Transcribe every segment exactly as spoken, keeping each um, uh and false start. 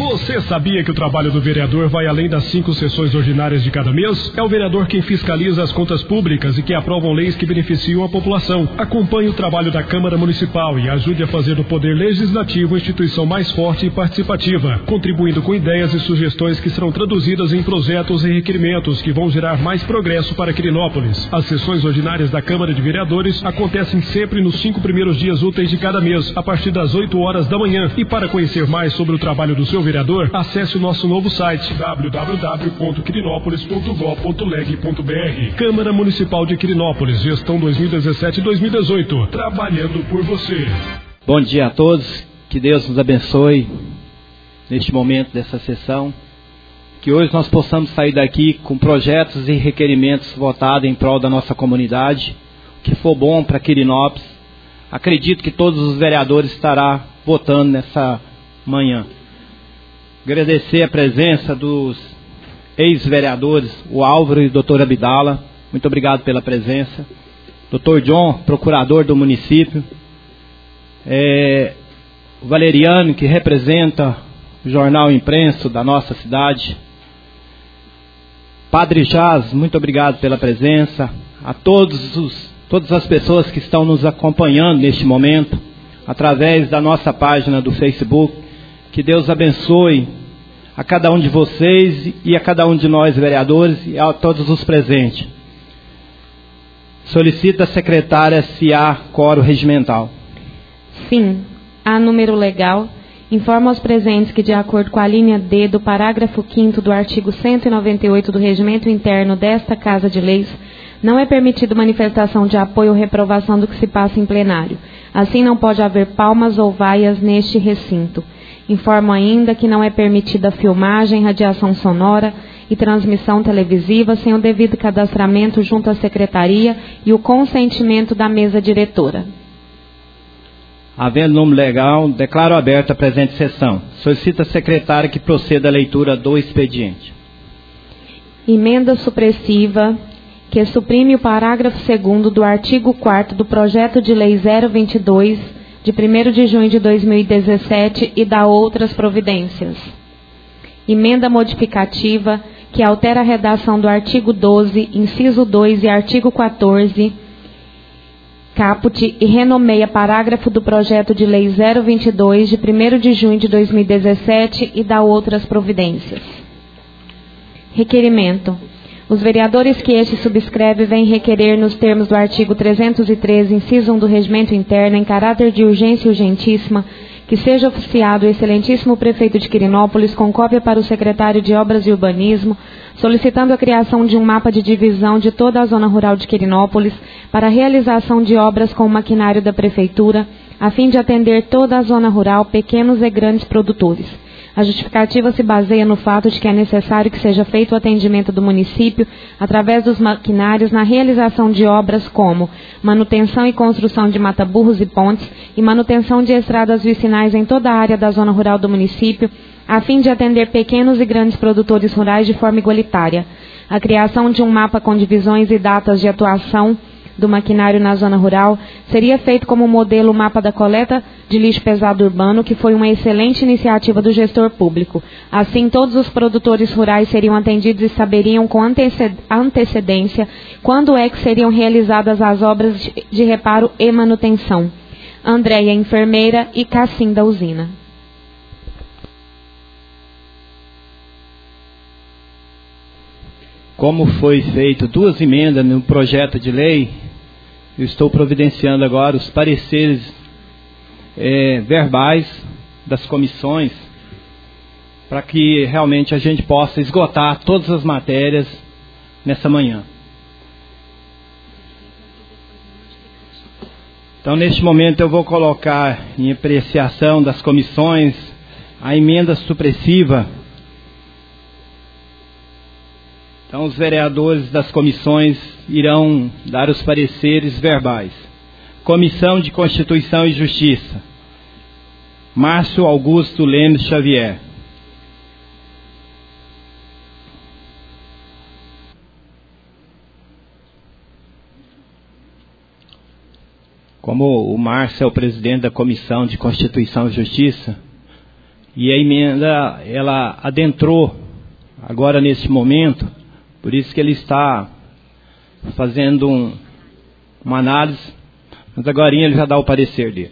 Você sabia que o trabalho do vereador vai além das cinco sessões ordinárias de cada mês? É o vereador quem fiscaliza as contas públicas e que aprovam leis que beneficiam a população. Acompanhe o trabalho da Câmara Municipal e ajude a fazer do Poder Legislativo a instituição mais forte e participativa, contribuindo com ideias e sugestões que serão traduzidas em projetos e requerimentos que vão gerar mais progresso para Quirinópolis. As sessões ordinárias da Câmara de Vereadores acontecem sempre nos cinco primeiros dias úteis de cada mês, a partir das oito horas da manhã. E para conhecer mais sobre o trabalho do seu vereador, acesse o nosso novo site w w w ponto quirinópolis ponto gov ponto leg ponto b r. Câmara Municipal de Quirinópolis, gestão dois mil e dezessete a dois mil e dezoito, trabalhando por você. Bom dia a todos, que Deus nos abençoe neste momento dessa sessão, que hoje nós possamos sair daqui com projetos e requerimentos votados em prol da nossa comunidade, que for bom para Quirinópolis. Acredito que todos os vereadores estarão votando nessa manhã. Agradecer a presença dos ex-vereadores, o Álvaro e o doutor Abdala. Muito obrigado pela presença. doutor John, procurador do município. É, o Valeriano, que representa o jornal Imprenso da nossa cidade. Padre Jaz, muito obrigado pela presença. A todos os, todas as pessoas que estão nos acompanhando neste momento, através da nossa página do Facebook. Que Deus abençoe a cada um de vocês e a cada um de nós, vereadores, e a todos os presentes. Solicita a secretária se há quórum regimental. Sim, há número legal. Informa aos presentes que, de acordo com a linha D do parágrafo quinto do artigo cento e noventa e oito do Regimento Interno desta Casa de Leis, não é permitido manifestação de apoio ou reprovação do que se passa em plenário. Assim, não pode haver palmas ou vaias neste recinto. Informo ainda que não é permitida filmagem, radiação sonora e transmissão televisiva sem o devido cadastramento junto à secretaria e o consentimento da mesa diretora. Havendo número legal, declaro aberta a presente sessão. Solicita a secretária que proceda à leitura do expediente. Emenda supressiva que suprime o parágrafo segundo do artigo quarto do projeto de lei zero vinte e dois, de primeiro de junho de dois mil e dezessete, e dá outras providências. Emenda modificativa que altera a redação do artigo doze, inciso dois e artigo quatorze, caput, e renomeia parágrafo do projeto de lei zero vinte e dois, de primeiro de junho de dois mil e dezessete, e dá outras providências. Requerimento. Os vereadores que este subscreve vêm requerer, nos termos do artigo trezentos e treze, inciso um do Regimento Interno, em caráter de urgência urgentíssima, que seja oficiado o excelentíssimo prefeito de Quirinópolis com cópia para o secretário de Obras e Urbanismo, solicitando a criação de um mapa de divisão de toda a zona rural de Quirinópolis para a realização de obras com o maquinário da prefeitura, a fim de atender toda a zona rural, pequenos e grandes produtores. A justificativa se baseia no fato de que é necessário que seja feito o atendimento do município, através dos maquinários, na realização de obras como manutenção e construção de mata-burros e pontes e manutenção de estradas vicinais em toda a área da zona rural do município, a fim de atender pequenos e grandes produtores rurais de forma igualitária. A criação de um mapa com divisões e datas de atuação do maquinário na zona rural seria feito como modelo o mapa da coleta de lixo pesado urbano, que foi uma excelente iniciativa do gestor público. Assim, todos os produtores rurais seriam atendidos e saberiam com antecedência quando é que seriam realizadas as obras de, de reparo e manutenção. Andréia, enfermeira, e Cassim, da usina. Como foi feito duas emendas no projeto de lei, eu estou providenciando agora os pareceres é, verbais das comissões, para que realmente a gente possa esgotar todas as matérias nessa manhã. Então, neste momento, eu vou colocar em apreciação das comissões a emenda supressiva. Então, os vereadores das comissões irão dar os pareceres verbais. Comissão de Constituição e Justiça, Márcio Augusto Lemos Xavier. Como o Márcio é o presidente da Comissão de Constituição e Justiça, E a emenda, ela adentrou agora neste momento, por isso que ele está fazendo um, uma análise, mas agora ele já dá o parecer dele.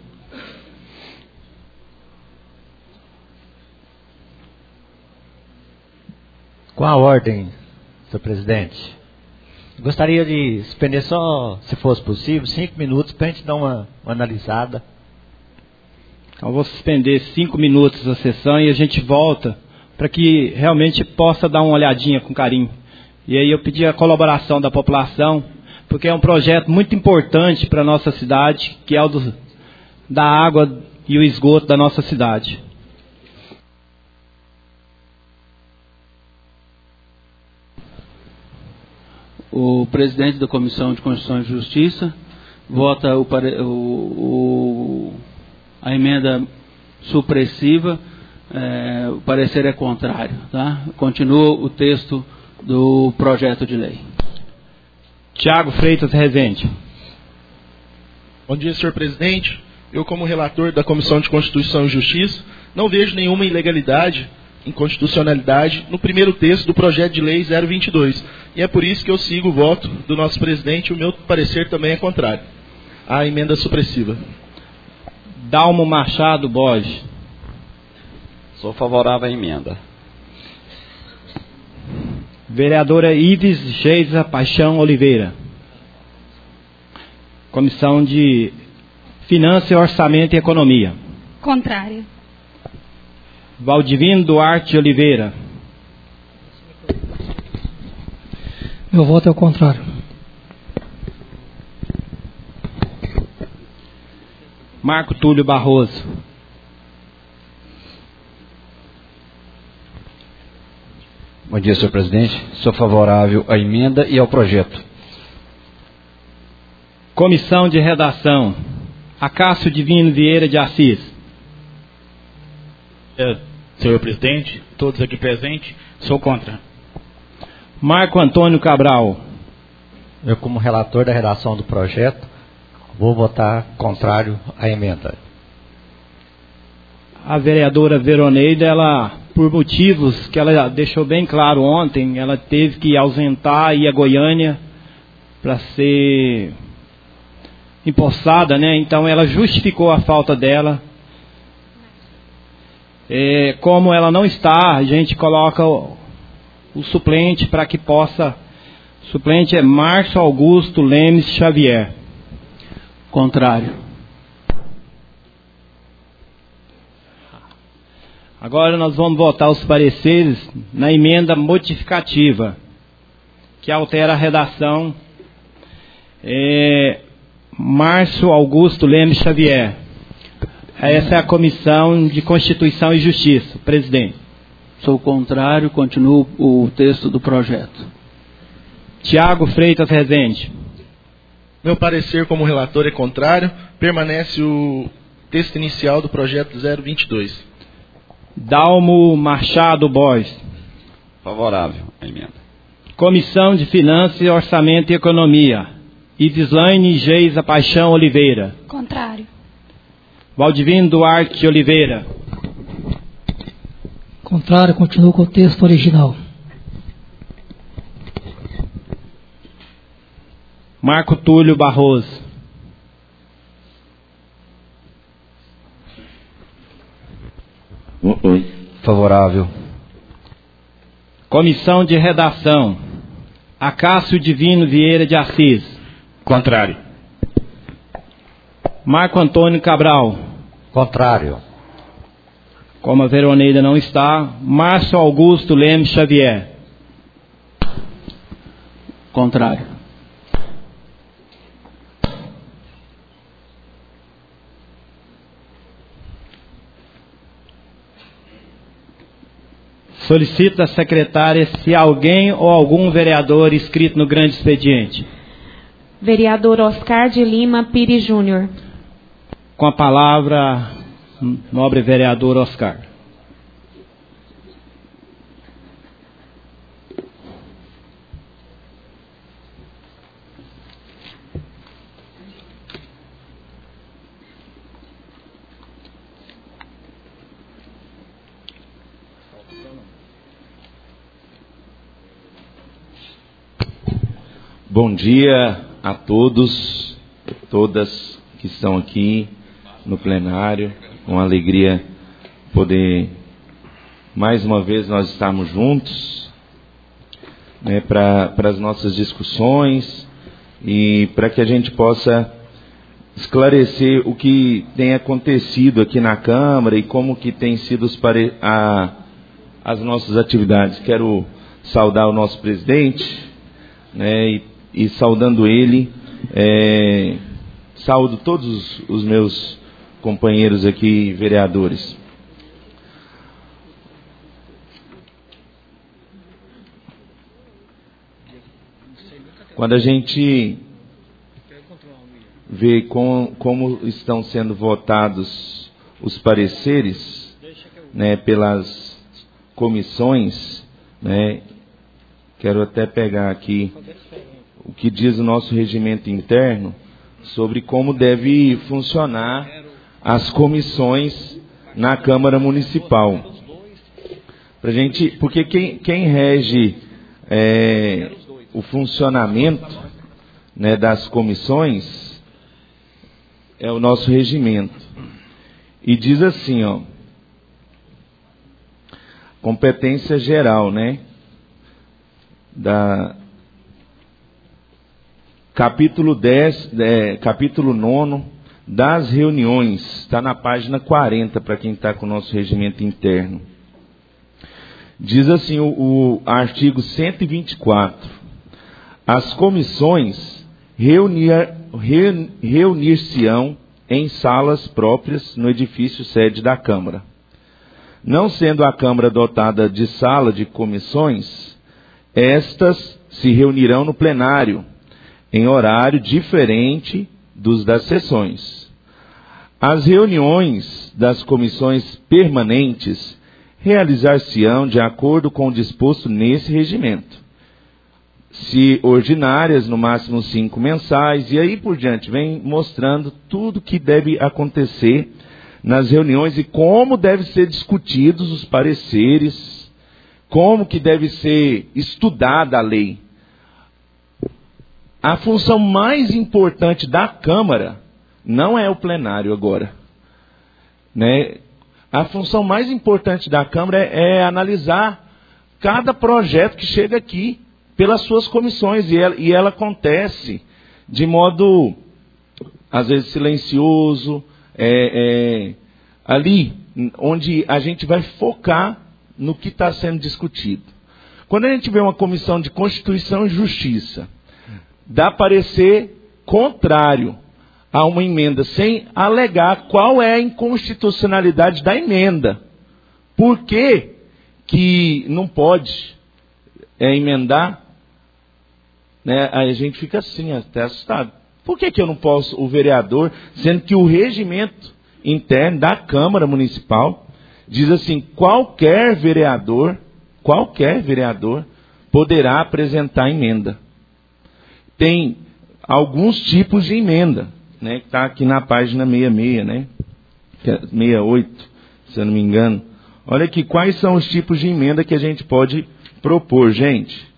Com a ordem, senhor presidente, gostaria de suspender só, se fosse possível, cinco minutos para a gente dar uma, uma analisada. Então, eu vou suspender cinco minutos a sessão e a gente volta para que realmente possa dar uma olhadinha com carinho. E aí eu pedi a colaboração da população, porque é um projeto muito importante para a nossa cidade, que é o do, da água e o esgoto da nossa cidade. O presidente da Comissão de Constituição e Justiça vota o, o, o, a emenda supressiva, é, o parecer é contrário. Tá? Continua o texto do projeto de lei. Tiago Freitas Rezende. Bom dia, senhor presidente. Eu, como relator da Comissão de Constituição e Justiça, não vejo nenhuma ilegalidade, inconstitucionalidade no primeiro texto do projeto de lei zero vinte e dois. E é por isso que eu sigo o voto do nosso presidente. O meu parecer também é contrário à emenda supressiva. Dalmo Machado Borges. Sou favorável à emenda. Vereadora Ives Geisa Paixão Oliveira. Comissão de Finanças, Orçamento e Economia. Contrário. Valdivino Duarte Oliveira. Meu voto é o contrário. Marco Túlio Barroso. Bom dia, senhor presidente. Sou favorável à emenda e ao projeto. Comissão de Redação. Acácio Divino Vieira de Assis. É, senhor presidente, todos aqui presentes, sou contra. Marco Antônio Cabral. Eu, como relator da redação do projeto, vou votar contrário à emenda. A vereadora Veroneida, ela, por motivos que ela deixou bem claro ontem, ela teve que ausentar e ir a Goiânia para ser empossada, né? Então ela justificou a falta dela. É, como ela não está, a gente coloca o, o suplente para que possa. O suplente é Márcio Augusto Lemes Xavier. Contrário. Agora nós vamos votar os pareceres na emenda modificativa, que altera a redação. É, Márcio Augusto Lemes Xavier. Essa é a Comissão de Constituição e Justiça. Presidente. Sou contrário, continuo o texto do projeto. Tiago Freitas Rezende. Meu parecer como relator é contrário. Permanece o texto inicial do projeto zero vinte e dois. Dalmo Machado Borges. Favorável à emenda. Comissão de Finanças, Orçamento e Economia. Ivislaine Geisa Paixão Oliveira. Contrário. Valdivino Duarte Oliveira. Contrário, continuo com o texto original. Marco Túlio Barroso. Favorável. Comissão de Redação. Acácio Divino Vieira de Assis. Contrário. Marco Antônio Cabral. Contrário. Como a Veroneida não está, Márcio Augusto Lemes Xavier. Contrário. Solicita a secretária se alguém ou algum vereador inscrito no grande expediente. Vereador Oscar de Lima Pires Júnior. Com a palavra, nobre vereador Oscar. Bom dia a todos, todas que estão aqui no plenário. Com alegria poder mais uma vez nós estarmos juntos, né, para as nossas discussões e para que a gente possa esclarecer o que tem acontecido aqui na Câmara e como que tem sido os pare... a... as nossas atividades. Quero saudar o nosso presidente, né, e, e saudando ele, é, saúdo todos os, os meus companheiros aqui, vereadores. Quando a gente vê com, como estão sendo votados os pareceres, né, pelas comissões, né, quero até pegar aqui o que diz o nosso regimento interno sobre como deve funcionar as comissões na Câmara Municipal. Pra gente, porque quem, quem rege é, o funcionamento, né, das comissões é o nosso regimento. E diz assim, ó, competência geral, né, da capítulo dez, é, capítulo nove das reuniões, está na página quarenta para quem está com o nosso regimento interno. Diz assim o, o artigo cento e vinte e quatro: as comissões reunir, reun, reunir-se-ão em salas próprias no edifício sede da Câmara. Não sendo a Câmara dotada de sala de comissões, estas se reunirão no plenário, em horário diferente dos das sessões. As reuniões das comissões permanentes realizar-se-ão de acordo com o disposto nesse regimento. Se ordinárias, no máximo cinco mensais, e aí por diante, vem mostrando tudo que deve acontecer nas reuniões e como deve ser discutidos os pareceres, como que deve ser estudada a lei. A função mais importante da Câmara não é o plenário agora, né? A função mais importante da Câmara é, é analisar cada projeto que chega aqui pelas suas comissões, e ela, e ela acontece de modo, às vezes, silencioso, é, é, ali onde a gente vai focar no que está sendo discutido. Quando a gente vê uma comissão de Constituição e Justiça dá parecer contrário a uma emenda, sem alegar qual é a inconstitucionalidade da emenda, por que que não pode é, emendar, né? Aí a gente fica assim, até assustado. Por que que eu não posso, o vereador, sendo que o regimento interno da Câmara Municipal diz assim, qualquer vereador, qualquer vereador poderá apresentar emenda. Tem alguns tipos de emenda, né, que está aqui na página sessenta e seis, né, que é sessenta e oito, se eu não me engano. Olha aqui, quais são os tipos de emenda que a gente pode propor, gente.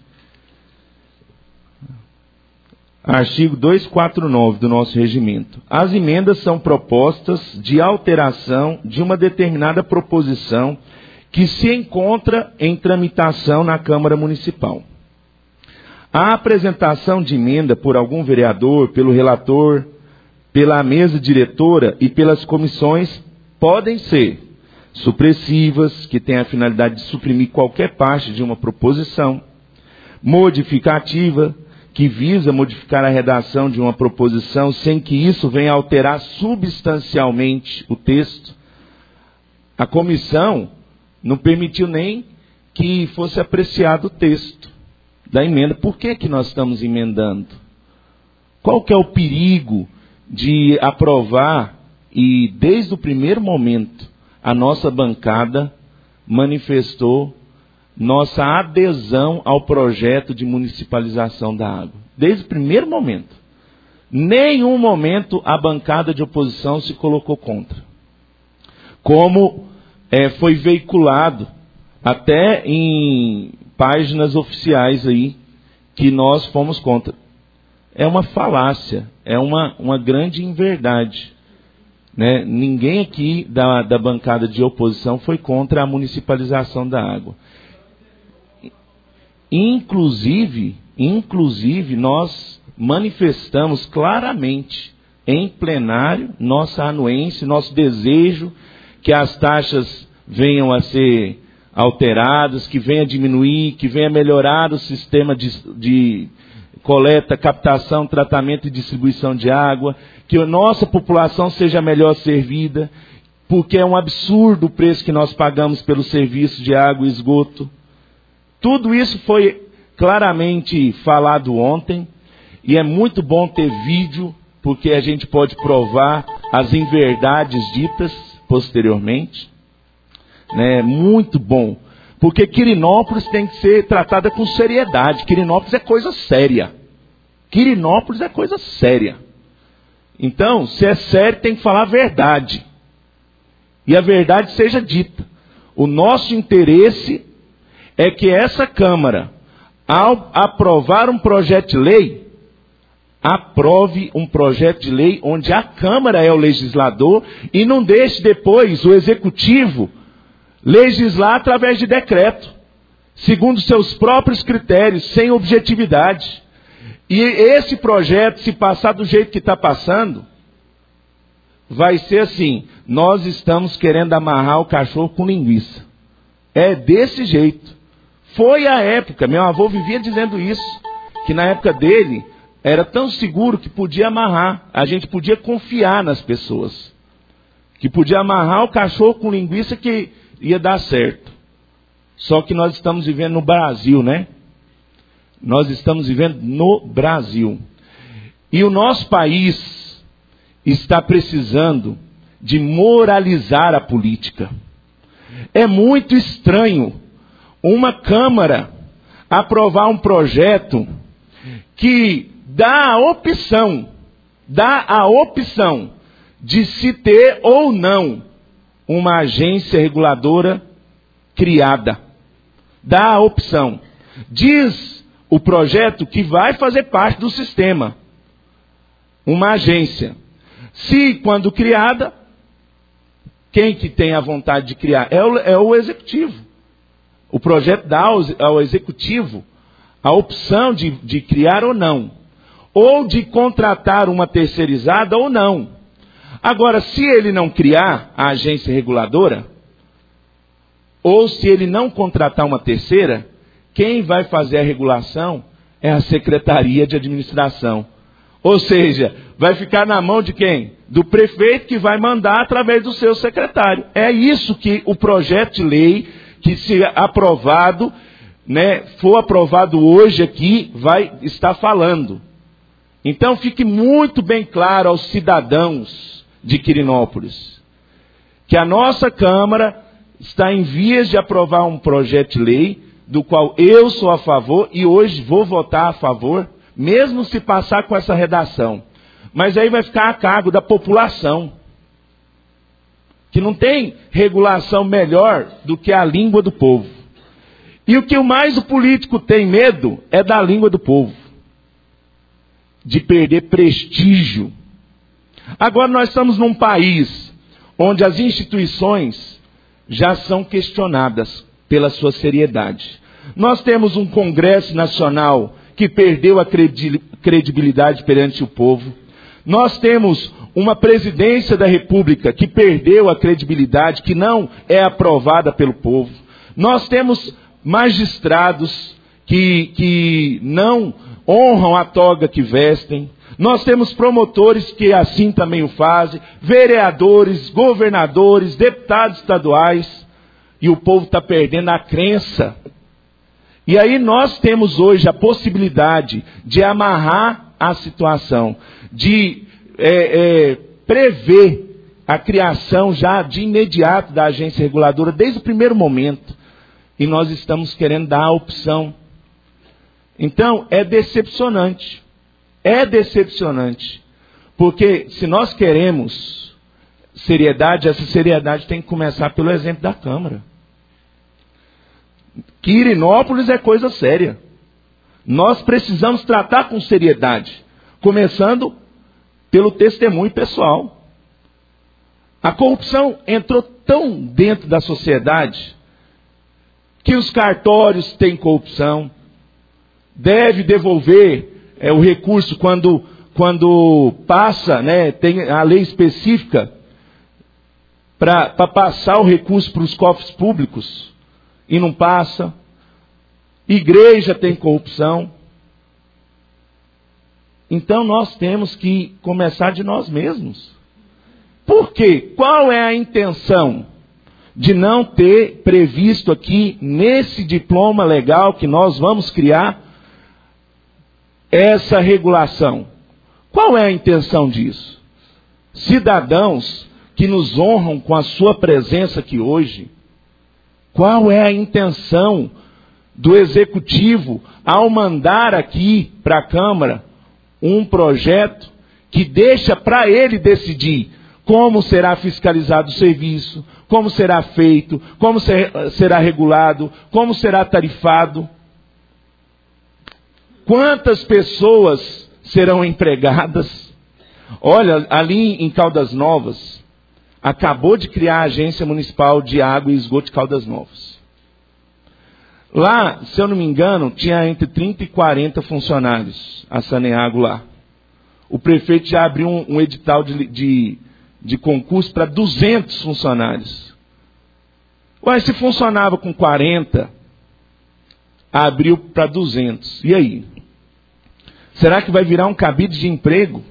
Artigo duzentos e quarenta e nove do nosso regimento. As emendas são propostas de alteração de uma determinada proposição que se encontra em tramitação na Câmara Municipal. A apresentação de emenda por algum vereador, pelo relator, pela mesa diretora e pelas comissões podem ser supressivas, que têm a finalidade de suprimir qualquer parte de uma proposição, modificativa, que visa modificar a redação de uma proposição sem que isso venha alterar substancialmente o texto. A comissão não permitiu nem que fosse apreciado o texto da emenda. Por que que nós estamos emendando? Qual que é o perigo de aprovar e, desde o primeiro momento, a nossa bancada manifestou nossa adesão ao projeto de municipalização da água? Desde o primeiro momento. Nenhum momento a bancada de oposição se colocou contra. Como é, foi veiculado até em páginas oficiais aí, que nós fomos contra. É uma falácia, é uma, uma grande inverdade. Né? Ninguém aqui da, da bancada de oposição foi contra a municipalização da água. Inclusive, inclusive, nós manifestamos claramente em plenário nossa anuência, nosso desejo que as taxas venham a ser alteradas, que venha diminuir, que venha melhorar o sistema de, de coleta, captação, tratamento e distribuição de água, que a nossa população seja melhor servida, porque é um absurdo o preço que nós pagamos pelo serviço de água e esgoto. Tudo isso foi claramente falado ontem, e é muito bom ter vídeo, porque a gente pode provar as inverdades ditas posteriormente. Né? Muito bom. Porque Quirinópolis tem que ser tratada com seriedade. Quirinópolis é coisa séria. Quirinópolis é coisa séria. Então, se é sério, tem que falar a verdade. E a verdade seja dita. O nosso interesse é que essa Câmara, ao aprovar um projeto de lei, aprove um projeto de lei onde a Câmara é o legislador e não deixe depois o Executivo legislar através de decreto, segundo seus próprios critérios, sem objetividade. E esse projeto, se passar do jeito que está passando, vai ser assim: nós estamos querendo amarrar o cachorro com linguiça. É desse jeito. Foi a época, meu avô vivia dizendo isso, que na época dele era tão seguro que podia amarrar, a gente podia confiar nas pessoas, que podia amarrar o cachorro com linguiça que ia dar certo. Só que nós estamos vivendo no Brasil, né? Nós estamos vivendo no Brasil. E o nosso país está precisando de moralizar a política. É muito estranho uma Câmara aprovar um projeto que dá a opção, dá a opção de se ter ou não uma agência reguladora criada. Dá a opção. Diz o projeto que vai fazer parte do sistema. Uma agência. Se, quando criada, quem que tem a vontade de criar? É o, é o Executivo. O projeto dá ao, ao Executivo a opção de, de criar ou não. Ou de contratar uma terceirizada ou não. Agora, se ele não criar a agência reguladora, ou se ele não contratar uma terceira, quem vai fazer a regulação é a Secretaria de Administração. Ou seja, vai ficar na mão de quem? Do prefeito, que vai mandar através do seu secretário. É isso que o projeto de lei, que se aprovado, né, for aprovado hoje aqui, vai estar falando. Então fique muito bem claro aos cidadãos de Quirinópolis que a nossa Câmara está em vias de aprovar um projeto de lei, do qual eu sou a favor e hoje vou votar a favor, mesmo se passar com essa redação. Mas aí vai ficar a cargo da população, que não tem regulação melhor do que a língua do povo. E o que mais o político tem medo é da língua do povo, de perder prestígio. Agora nós estamos num país onde as instituições já são questionadas pela sua seriedade. Nós temos um Congresso Nacional que perdeu a credibilidade perante o povo. Nós temos uma presidência da República que perdeu a credibilidade, que não é aprovada pelo povo. Nós temos magistrados que, que não honram a toga que vestem. Nós temos promotores que assim também o fazem, vereadores, governadores, deputados estaduais, e o povo está perdendo a crença. E aí nós temos hoje a possibilidade de amarrar a situação, de é, é, prever a criação já de imediato da agência reguladora, desde o primeiro momento. E nós estamos querendo dar a opção. Então, é decepcionante. É decepcionante. Porque se nós queremos seriedade, essa seriedade tem que começar pelo exemplo da Câmara. que Irinópolis é coisa séria. Nós precisamos tratar com seriedade, começando pelo testemunho pessoal. A corrupção entrou tão dentro da sociedade que os cartórios têm corrupção, deve devolver é, o recurso quando, quando passa, né, tem a lei específica para passar o recurso para os cofres públicos e não passa. Igreja tem corrupção. Então nós temos que começar de nós mesmos. Por quê? Qual é a intenção de não ter previsto aqui, nesse diploma legal que nós vamos criar, essa regulação? Qual é a intenção disso? Cidadãos que nos honram com a sua presença aqui hoje, qual é a intenção do Executivo ao mandar aqui para a Câmara um projeto que deixa para ele decidir como será fiscalizado o serviço, como será feito, como ser, será regulado, como será tarifado, quantas pessoas serão empregadas? Olha, ali em Caldas Novas, acabou de criar a Agência Municipal de Água e Esgoto de Caldas Novas. Lá, se eu não me engano, tinha entre trinta e quarenta funcionários a Saneago lá. O prefeito já abriu um, um edital de, de, de concurso para duzentos funcionários. Ué, se funcionava com quarenta, abriu para duzentos. E aí? Será que vai virar um cabide de emprego?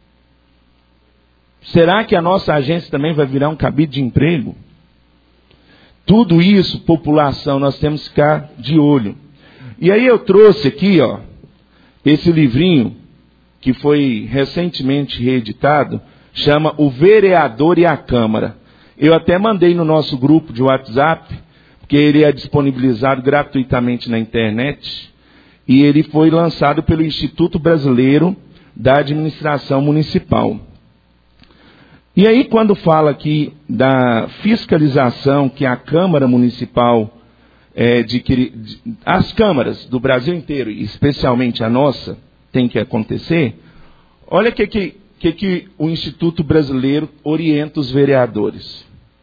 Será que a nossa agência também vai virar um cabide de emprego? Tudo isso, população, nós temos que ficar de olho. E aí eu trouxe aqui, ó, esse livrinho que foi recentemente reeditado, chama O Vereador e a Câmara. Eu até mandei no nosso grupo de WhatsApp, porque ele é disponibilizado gratuitamente na internet, e ele foi lançado pelo Instituto Brasileiro da Administração Municipal. E aí, quando fala aqui da fiscalização que a Câmara Municipal, é, de, de, as câmaras do Brasil inteiro, e especialmente a nossa, tem que acontecer, olha o que, que, que, que o Instituto Brasileiro orienta os vereadores.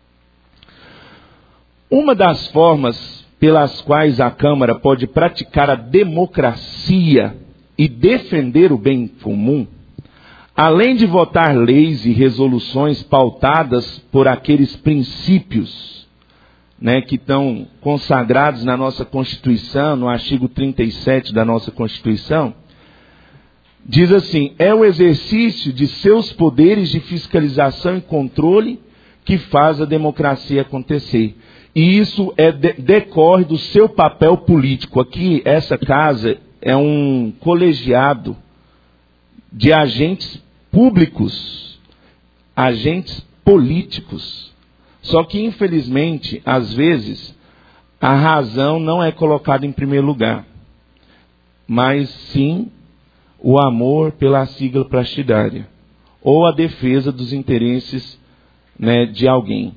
Uma das formas pelas quais a Câmara pode praticar a democracia e defender o bem comum, além de votar leis e resoluções pautadas por aqueles princípios, né, que estão consagrados na nossa Constituição, no artigo trinta e sete da nossa Constituição, diz assim: é o exercício de seus poderes de fiscalização e controle que faz a democracia acontecer. E isso é de, decorre do seu papel político. Aqui, essa casa é um colegiado de agentes públicos, agentes políticos. Só que, infelizmente, às vezes, a razão não é colocada em primeiro lugar, mas sim o amor pela sigla partidária, ou a defesa dos interesses, né, de alguém.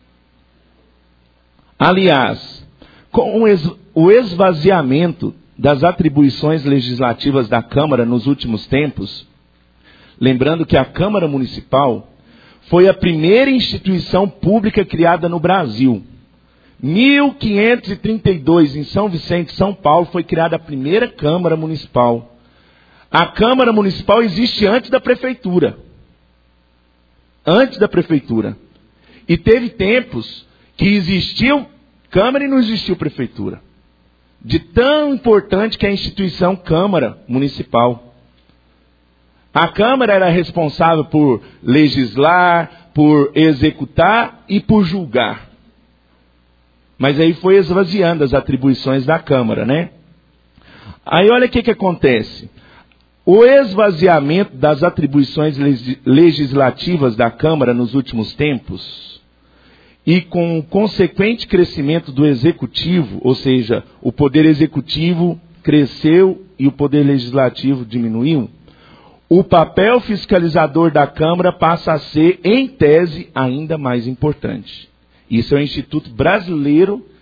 Aliás, com o esvaziamento das atribuições legislativas da Câmara nos últimos tempos, lembrando que a Câmara Municipal foi a primeira instituição pública criada no Brasil. mil quinhentos e trinta e dois, em São Vicente, São Paulo, foi criada a primeira Câmara Municipal. A Câmara Municipal existe antes da Prefeitura. Antes da Prefeitura. E teve tempos que existiu Câmara e não existiu Prefeitura. De tão importante que é a instituição Câmara Municipal. A Câmara era responsável por legislar, por executar e por julgar. Mas aí foi esvaziando as atribuições da Câmara, né? Aí olha o que que acontece. O esvaziamento das atribuições legislativas da Câmara nos últimos tempos, e com o consequente crescimento do Executivo, ou seja, o Poder Executivo cresceu e o Poder Legislativo diminuiu, o papel fiscalizador da Câmara passa a ser, em tese, ainda mais importante. Isso é o Instituto Brasileiro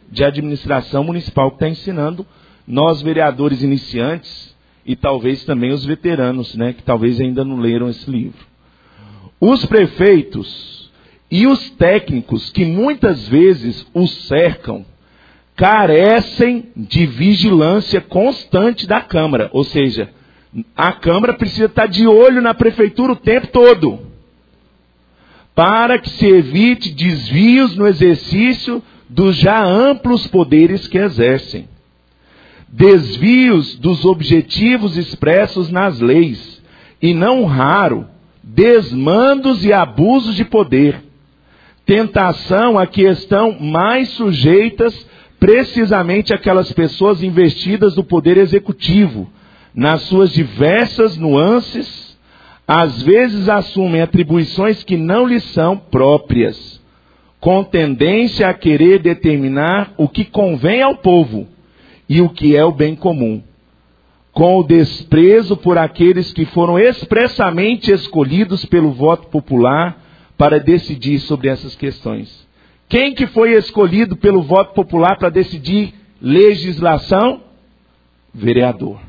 de administração municipal que está ensinando nós, vereadores iniciantes, e talvez também os veteranos, né, que talvez ainda não leram esse livro. Os prefeitos e os técnicos que muitas vezes os cercam, carecem de vigilância constante da Câmara. Ou seja, a Câmara precisa estar de olho na prefeitura o tempo todo, para que se evite desvios no exercício dos já amplos poderes que exercem. Desvios dos objetivos expressos nas leis, e não raro, desmandos e abusos de poder. Tentação a que estão mais sujeitas precisamente aquelas pessoas investidas do poder executivo, nas suas diversas nuances, às vezes assumem atribuições que não lhes são próprias, com tendência a querer determinar o que convém ao povo e o que é o bem comum, com o desprezo por aqueles que foram expressamente escolhidos pelo voto popular para decidir sobre essas questões. Quem que foi escolhido pelo voto popular para decidir legislação? Vereador.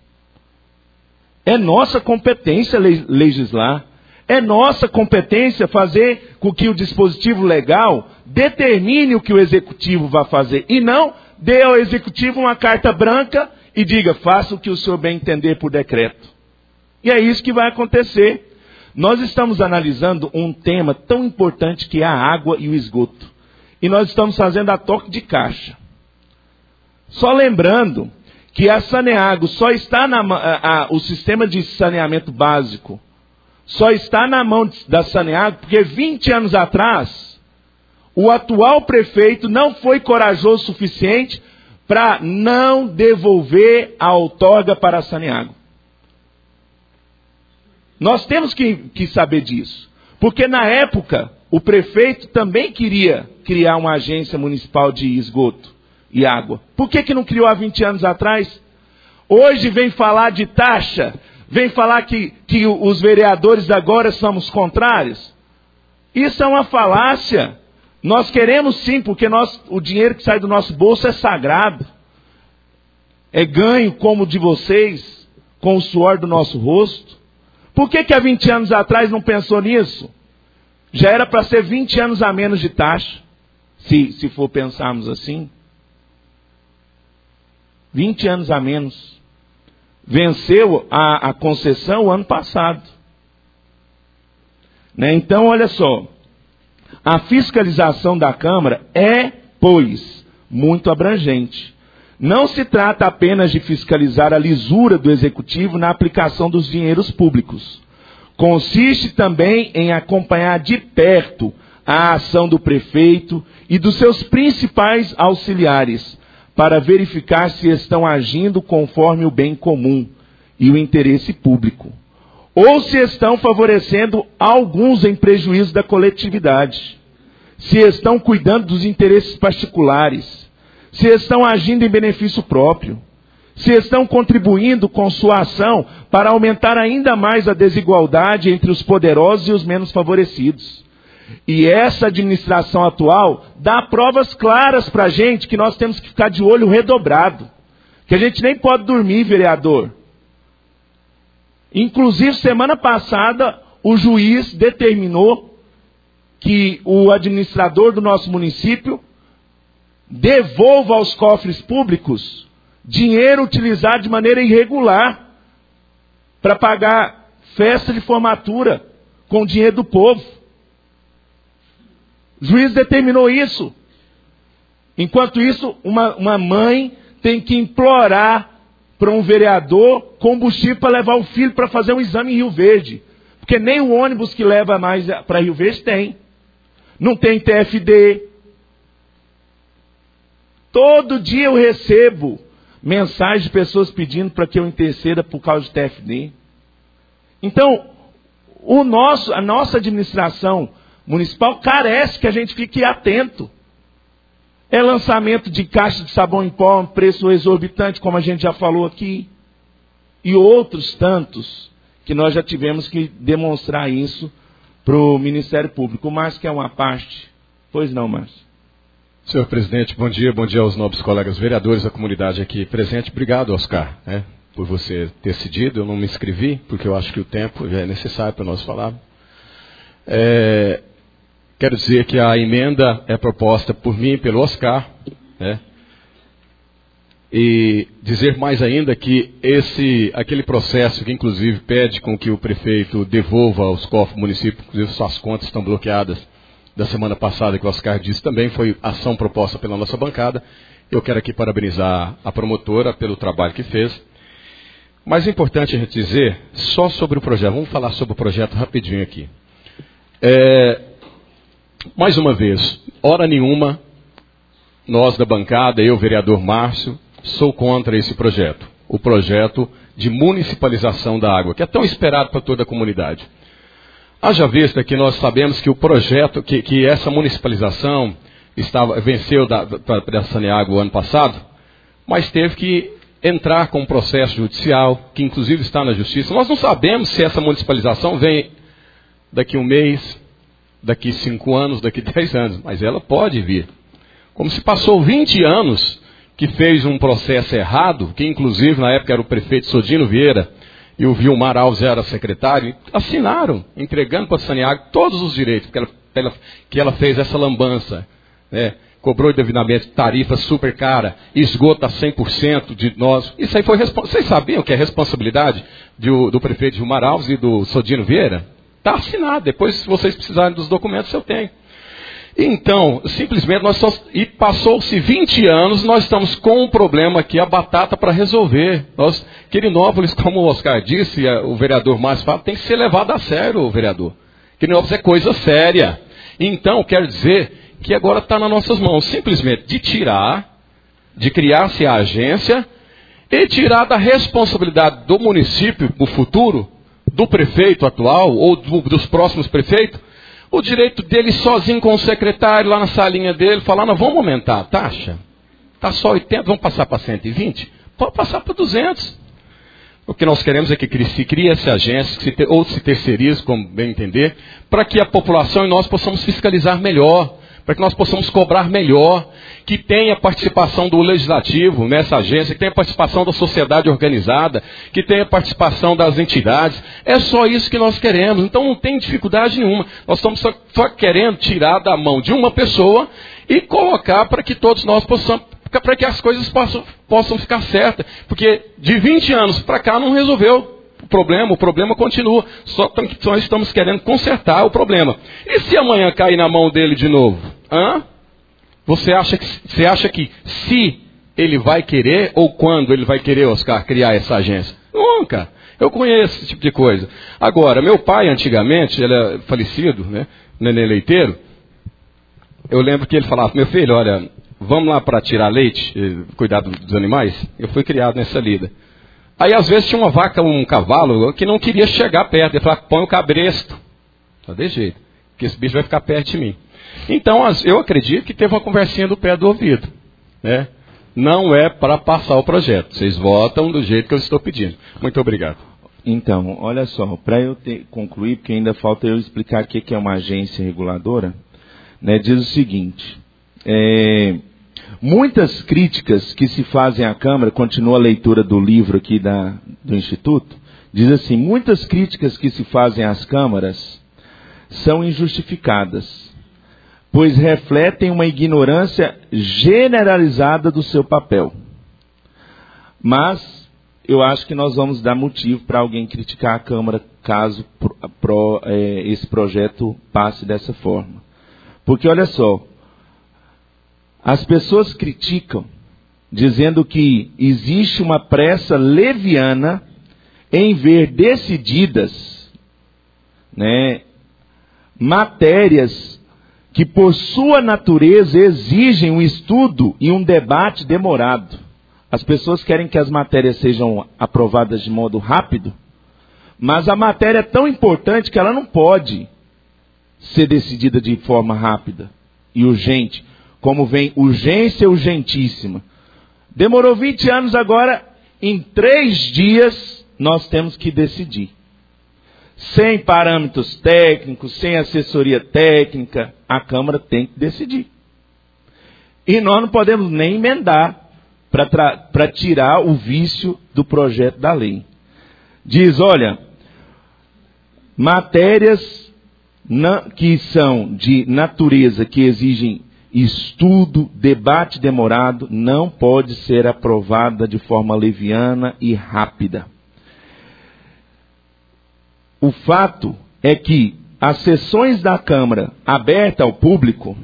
É nossa competência legislar. É nossa competência fazer com que o dispositivo legal determine o que o executivo vai fazer. E não dê ao executivo uma carta branca e diga, faça o que o senhor bem entender por decreto. E é isso que vai acontecer. Nós estamos analisando um tema tão importante que é a água e o esgoto. E nós estamos fazendo a toque de caixa. Só lembrando que a Saneago só está na a, a, o sistema de saneamento básico só está na mão da Saneago porque vinte anos atrás o atual prefeito não foi corajoso o suficiente para não devolver a outorga para a Saneago. Nós temos que, que saber disso. Porque na época, o prefeito também queria criar uma agência municipal de esgoto e água. Por que que não criou há vinte anos atrás? Hoje vem falar de taxa, vem falar que, que os vereadores agora somos contrários. Isso é uma falácia. Nós queremos sim, porque nós, o dinheiro que sai do nosso bolso é sagrado. É ganho como o de vocês, com o suor do nosso rosto. Por que que há vinte anos atrás não pensou nisso? Já era para ser vinte anos a menos de taxa, se, se for pensarmos assim. vinte anos a menos. Venceu a, a concessão o ano passado. Né? Então, olha só. A fiscalização da Câmara é, pois, muito abrangente. Não se trata apenas de fiscalizar a lisura do Executivo na aplicação dos dinheiros públicos. Consiste também em acompanhar de perto a ação do prefeito e dos seus principais auxiliares, para verificar se estão agindo conforme o bem comum e o interesse público, ou se estão favorecendo alguns em prejuízo da coletividade, se estão cuidando dos interesses particulares, se estão agindo em benefício próprio, se estão contribuindo com sua ação para aumentar ainda mais a desigualdade entre os poderosos e os menos favorecidos. E essa administração atual dá provas claras para a gente que nós temos que ficar de olho redobrado. Que a gente nem pode dormir, vereador. Inclusive, semana passada, o juiz determinou que o administrador do nosso município devolva aos cofres públicos dinheiro utilizado de maneira irregular para pagar festa de formatura com dinheiro do povo. O juiz determinou isso. Enquanto isso, uma, uma mãe tem que implorar para um vereador combustível para levar o filho para fazer um exame em Rio Verde. Porque nem o ônibus que leva mais para Rio Verde tem. Não tem T F D. Todo dia eu recebo mensagens de pessoas pedindo para que eu interceda por causa de T F D. Então, o nosso, a nossa administração municipal carece que a gente fique atento. É lançamento de caixa de sabão em pó, um preço exorbitante, como a gente já falou aqui. E outros tantos que nós já tivemos que demonstrar isso para o Ministério Público. O Márcio quer uma parte. Pois não, Márcio. Senhor presidente, bom dia, bom dia aos nobres colegas vereadores da comunidade aqui presente. Obrigado, Oscar, né, por você ter cedido. Eu não me inscrevi, porque eu acho que o tempo já é necessário para nós falarmos. É, quero dizer que a emenda é proposta por mim e pelo Oscar, né, e dizer mais ainda que esse, aquele processo que inclusive pede com que o prefeito devolva aos cofres municípios, inclusive suas contas estão bloqueadas, da semana passada, que o Oscar disse, também foi ação proposta pela nossa bancada. Eu quero aqui parabenizar a promotora pelo trabalho que fez. Mas é importante a gente dizer só sobre o projeto. Vamos falar sobre o projeto rapidinho aqui. É, mais uma vez, hora nenhuma, nós da bancada, eu, vereador Márcio, sou contra esse projeto. O projeto de municipalização da água, que é tão esperado para toda a comunidade. Haja vista que nós sabemos que o projeto, que, que essa municipalização estava, venceu da, da, da Saneago o ano passado, mas teve que entrar com um processo judicial, que inclusive está na justiça. Nós não sabemos se essa municipalização vem daqui um mês, daqui cinco anos, daqui dez anos, mas ela pode vir. Como se passou vinte anos que fez um processo errado, que inclusive na época era o prefeito Sodino Vieira, e o Vilmar Alves era secretário, assinaram, entregando para a Saneago todos os direitos, que ela, ela, que ela fez essa lambança, né? Cobrou devidamente tarifa super cara, esgoto a cem por cento de nós. Isso aí foi, vocês sabiam que é responsabilidade do, do prefeito Vilmar Alves e do Sodino Vieira? Está assinado, depois se vocês precisarem dos documentos eu tenho. Então, simplesmente, nós só, e passou-se vinte anos, nós estamos com um problema aqui, a batata para resolver. Nós, Quirinópolis, como o Oscar disse, o vereador Márcio fala, tem que ser levado a sério, o vereador. Quirinópolis é coisa séria. Então, quero dizer que agora está nas nossas mãos, simplesmente, de tirar, de criar-se a agência, e tirar da responsabilidade do município, no futuro, do prefeito atual, ou do, dos próximos prefeitos, o direito dele sozinho com o secretário lá na salinha dele, falar, não, vamos aumentar a taxa. Está só oitenta, vamos passar para cento e vinte? Pode passar para duzentos. O que nós queremos é que se crie essa agência, que se ter, ou se terceirize, como bem entender, para que a população e nós possamos fiscalizar melhor, para que nós possamos cobrar melhor, que tenha participação do legislativo nessa agência, que tenha participação da sociedade organizada, que tenha participação das entidades. É só isso que nós queremos, então não tem dificuldade nenhuma. Nós estamos só, só querendo tirar da mão de uma pessoa e colocar para que todos nós possamos, para que as coisas possam, possam ficar certas. Porque de vinte anos para cá não resolveu o problema, o problema continua. Só, só estamos querendo consertar o problema. E se amanhã cair na mão dele de novo? Hã? Você acha que, você acha que se ele vai querer, ou quando ele vai querer, Oscar, criar essa agência? Nunca. Eu conheço esse tipo de coisa. Agora, meu pai, antigamente, ele é falecido, né? Nenê Leiteiro. Eu lembro que ele falava, meu filho, olha, vamos lá para tirar leite, cuidar dos animais. Eu fui criado nessa lida. Aí, às vezes, tinha uma vaca, um cavalo, que não queria chegar perto. Ele falava, põe o cabresto. Só de jeito, porque esse bicho vai ficar perto de mim. Então, eu acredito que teve uma conversinha do pé do ouvido, né? Não é para passar o projeto. Vocês votam do jeito que eu estou pedindo. Muito obrigado. Então, olha só, para eu ter, concluir, porque ainda falta eu explicar o que é uma agência reguladora, né, diz o seguinte, é, muitas críticas que se fazem à Câmara, continua a leitura do livro aqui da, do Instituto, diz assim, muitas críticas que se fazem às câmaras são injustificadas, pois refletem uma ignorância generalizada do seu papel. Mas eu acho que nós vamos dar motivo para alguém criticar a Câmara caso pro, pro, é, esse projeto passe dessa forma. Porque olha só, as pessoas criticam dizendo que existe uma pressa leviana em ver decididas, né, matérias que por sua natureza exigem um estudo e um debate demorado. As pessoas querem que as matérias sejam aprovadas de modo rápido, mas a matéria é tão importante que ela não pode ser decidida de forma rápida e urgente, como vem urgência urgentíssima. Demorou vinte anos, agora em três dias nós temos que decidir. Sem parâmetros técnicos, sem assessoria técnica, a Câmara tem que decidir. E nós não podemos nem emendar para tirar o vício do projeto da lei. Diz, olha, matérias na, que são de natureza, que exigem estudo, debate demorado, não pode ser aprovada de forma leviana e rápida. O fato é que as sessões da Câmara abertas ao público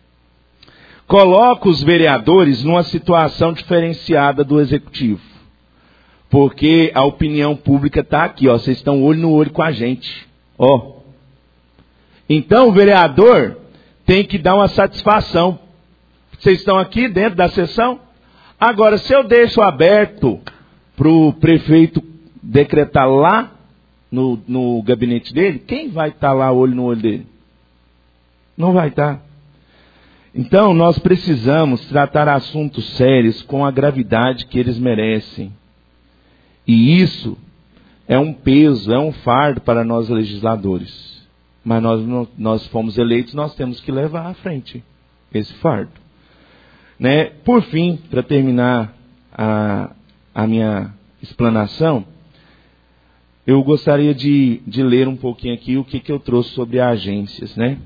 colocam os vereadores numa situação diferenciada do Executivo. Porque a opinião pública está aqui, ó, vocês estão olho no olho com a gente. Ó. Então o vereador tem que dar uma satisfação. Vocês estão aqui dentro da sessão? Agora, se eu deixo aberto para o prefeito decretar lá no, no gabinete dele, quem vai estar lá olho no olho dele? Não vai estar. Então, nós precisamos tratar assuntos sérios com a gravidade que eles merecem. E isso é um peso, é um fardo para nós legisladores. Mas nós, nós fomos eleitos, nós temos que levar à frente esse fardo. Né? Por fim, para terminar a, a minha explanação, eu gostaria de, de ler um pouquinho aqui o que, que eu trouxe sobre agências, né?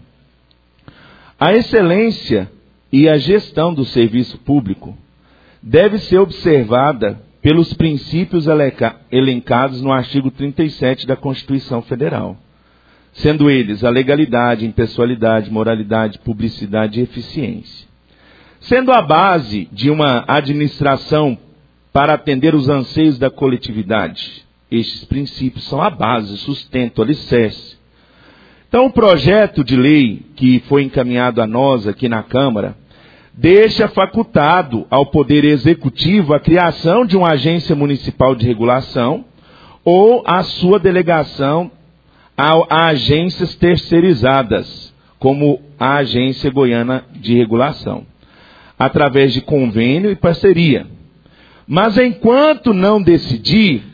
A excelência e a gestão do serviço público deve ser observada pelos princípios elencados no artigo trinta e sete da Constituição Federal, sendo eles a legalidade, impessoalidade, moralidade, publicidade e eficiência. Sendo a base de uma administração para atender os anseios da coletividade, estes princípios são a base, sustento, alicerce. Então, o projeto de lei que foi encaminhado a nós aqui na Câmara deixa facultado ao Poder Executivo a criação de uma agência municipal de regulação ou a sua delegação a, a agências terceirizadas, como a Agência Goiana de Regulação, através de convênio e parceria. Mas enquanto não decidir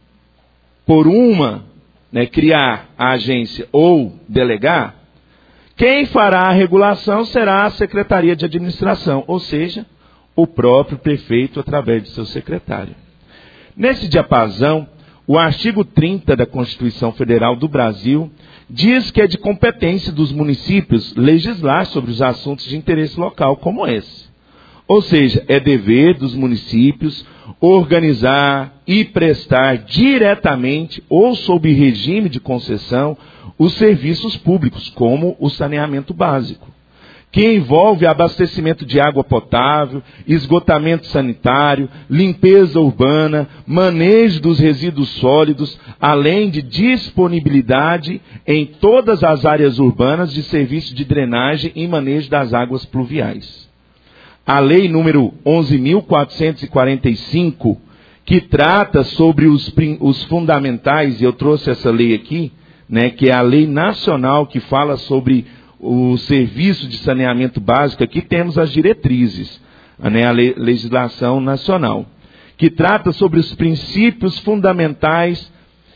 por uma, né, criar a agência ou delegar, quem fará a regulação será a Secretaria de Administração, ou seja, o próprio prefeito através de seu secretário. Nesse diapasão, o artigo trinta da Constituição Federal do Brasil diz que é de competência dos municípios legislar sobre os assuntos de interesse local como esse. Ou seja, é dever dos municípios organizar e prestar diretamente ou sob regime de concessão os serviços públicos, como o saneamento básico, que envolve abastecimento de água potável, esgotamento sanitário, limpeza urbana, manejo dos resíduos sólidos, além de disponibilidade em todas as áreas urbanas de serviço de drenagem e manejo das águas pluviais. A lei número onze mil quatrocentos e quarenta e cinco, que trata sobre os, os fundamentais, e eu trouxe essa lei aqui, né, que é a lei nacional que fala sobre o serviço de saneamento básico. Aqui temos as diretrizes, né, a lei, legislação nacional, que trata sobre os princípios fundamentais,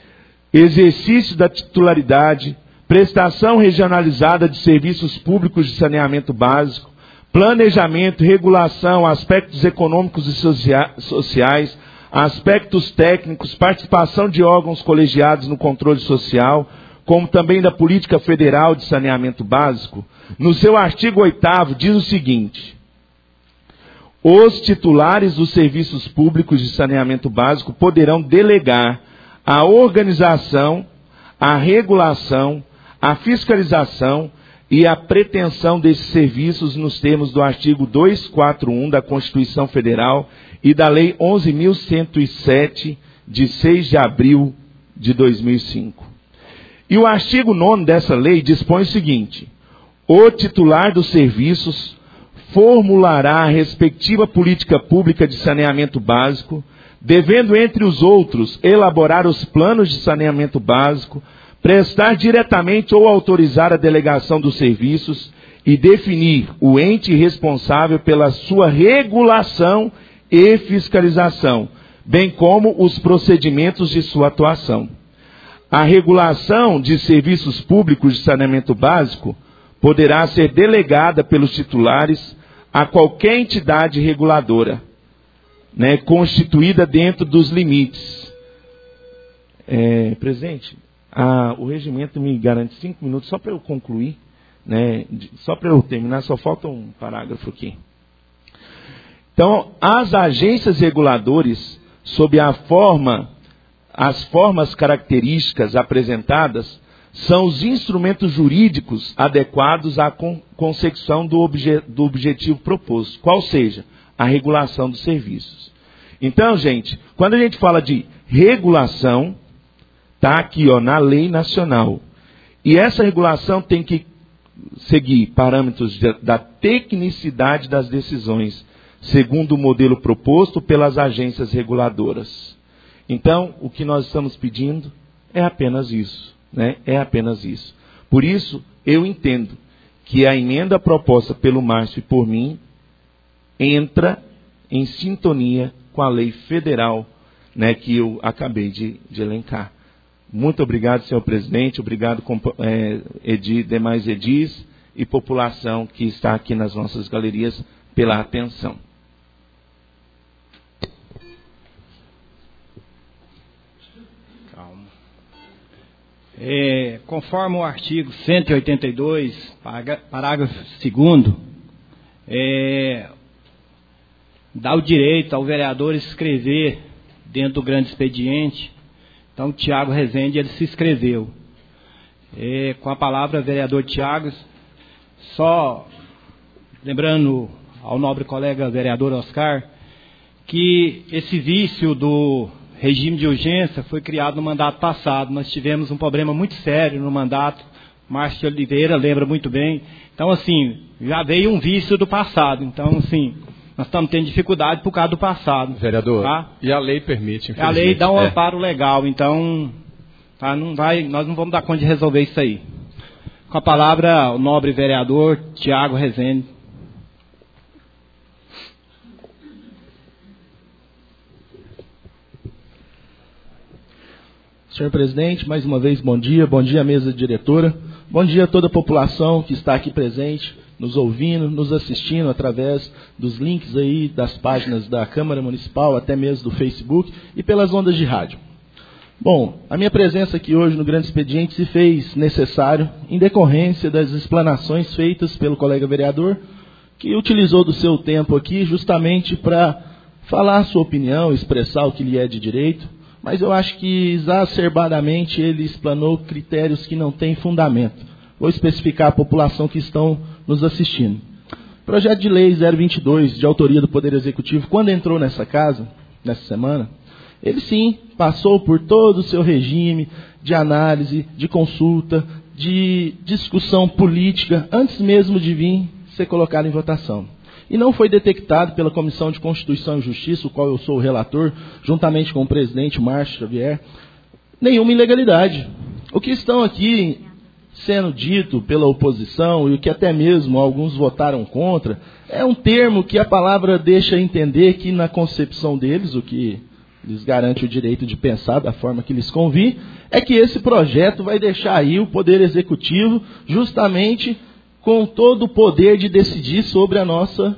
exercício da titularidade, prestação regionalizada de serviços públicos de saneamento básico, planejamento, regulação, aspectos econômicos e socia- sociais, aspectos técnicos, participação de órgãos colegiados no controle social, como também da política federal de saneamento básico. No seu artigo oitavo diz o seguinte: os titulares dos serviços públicos de saneamento básico poderão delegar a organização, a regulação, a fiscalização e a pretensão desses serviços nos termos do artigo duzentos e quarenta e um da Constituição Federal e da Lei onze mil cento e sete, de seis de abril de dois mil e cinco. E o artigo nono dessa lei dispõe o seguinte: o titular dos serviços formulará a respectiva política pública de saneamento básico, devendo, entre os outros, elaborar os planos de saneamento básico, prestar diretamente ou autorizar a delegação dos serviços e definir o ente responsável pela sua regulação e fiscalização, bem como os procedimentos de sua atuação. A regulação de serviços públicos de saneamento básico poderá ser delegada pelos titulares a qualquer entidade reguladora, né, constituída dentro dos limites. É, presidente, a, o regimento me garante cinco minutos só para eu concluir, né, só para eu terminar, só falta um parágrafo aqui. Então, as agências reguladoras, sob a forma, as formas características apresentadas, são os instrumentos jurídicos adequados à con consecução do, obje do objetivo proposto, qual seja, a regulação dos serviços. Então, gente, quando a gente fala de regulação, está aqui ó, na lei nacional. E essa regulação tem que seguir parâmetros de, da tecnicidade das decisões, segundo o modelo proposto pelas agências reguladoras. Então, o que nós estamos pedindo é apenas isso. Né? É apenas isso. Por isso, eu entendo que a emenda proposta pelo Márcio e por mim entra em sintonia com a lei federal, né, que eu acabei de, de elencar. Muito obrigado, senhor presidente. Obrigado, é, edi, demais edis e população que está aqui nas nossas galerias pela atenção. É, conforme o artigo cento e oitenta e dois, parágrafo segundo, é, dá o direito ao vereador escrever dentro do grande expediente. Então, o Tiago Rezende, ele se inscreveu. É, com a palavra, vereador Tiago, só lembrando ao nobre colega vereador Oscar, que esse vício do regime de urgência foi criado no mandato passado. Nós tivemos um problema muito sério no mandato. Márcio Oliveira lembra muito bem. Então, assim, já veio um vício do passado. Então, assim, nós estamos tendo dificuldade por causa do passado. Vereador, tá? E a lei permite, infelizmente. A lei dá um é. amparo legal. Então, tá, não vai, nós não vamos dar conta de resolver isso aí. Com a palavra, o nobre vereador Tiago Rezende. Senhor presidente, mais uma vez, bom dia. Bom dia, mesa diretora. Bom dia a toda a população que está aqui presente, nos ouvindo, nos assistindo através dos links aí das páginas da Câmara Municipal, até mesmo do Facebook e pelas ondas de rádio. Bom, a minha presença aqui hoje no Grande Expediente se fez necessário em decorrência das explanações feitas pelo colega vereador, que utilizou do seu tempo aqui justamente para falar a sua opinião, expressar o que lhe é de direito. Mas eu acho que exacerbadamente ele explanou critérios que não têm fundamento. Vou especificar a população que estão nos assistindo. O projeto de lei zero vinte e dois, de autoria do Poder Executivo, quando entrou nessa casa, nessa semana, ele sim passou por todo o seu regime de análise, de consulta, de discussão política, antes mesmo de vir ser colocado em votação. E não foi detectado pela Comissão de Constituição e Justiça, o qual eu sou o relator, juntamente com o presidente Márcio Xavier, nenhuma ilegalidade. O que estão aqui sendo dito pela oposição, e o que até mesmo alguns votaram contra, é um termo que a palavra deixa entender que na concepção deles, o que lhes garante o direito de pensar da forma que lhes convém, é que esse projeto vai deixar aí o Poder Executivo justamente com todo o poder de decidir sobre a nossa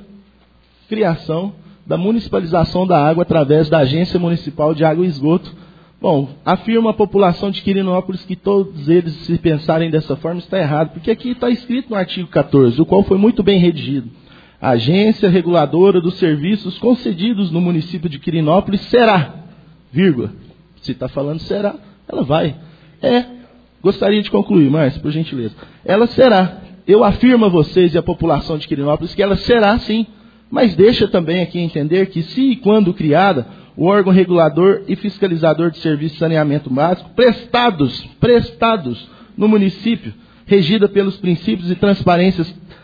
criação da municipalização da água através da Agência Municipal de Água e Esgoto. Bom, afirma a população de Quirinópolis que todos eles, se pensarem dessa forma, está errado, porque aqui está escrito no artigo quatorze, o qual foi muito bem redigido. A agência reguladora dos serviços concedidos no município de Quirinópolis será, vírgula, se está falando será, ela vai. É, gostaria de concluir, Márcio, por gentileza. Ela será. Eu afirmo a vocês e a população de Quirinópolis que ela será sim, mas deixa também aqui entender que se e quando criada, o órgão regulador e fiscalizador de serviços de saneamento básico prestados, prestados no município, regida pelos princípios de transparência,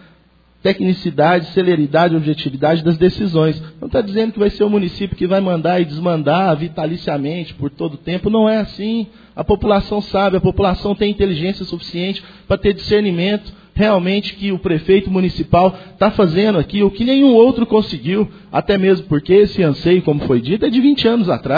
tecnicidade, celeridade e objetividade das decisões. Não está dizendo que vai ser o município que vai mandar e desmandar vitaliciamente por todo o tempo. Não é assim. A população sabe, a população tem inteligência suficiente para ter discernimento realmente que o prefeito municipal está fazendo aqui o que nenhum outro conseguiu, até mesmo porque esse anseio, como foi dito, é de vinte anos atrás.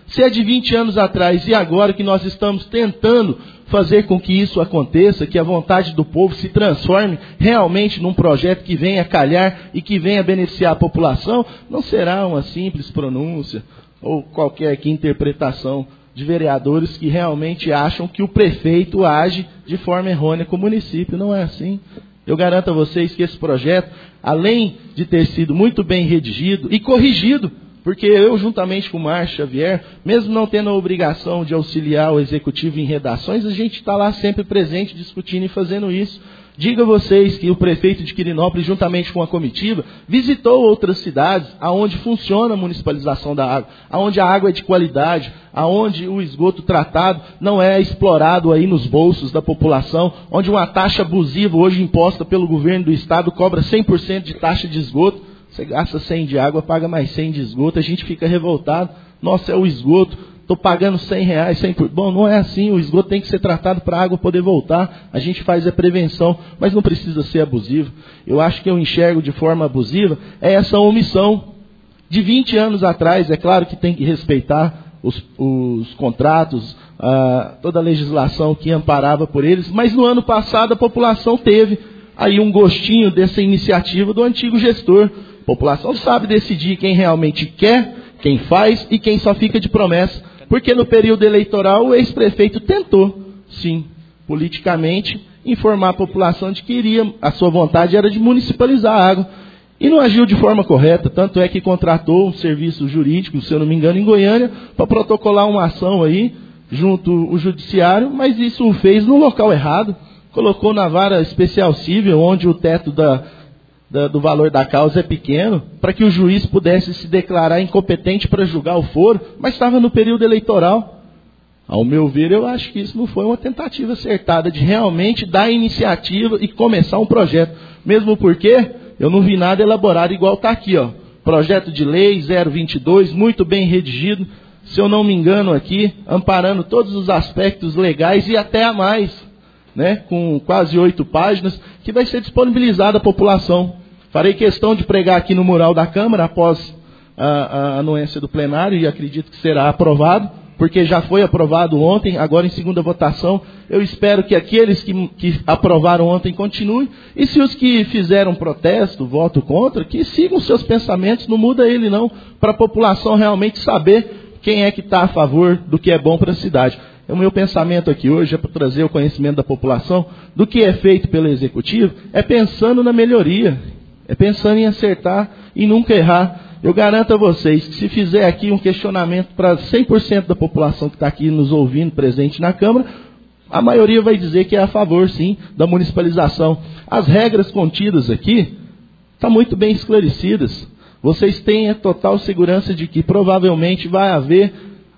Se é de vinte anos atrás e agora que nós estamos tentando fazer com que isso aconteça, que a vontade do povo se transforme realmente num projeto que venha calhar e que venha beneficiar a população, não será uma simples pronúncia ou qualquer que interpretação de vereadores que realmente acham que o prefeito age de forma errônea com o município. Não é assim. Eu garanto a vocês que esse projeto, além de ter sido muito bem redigido e corrigido, porque eu, juntamente com o Márcio Xavier, mesmo não tendo a obrigação de auxiliar o executivo em redações, a gente está lá sempre presente, discutindo e fazendo isso. Digo a vocês que o prefeito de Quirinópolis, juntamente com a comitiva, visitou outras cidades onde funciona a municipalização da água, onde a água é de qualidade, onde o esgoto tratado não é explorado aí nos bolsos da população, onde uma taxa abusiva hoje imposta pelo governo do estado cobra cem por cento de taxa de esgoto. Você gasta cem de água, paga mais cem de esgoto, a gente fica revoltado. Nossa, é o esgoto, estou pagando cem reais, cem por... Bom, não é assim, o esgoto tem que ser tratado para a água poder voltar. A gente faz a prevenção, mas não precisa ser abusivo. Eu acho que eu enxergo de forma abusiva é essa omissão. De vinte anos atrás, é claro que tem que respeitar os, os contratos, ah, toda a legislação que amparava por eles, mas no ano passado a população teve aí um gostinho dessa iniciativa do antigo gestor. A população sabe decidir quem realmente quer, quem faz e quem só fica de promessa. Porque no período eleitoral o ex-prefeito tentou, sim, politicamente, informar a população de que iria, a sua vontade era de municipalizar a água. E não agiu de forma correta, tanto é que contratou um serviço jurídico, se eu não me engano, em Goiânia, para protocolar uma ação aí, junto ao judiciário, mas isso o fez no local errado. Colocou na vara especial civil, onde o teto da, da, do valor da causa é pequeno, para que o juiz pudesse se declarar incompetente para julgar o foro, mas estava no período eleitoral. Ao meu ver, eu acho que isso não foi uma tentativa acertada de realmente dar iniciativa e começar um projeto. Mesmo porque eu não vi nada elaborado igual está aqui, ó. Projeto de lei zero vinte e dois, muito bem redigido, se eu não me engano aqui, amparando todos os aspectos legais e até a mais. Né, com quase oito páginas, que vai ser disponibilizado à população. Farei questão de pregar aqui no mural da Câmara após a, a anuência do plenário e acredito que será aprovado, porque já foi aprovado ontem, agora em segunda votação. Eu espero que aqueles que, que aprovaram ontem continuem, e se os que fizeram protesto, voto contra, que sigam seus pensamentos, não muda ele não, para a população realmente saber quem é que está a favor do que é bom para a cidade. O meu pensamento aqui hoje é para trazer o conhecimento da população do que é feito pelo Executivo, é pensando na melhoria, é pensando em acertar e nunca errar. Eu garanto a vocês que se fizer aqui um questionamento para cem por cento da população que está aqui nos ouvindo, presente na Câmara, a maioria vai dizer que é a favor, sim, da municipalização. As regras contidas aqui estão muito bem esclarecidas. Vocês têm a total segurança de que provavelmente vai haver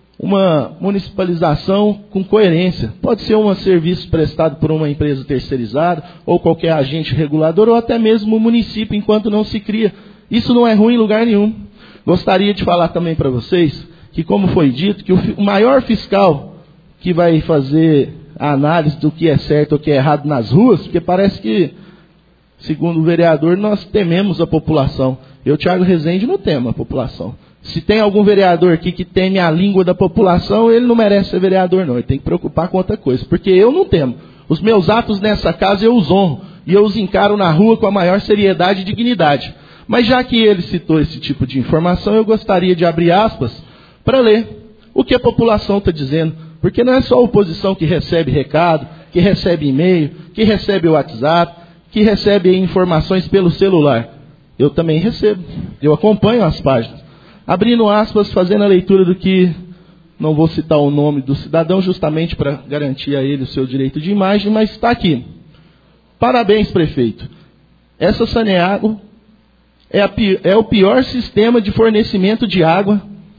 uma municipalização com coerência. Pode ser um serviço prestado por uma empresa terceirizada, ou qualquer agente regulador, ou até mesmo o município, enquanto não se cria. Isso não é ruim em lugar nenhum. Gostaria de falar também para vocês, que como foi dito, que o maior fiscal que vai fazer a análise do que é certo ou que é errado nas ruas, porque parece que, segundo o vereador, nós tememos a população. Eu, Thiago Rezende, não temo a população. Se tem algum vereador aqui que teme a língua da população, ele não merece ser vereador, não. Ele tem que preocupar com outra coisa. Porque eu não temo. Os meus atos nessa casa eu os honro. E eu os encaro na rua com a maior seriedade e dignidade. Mas já que ele citou esse tipo de informação, eu gostaria de abrir aspas para ler o que a população está dizendo. Porque não é só a oposição que recebe recado, que recebe e-mail, que recebe o WhatsApp, que recebe informações pelo celular. Eu também recebo. Eu acompanho as páginas. Abrindo aspas, fazendo a leitura do que, não vou citar o nome do cidadão, justamente para garantir a ele o seu direito de imagem, mas está aqui. Parabéns, prefeito. Essa Saneago é, a, é o pior sistema de fornecimento de água.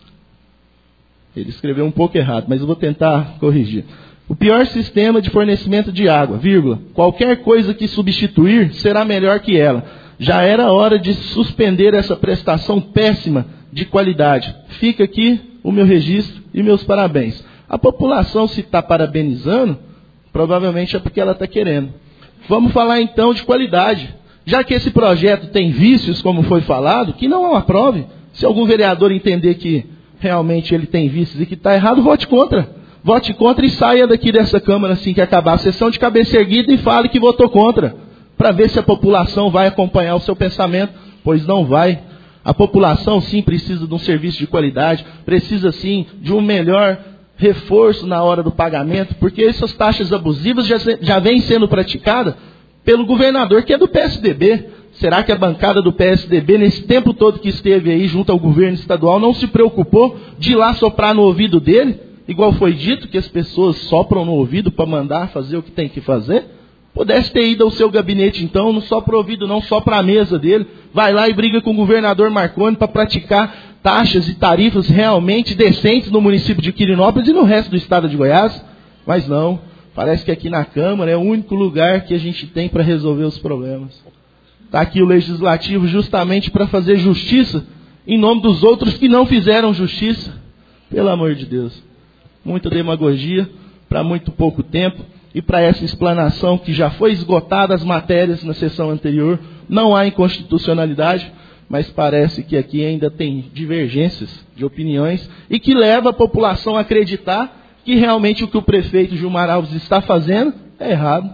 Ele escreveu um pouco errado, mas eu vou tentar corrigir. O pior sistema de fornecimento de água, vírgula. Qualquer coisa que substituir será melhor que ela. Já era hora de suspender essa prestação péssima de qualidade. Fica aqui o meu registro e meus parabéns. A população, se está parabenizando, provavelmente é porque ela está querendo. Vamos falar então de qualidade. Já que esse projeto tem vícios, como foi falado, que não aprove. Se algum vereador entender que realmente ele tem vícios e que está errado, vote contra. Vote contra e saia daqui dessa Câmara assim que acabar a sessão de cabeça erguida e fale que votou contra. Para ver se a população vai acompanhar o seu pensamento, pois não vai. A população sim precisa de um serviço de qualidade, precisa sim de um melhor reforço na hora do pagamento, porque essas taxas abusivas já, já vêm sendo praticadas pelo governador que é do P S D B. Será que a bancada do P S D B, nesse tempo todo que esteve aí junto ao governo estadual, não se preocupou de ir lá soprar no ouvido dele? Igual foi dito que as pessoas sopram no ouvido para mandar fazer o que tem que fazer? Pudesse ter ido ao seu gabinete então, não só para o ouvido, não só para a mesa dele. Vai lá e briga com o governador Marconi para praticar taxas e tarifas realmente decentes no município de Quirinópolis e no resto do estado de Goiás. Mas não, parece que aqui na Câmara é o único lugar que a gente tem para resolver os problemas. Está aqui o Legislativo justamente para fazer justiça em nome dos outros que não fizeram justiça. Pelo amor de Deus. Muita demagogia para muito pouco tempo. E para essa explanação que já foi esgotada as matérias na sessão anterior, não há inconstitucionalidade, mas parece que aqui ainda tem divergências de opiniões e que leva a população a acreditar que realmente o que o prefeito Gilmar Alves está fazendo é errado.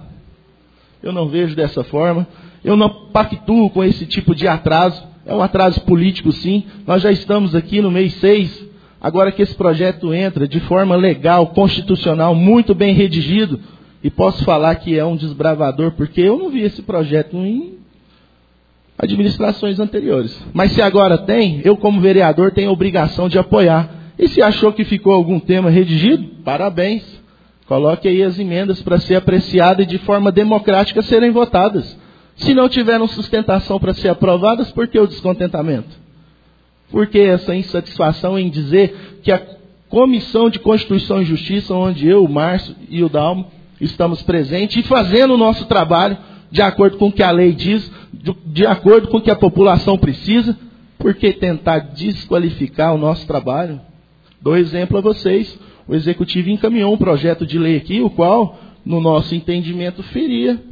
Eu não vejo dessa forma, eu não pactuo com esse tipo de atraso, é um atraso político sim, nós já estamos aqui no mês seis, agora que esse projeto entra de forma legal, constitucional, muito bem redigido, e posso falar que é um desbravador, porque eu não vi esse projeto em administrações anteriores. Mas se agora tem, eu como vereador tenho a obrigação de apoiar. E se achou que ficou algum tema redigido, parabéns. Coloque aí as emendas para ser apreciada e de forma democrática serem votadas. Se não tiveram sustentação para ser aprovadas, por que o descontentamento? Por que essa insatisfação em dizer que a Comissão de Constituição e Justiça, onde eu, o Márcio e o Dalmo estamos presentes e fazendo o nosso trabalho de acordo com o que a lei diz, de, de acordo com o que a população precisa, por que tentar desqualificar o nosso trabalho? Dou exemplo a vocês, o Executivo encaminhou um projeto de lei aqui, o qual, no nosso entendimento, feria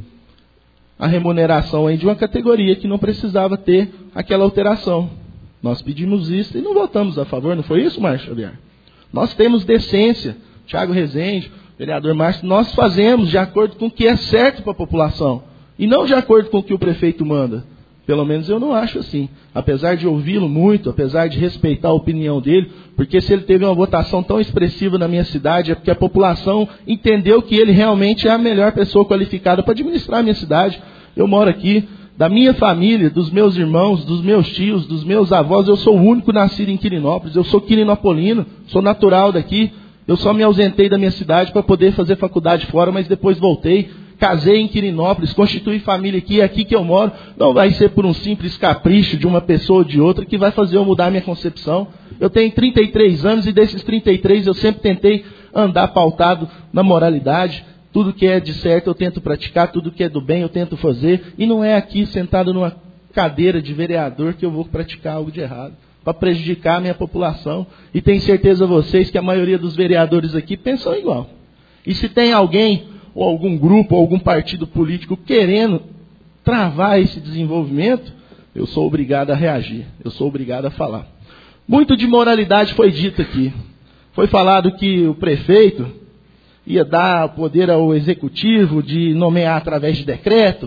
a remuneração aí de uma categoria que não precisava ter aquela alteração. Nós pedimos isso e não votamos a favor, não foi isso, Márcio Xavier? Nós temos decência, Thiago Rezende, vereador Márcio, nós fazemos de acordo com o que é certo para a população. E não de acordo com o que o prefeito manda. Pelo menos eu não acho assim. Apesar de ouvi-lo muito, apesar de respeitar a opinião dele, porque se ele teve uma votação tão expressiva na minha cidade, é porque a população entendeu que ele realmente é a melhor pessoa qualificada para administrar a minha cidade. Eu moro aqui, da minha família, dos meus irmãos, dos meus tios, dos meus avós, eu sou o único nascido em Quirinópolis, eu sou quirinopolino, sou natural daqui. Eu só me ausentei da minha cidade para poder fazer faculdade fora, mas depois voltei. Casei em Quirinópolis, constituí família aqui, é aqui que eu moro. Não vai ser por um simples capricho de uma pessoa ou de outra que vai fazer eu mudar a minha concepção. Eu tenho trinta e três anos e desses trinta e três eu sempre tentei andar pautado na moralidade. Tudo que é de certo eu tento praticar, tudo que é do bem eu tento fazer. E não é aqui sentado numa cadeira de vereador que eu vou praticar algo de errado, para prejudicar a minha população. E tenho certeza vocês que a maioria dos vereadores aqui pensam igual. E se tem alguém, ou algum grupo, ou algum partido político querendo travar esse desenvolvimento, eu sou obrigado a reagir, eu sou obrigado a falar. Muito de moralidade foi dito aqui. Foi falado que o prefeito ia dar poder ao executivo de nomear através de decreto,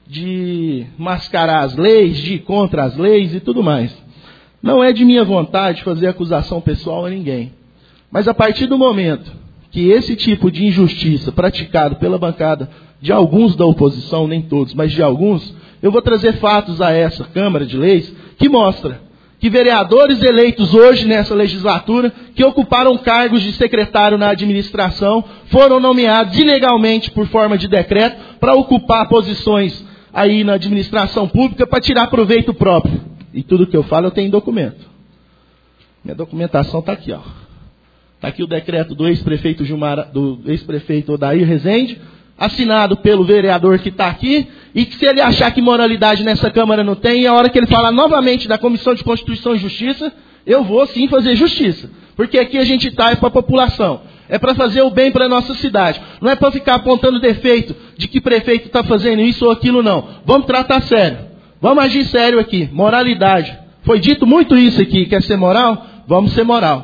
de mascarar as leis, de ir contra as leis e tudo mais. Não é de minha vontade fazer acusação pessoal a ninguém. Mas a partir do momento que esse tipo de injustiça praticado pela bancada de alguns da oposição, nem todos, mas de alguns, eu vou trazer fatos a essa Câmara de Leis que mostra que vereadores eleitos hoje nessa legislatura, que ocuparam cargos de secretário na administração, foram nomeados ilegalmente por forma de decreto para ocupar posições aí na administração pública para tirar proveito próprio. E tudo que eu falo eu tenho em documento. Minha documentação está aqui, ó. Está aqui o decreto do ex-prefeito Gilmar, do ex-prefeito Odair Rezende, assinado pelo vereador que está aqui, e que se ele achar que moralidade nessa Câmara não tem, a hora que ele falar novamente da Comissão de Constituição e Justiça, eu vou sim fazer justiça. Porque aqui a gente está é para a população. É para fazer o bem para a nossa cidade. Não é para ficar apontando defeito de que prefeito está fazendo isso ou aquilo, não. Vamos tratar sério. Vamos agir sério aqui. Moralidade. Foi dito muito isso aqui. Quer ser moral? Vamos ser moral.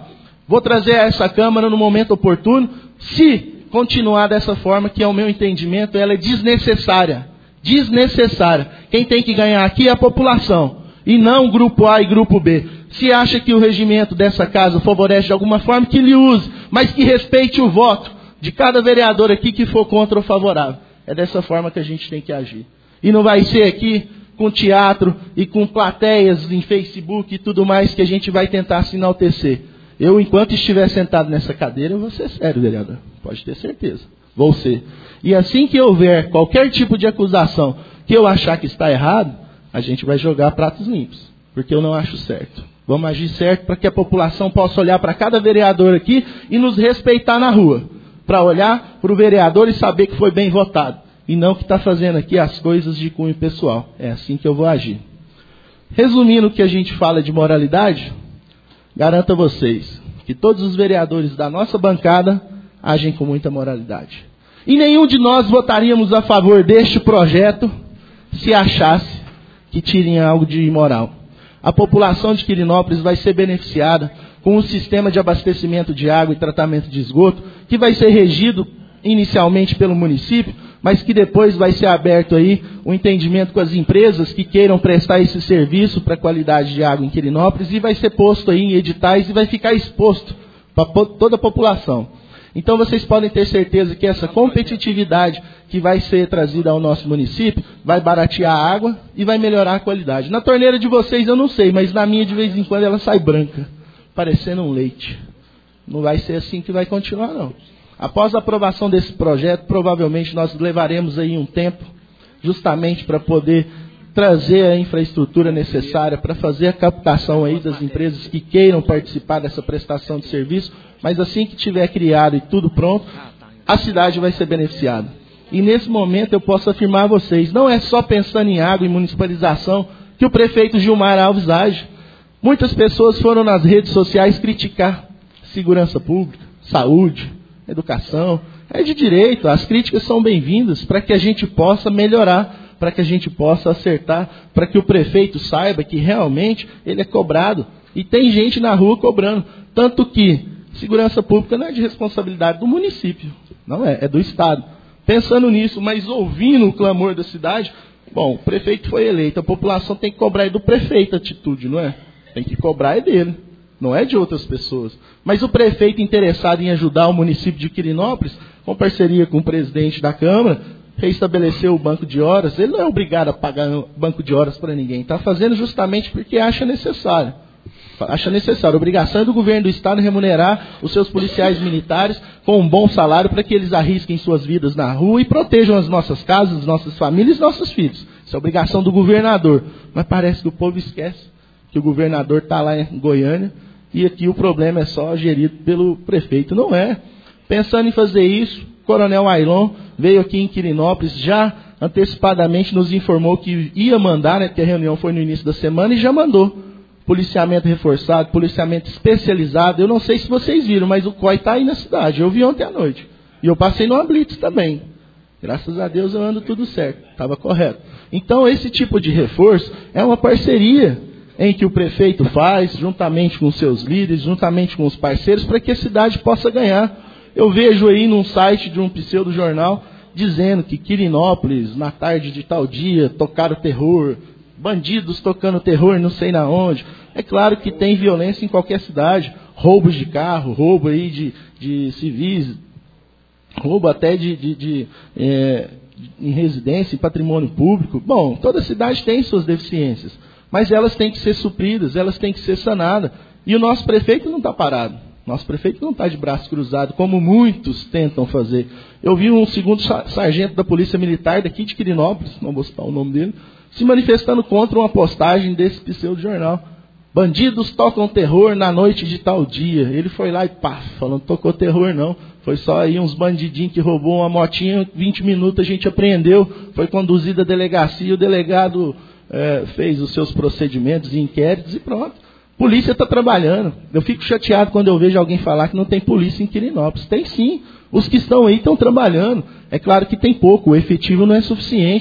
Vou trazer a essa Câmara no momento oportuno, se continuar dessa forma, que é o meu entendimento, ela é desnecessária. Desnecessária. Quem tem que ganhar aqui é a população, e não grupo A e grupo B. Se acha que o regimento dessa casa favorece de alguma forma, que lhe use, mas que respeite o voto de cada vereador aqui que for contra ou favorável. É dessa forma que a gente tem que agir. E não vai ser aqui com teatro e com plateias em Facebook e tudo mais que a gente vai tentar se enaltecer. Eu, enquanto estiver sentado nessa cadeira, eu vou ser sério, vereador. Pode ter certeza. Vou ser. E assim que houver qualquer tipo de acusação que eu achar que está errado, a gente vai jogar pratos limpos. Porque eu não acho certo. Vamos agir certo para que a população possa olhar para cada vereador aqui e nos respeitar na rua. Para olhar para o vereador e saber que foi bem votado. E não que está fazendo aqui as coisas de cunho pessoal. É assim que eu vou agir. Resumindo o que a gente fala de moralidade, garanto a vocês que todos os vereadores da nossa bancada agem com muita moralidade. E nenhum de nós votaríamos a favor deste projeto se achasse que tinha algo de imoral. A população de Quirinópolis vai ser beneficiada com um sistema de abastecimento de água e tratamento de esgoto que vai ser regido inicialmente pelo município, mas que depois vai ser aberto aí o um entendimento com as empresas que queiram prestar esse serviço para a qualidade de água em Quirinópolis e vai ser posto aí em editais e vai ficar exposto para toda a população. Então vocês podem ter certeza que essa competitividade que vai ser trazida ao nosso município vai baratear a água e vai melhorar a qualidade. Na torneira de vocês eu não sei, mas na minha de vez em quando ela sai branca, parecendo um leite. Não vai ser assim que vai continuar, não. Após a aprovação desse projeto, provavelmente nós levaremos aí um tempo justamente para poder trazer a infraestrutura necessária para fazer a captação aí das empresas que queiram participar dessa prestação de serviço, mas assim que tiver criado e tudo pronto, a cidade vai ser beneficiada. E nesse momento eu posso afirmar a vocês, não é só pensando em água e municipalização que o prefeito Gilmar Alves age. Muitas pessoas foram nas redes sociais criticar segurança pública, saúde, educação, é de direito, as críticas são bem-vindas para que a gente possa melhorar, para que a gente possa acertar, para que o prefeito saiba que realmente ele é cobrado. E tem gente na rua cobrando. Tanto que segurança pública não é de responsabilidade do município, não é, é do Estado. Pensando nisso, mas ouvindo o clamor da cidade, bom, o prefeito foi eleito, a população tem que cobrar do prefeito a atitude, não é? Tem que cobrar é dele, não é de outras pessoas. Mas o prefeito interessado em ajudar o município de Quirinópolis, com parceria com o presidente da Câmara, reestabeleceu o banco de horas, ele não é obrigado a pagar banco de horas para ninguém, está fazendo justamente porque acha necessário. Acha necessário. A obrigação é do governo do Estado remunerar os seus policiais militares com um bom salário para que eles arrisquem suas vidas na rua e protejam as nossas casas, as nossas famílias e nossos filhos. Isso é obrigação do governador. Mas parece que o povo esquece que o governador está lá em Goiânia e aqui o problema é só gerido pelo prefeito. Não é. Pensando em fazer isso, o coronel Ailon veio aqui em Quirinópolis, já antecipadamente nos informou que ia mandar, né, porque a reunião foi no início da semana, e já mandou. Policiamento reforçado, policiamento especializado. Eu não sei se vocês viram, mas o C O I está aí na cidade. Eu vi ontem à noite. E eu passei numa blitz também. Graças a Deus eu ando tudo certo. Estava correto. Então esse tipo de reforço é uma parceria em que o prefeito faz, juntamente com seus líderes, juntamente com os parceiros, para que a cidade possa ganhar. Eu vejo aí num site de um pseudo-jornal dizendo que Quirinópolis, na tarde de tal dia, tocaram terror, bandidos tocando terror não sei na onde. É claro que tem violência em qualquer cidade, roubos de carro, roubo aí de, de civis, roubo até de, de, de é, em residência, em patrimônio público. Bom, toda cidade tem suas deficiências, mas elas têm que ser supridas, elas têm que ser sanadas. E o nosso prefeito não está parado. Nosso prefeito não está de braço cruzado, como muitos tentam fazer. Eu vi um segundo sargento da Polícia Militar daqui de Quirinópolis, não vou citar o nome dele, se manifestando contra uma postagem desse pseudo-jornal. Bandidos tocam terror na noite de tal dia. Ele foi lá e pá, falando, tocou terror não. Foi só aí uns bandidinhos que roubou uma motinha, vinte minutos a gente apreendeu, foi conduzido à delegacia, o delegado é, fez os seus procedimentos e inquéritos e pronto. Polícia está trabalhando. Eu fico chateado quando eu vejo alguém falar que não tem polícia em Quirinópolis. Tem sim. Os que estão aí estão trabalhando. É claro que tem pouco, o efetivo não é suficiente,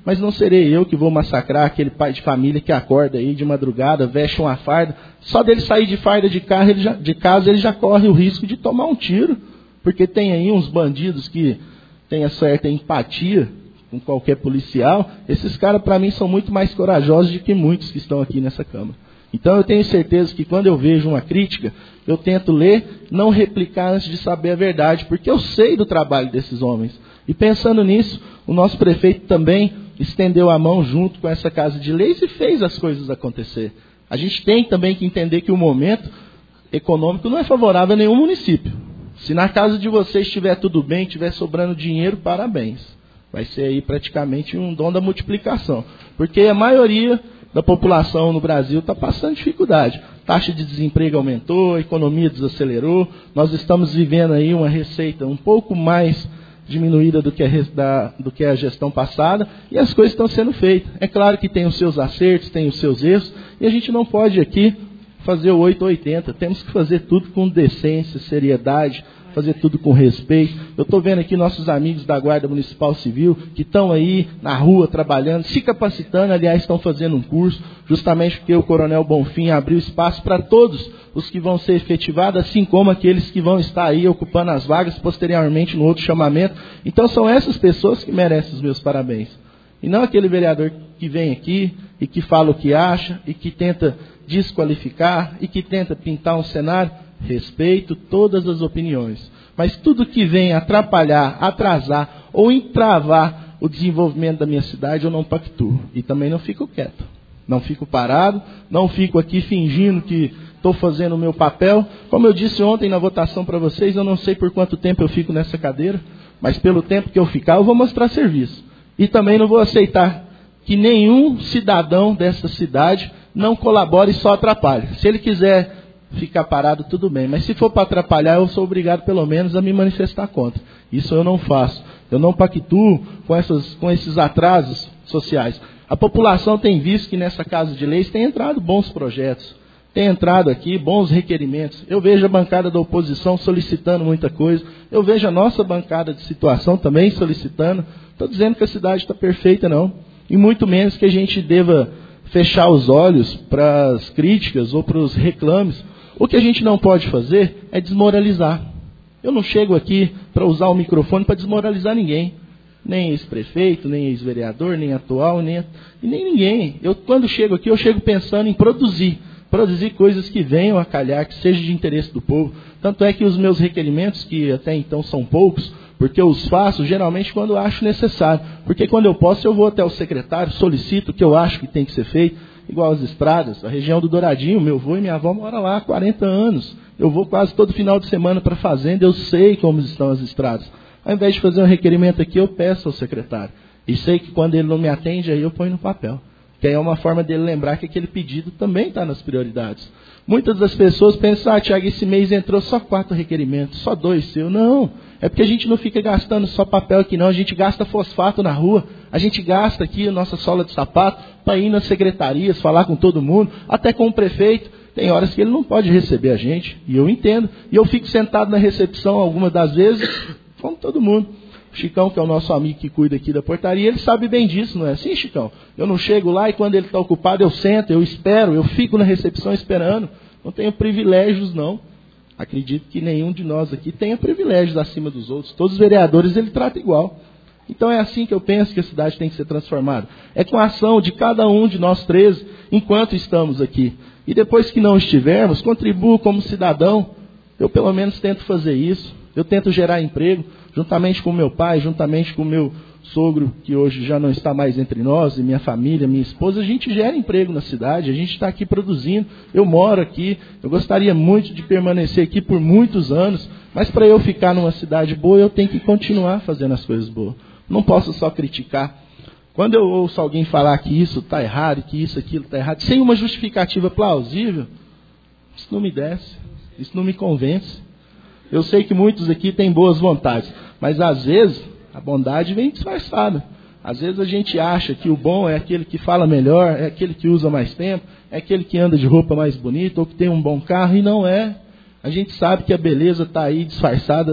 mas não serei eu que vou massacrar aquele pai de família que acorda aí de madrugada, veste uma farda. Só dele sair de farda de, carro, ele já, de casa, ele já corre o risco de tomar um tiro, porque tem aí uns bandidos que têm a certa empatia com qualquer policial. Esses caras, para mim, são muito mais corajosos do que muitos que estão aqui nessa Câmara. Então eu tenho certeza que quando eu vejo uma crítica, eu tento ler, não replicar antes de saber a verdade, porque eu sei do trabalho desses homens. E pensando nisso, o nosso prefeito também estendeu a mão junto com essa Casa de Leis e fez as coisas acontecer. A gente tem também que entender que o momento econômico não é favorável a nenhum município. Se na casa de vocês estiver tudo bem, estiver sobrando dinheiro, parabéns. Vai ser aí praticamente um dom da multiplicação. Porque a maioria da população no Brasil está passando dificuldade. Taxa de desemprego aumentou, a economia desacelerou, nós estamos vivendo aí uma receita um pouco mais diminuída do que, a, da, do que a gestão passada, e as coisas estão sendo feitas. É claro que tem os seus acertos, tem os seus erros, e a gente não pode aqui fazer o oito ou oitenta, temos que fazer tudo com decência, seriedade, fazer tudo com respeito. Eu estou vendo aqui nossos amigos da Guarda Municipal Civil, que estão aí na rua trabalhando, se capacitando, aliás, estão fazendo um curso, justamente porque o Coronel Bonfim abriu espaço para todos os que vão ser efetivados, assim como aqueles que vão estar aí ocupando as vagas posteriormente no outro chamamento. Então são essas pessoas que merecem os meus parabéns. E não aquele vereador que vem aqui e que fala o que acha e que tenta desqualificar e que tenta pintar um cenário. Respeito todas as opiniões, mas tudo que vem atrapalhar, atrasar ou entravar o desenvolvimento da minha cidade, eu não pactuo. E também não fico quieto, não fico parado, não fico aqui fingindo que estou fazendo o meu papel. Como eu disse ontem na votação para vocês, eu não sei por quanto tempo eu fico nessa cadeira, mas pelo tempo que eu ficar, eu vou mostrar serviço. E também não vou aceitar que nenhum cidadão dessa cidade não colabore e só atrapalhe. Se ele quiser ficar parado, tudo bem. Mas se for para atrapalhar, eu sou obrigado pelo menos a me manifestar contra. Isso eu não faço. Eu não pactuo com, essas, com esses atrasos sociais. A população tem visto que nessa Casa de Leis tem entrado bons projetos. Tem entrado aqui bons requerimentos. Eu vejo a bancada da oposição solicitando muita coisa. Eu vejo a nossa bancada de situação também solicitando. Estou dizendo que a cidade está perfeita, não. E muito menos que a gente deva fechar os olhos para as críticas ou para os reclames. O que a gente não pode fazer é desmoralizar. Eu não chego aqui para usar o microfone para desmoralizar ninguém. Nem ex-prefeito, nem ex-vereador, nem atual, nem, e nem ninguém. Eu, quando chego aqui, eu chego pensando em produzir. Produzir coisas que venham a calhar, que sejam de interesse do povo. Tanto é que os meus requerimentos, que até então são poucos, porque eu os faço geralmente quando eu acho necessário. Porque quando eu posso, eu vou até o secretário, solicito o que eu acho que tem que ser feito. Igual as estradas, a região do Douradinho, meu avô e minha avó moram lá há quarenta anos. Eu vou quase todo final de semana para a fazenda, eu sei como estão as estradas. Ao invés de fazer um requerimento aqui, eu peço ao secretário. E sei que quando ele não me atende, aí eu ponho no papel. Que aí é uma forma dele lembrar que aquele pedido também está nas prioridades. Muitas das pessoas pensam, ah, Tiago, esse mês entrou só quatro requerimentos, só dois seu. Não, é porque a gente não fica gastando só papel aqui não, a gente gasta fosfato na rua, a gente gasta aqui a nossa sola de sapato para ir nas secretarias, falar com todo mundo, até com o prefeito. Tem horas que ele não pode receber a gente, e eu entendo. E eu fico sentado na recepção algumas das vezes, como todo mundo. O Chicão, que é o nosso amigo que cuida aqui da portaria, ele sabe bem disso, não é assim, Chicão? Eu não chego lá e quando ele está ocupado eu sento, eu espero, eu fico na recepção esperando. Não tenho privilégios, não. Acredito que nenhum de nós aqui tenha privilégios acima dos outros. Todos os vereadores ele trata igual. Então é assim que eu penso que a cidade tem que ser transformada. É com a ação de cada um de nós treze, enquanto estamos aqui. E depois que não estivermos, contribuo como cidadão. Eu pelo menos tento fazer isso. Eu tento gerar emprego, juntamente com meu pai, juntamente com meu sogro, que hoje já não está mais entre nós, e minha família, minha esposa. A gente gera emprego na cidade, a gente está aqui produzindo. Eu moro aqui, eu gostaria muito de permanecer aqui por muitos anos, mas para eu ficar numa cidade boa, eu tenho que continuar fazendo as coisas boas. Não posso só criticar. Quando eu ouço alguém falar que isso está errado, que isso, aquilo está errado, sem uma justificativa plausível, isso não me desce, isso não me convence. Eu sei que muitos aqui têm boas vontades, mas às vezes a bondade vem disfarçada. Às vezes a gente acha que o bom é aquele que fala melhor, é aquele que usa mais tempo, é aquele que anda de roupa mais bonita ou que tem um bom carro, e não é. A gente sabe que a beleza está aí disfarçada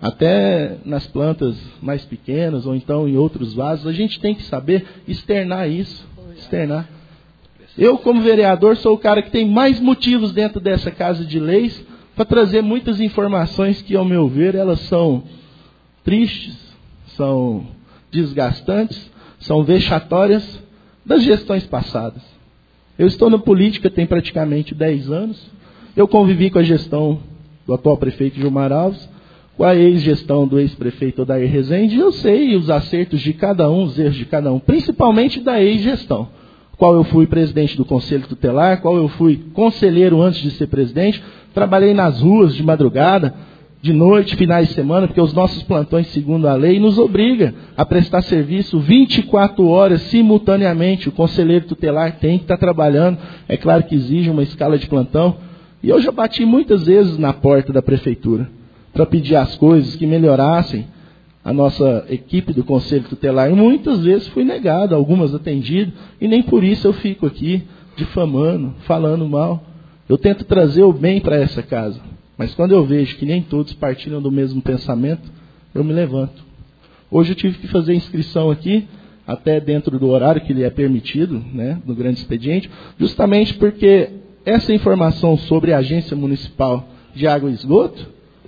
até nas plantas mais pequenas, ou então em outros vasos, a gente tem que saber externar isso, externar. Eu, como vereador, sou o cara que tem mais motivos dentro dessa Casa de Leis para trazer muitas informações que, ao meu ver, elas são tristes, são desgastantes, são vexatórias das gestões passadas. Eu estou na política tem praticamente dez anos, eu convivi com a gestão do atual prefeito Gilmar Alves, com a ex-gestão do ex-prefeito Odair Rezende, e eu sei os acertos de cada um, os erros de cada um, principalmente da ex-gestão. Qual eu fui presidente do Conselho Tutelar, qual eu fui conselheiro antes de ser presidente, trabalhei nas ruas de madrugada, de noite, finais de semana, porque os nossos plantões, segundo a lei, nos obriga a prestar serviço vinte e quatro horas simultaneamente. O conselheiro tutelar tem que estar trabalhando, é claro que exige uma escala de plantão. E eu já bati muitas vezes na porta da prefeitura para pedir as coisas que melhorassem a nossa equipe do Conselho Tutelar. E muitas vezes fui negado, algumas atendido, e nem por isso eu fico aqui difamando, falando mal. Eu tento trazer o bem para essa casa. Mas quando eu vejo que nem todos partilham do mesmo pensamento, eu me levanto. Hoje eu tive que fazer inscrição aqui, até dentro do horário que lhe é permitido, né, no grande expediente, justamente porque essa informação sobre a Agência Municipal de Água e Esgoto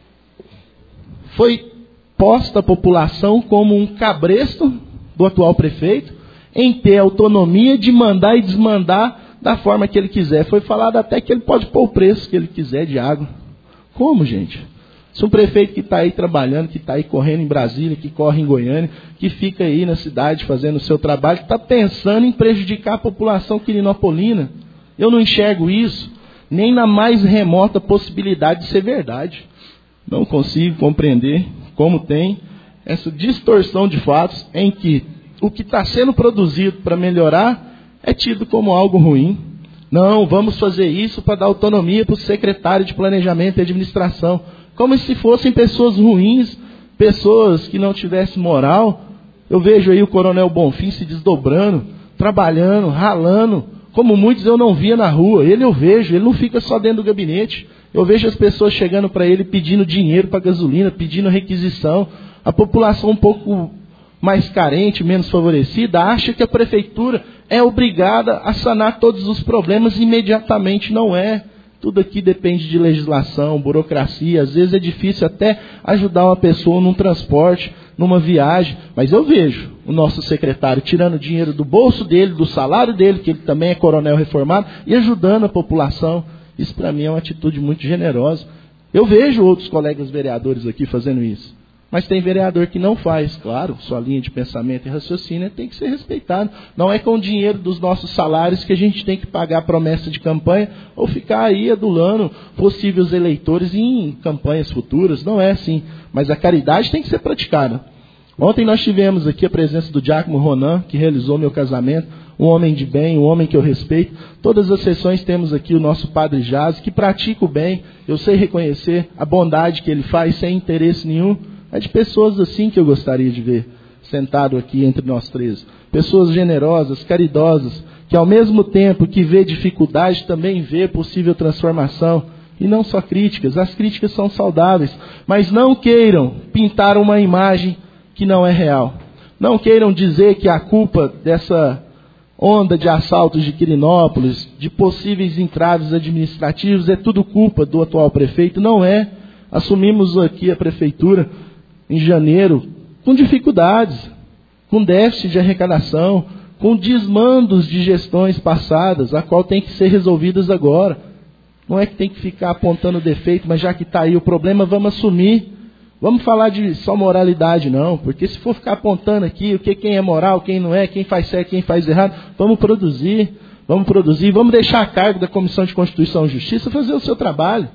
foi posta à população como um cabresto do atual prefeito em ter autonomia de mandar e desmandar da forma que ele quiser. Foi falado até que ele pode pôr o preço que ele quiser de água. Como, gente? Se um prefeito que está aí trabalhando, que está aí correndo em Brasília, que corre em Goiânia, que fica aí na cidade fazendo o seu trabalho, que está pensando em prejudicar a população quirinopolina. Eu não enxergo isso, nem na mais remota possibilidade de ser verdade. Não consigo compreender como tem essa distorção de fatos em que o que está sendo produzido para melhorar é tido como algo ruim. Não, vamos fazer isso para dar autonomia para o secretário de Planejamento e Administração. Como se fossem pessoas ruins, pessoas que não tivessem moral. Eu vejo aí o Coronel Bonfim se desdobrando, trabalhando, ralando, como muitos eu não via na rua. Ele eu vejo, ele não fica só dentro do gabinete. Eu vejo as pessoas chegando para ele pedindo dinheiro para gasolina, pedindo requisição. A população um pouco mais carente, menos favorecida, acha que a prefeitura é obrigada a sanar todos os problemas imediatamente. Não é. Tudo aqui depende de legislação, burocracia. Às vezes é difícil até ajudar uma pessoa num transporte, numa viagem. Mas eu vejo o nosso secretário tirando dinheiro do bolso dele, do salário dele, que ele também é coronel reformado, e ajudando a população. Isso para mim é uma atitude muito generosa. Eu vejo outros colegas vereadores aqui fazendo isso. Mas tem vereador que não faz, claro, sua linha de pensamento e raciocínio tem que ser respeitado. Não é com o dinheiro dos nossos salários que a gente tem que pagar a promessa de campanha ou ficar aí adulando possíveis eleitores em campanhas futuras. Não é assim. Mas a caridade tem que ser praticada. Ontem nós tivemos aqui a presença do Diácono Ronan, que realizou meu casamento, um homem de bem, um homem que eu respeito. Todas as sessões temos aqui o nosso Padre Jazz, que pratica o bem. Eu sei reconhecer a bondade que ele faz sem interesse nenhum. É de pessoas assim que eu gostaria de ver sentado aqui entre nós três. Pessoas generosas, caridosas, que ao mesmo tempo que vê dificuldade, também vê possível transformação. E não só críticas, as críticas são saudáveis, mas não queiram pintar uma imagem que não é real. Não queiram dizer que a culpa dessa onda de assaltos de Quirinópolis, de possíveis entraves administrativos, é tudo culpa do atual prefeito. Não é. Assumimos aqui a prefeitura em janeiro com dificuldades, com déficit de arrecadação, com desmandos de gestões passadas, a qual tem que ser resolvidas agora. Não é que tem que ficar apontando defeito, mas já que está aí o problema, vamos assumir. Vamos falar de só moralidade, não, porque se for ficar apontando aqui o que quem é moral, quem não é, quem faz certo, quem faz errado, vamos produzir, vamos produzir, vamos deixar a cargo da Comissão de Constituição e Justiça fazer o seu trabalho.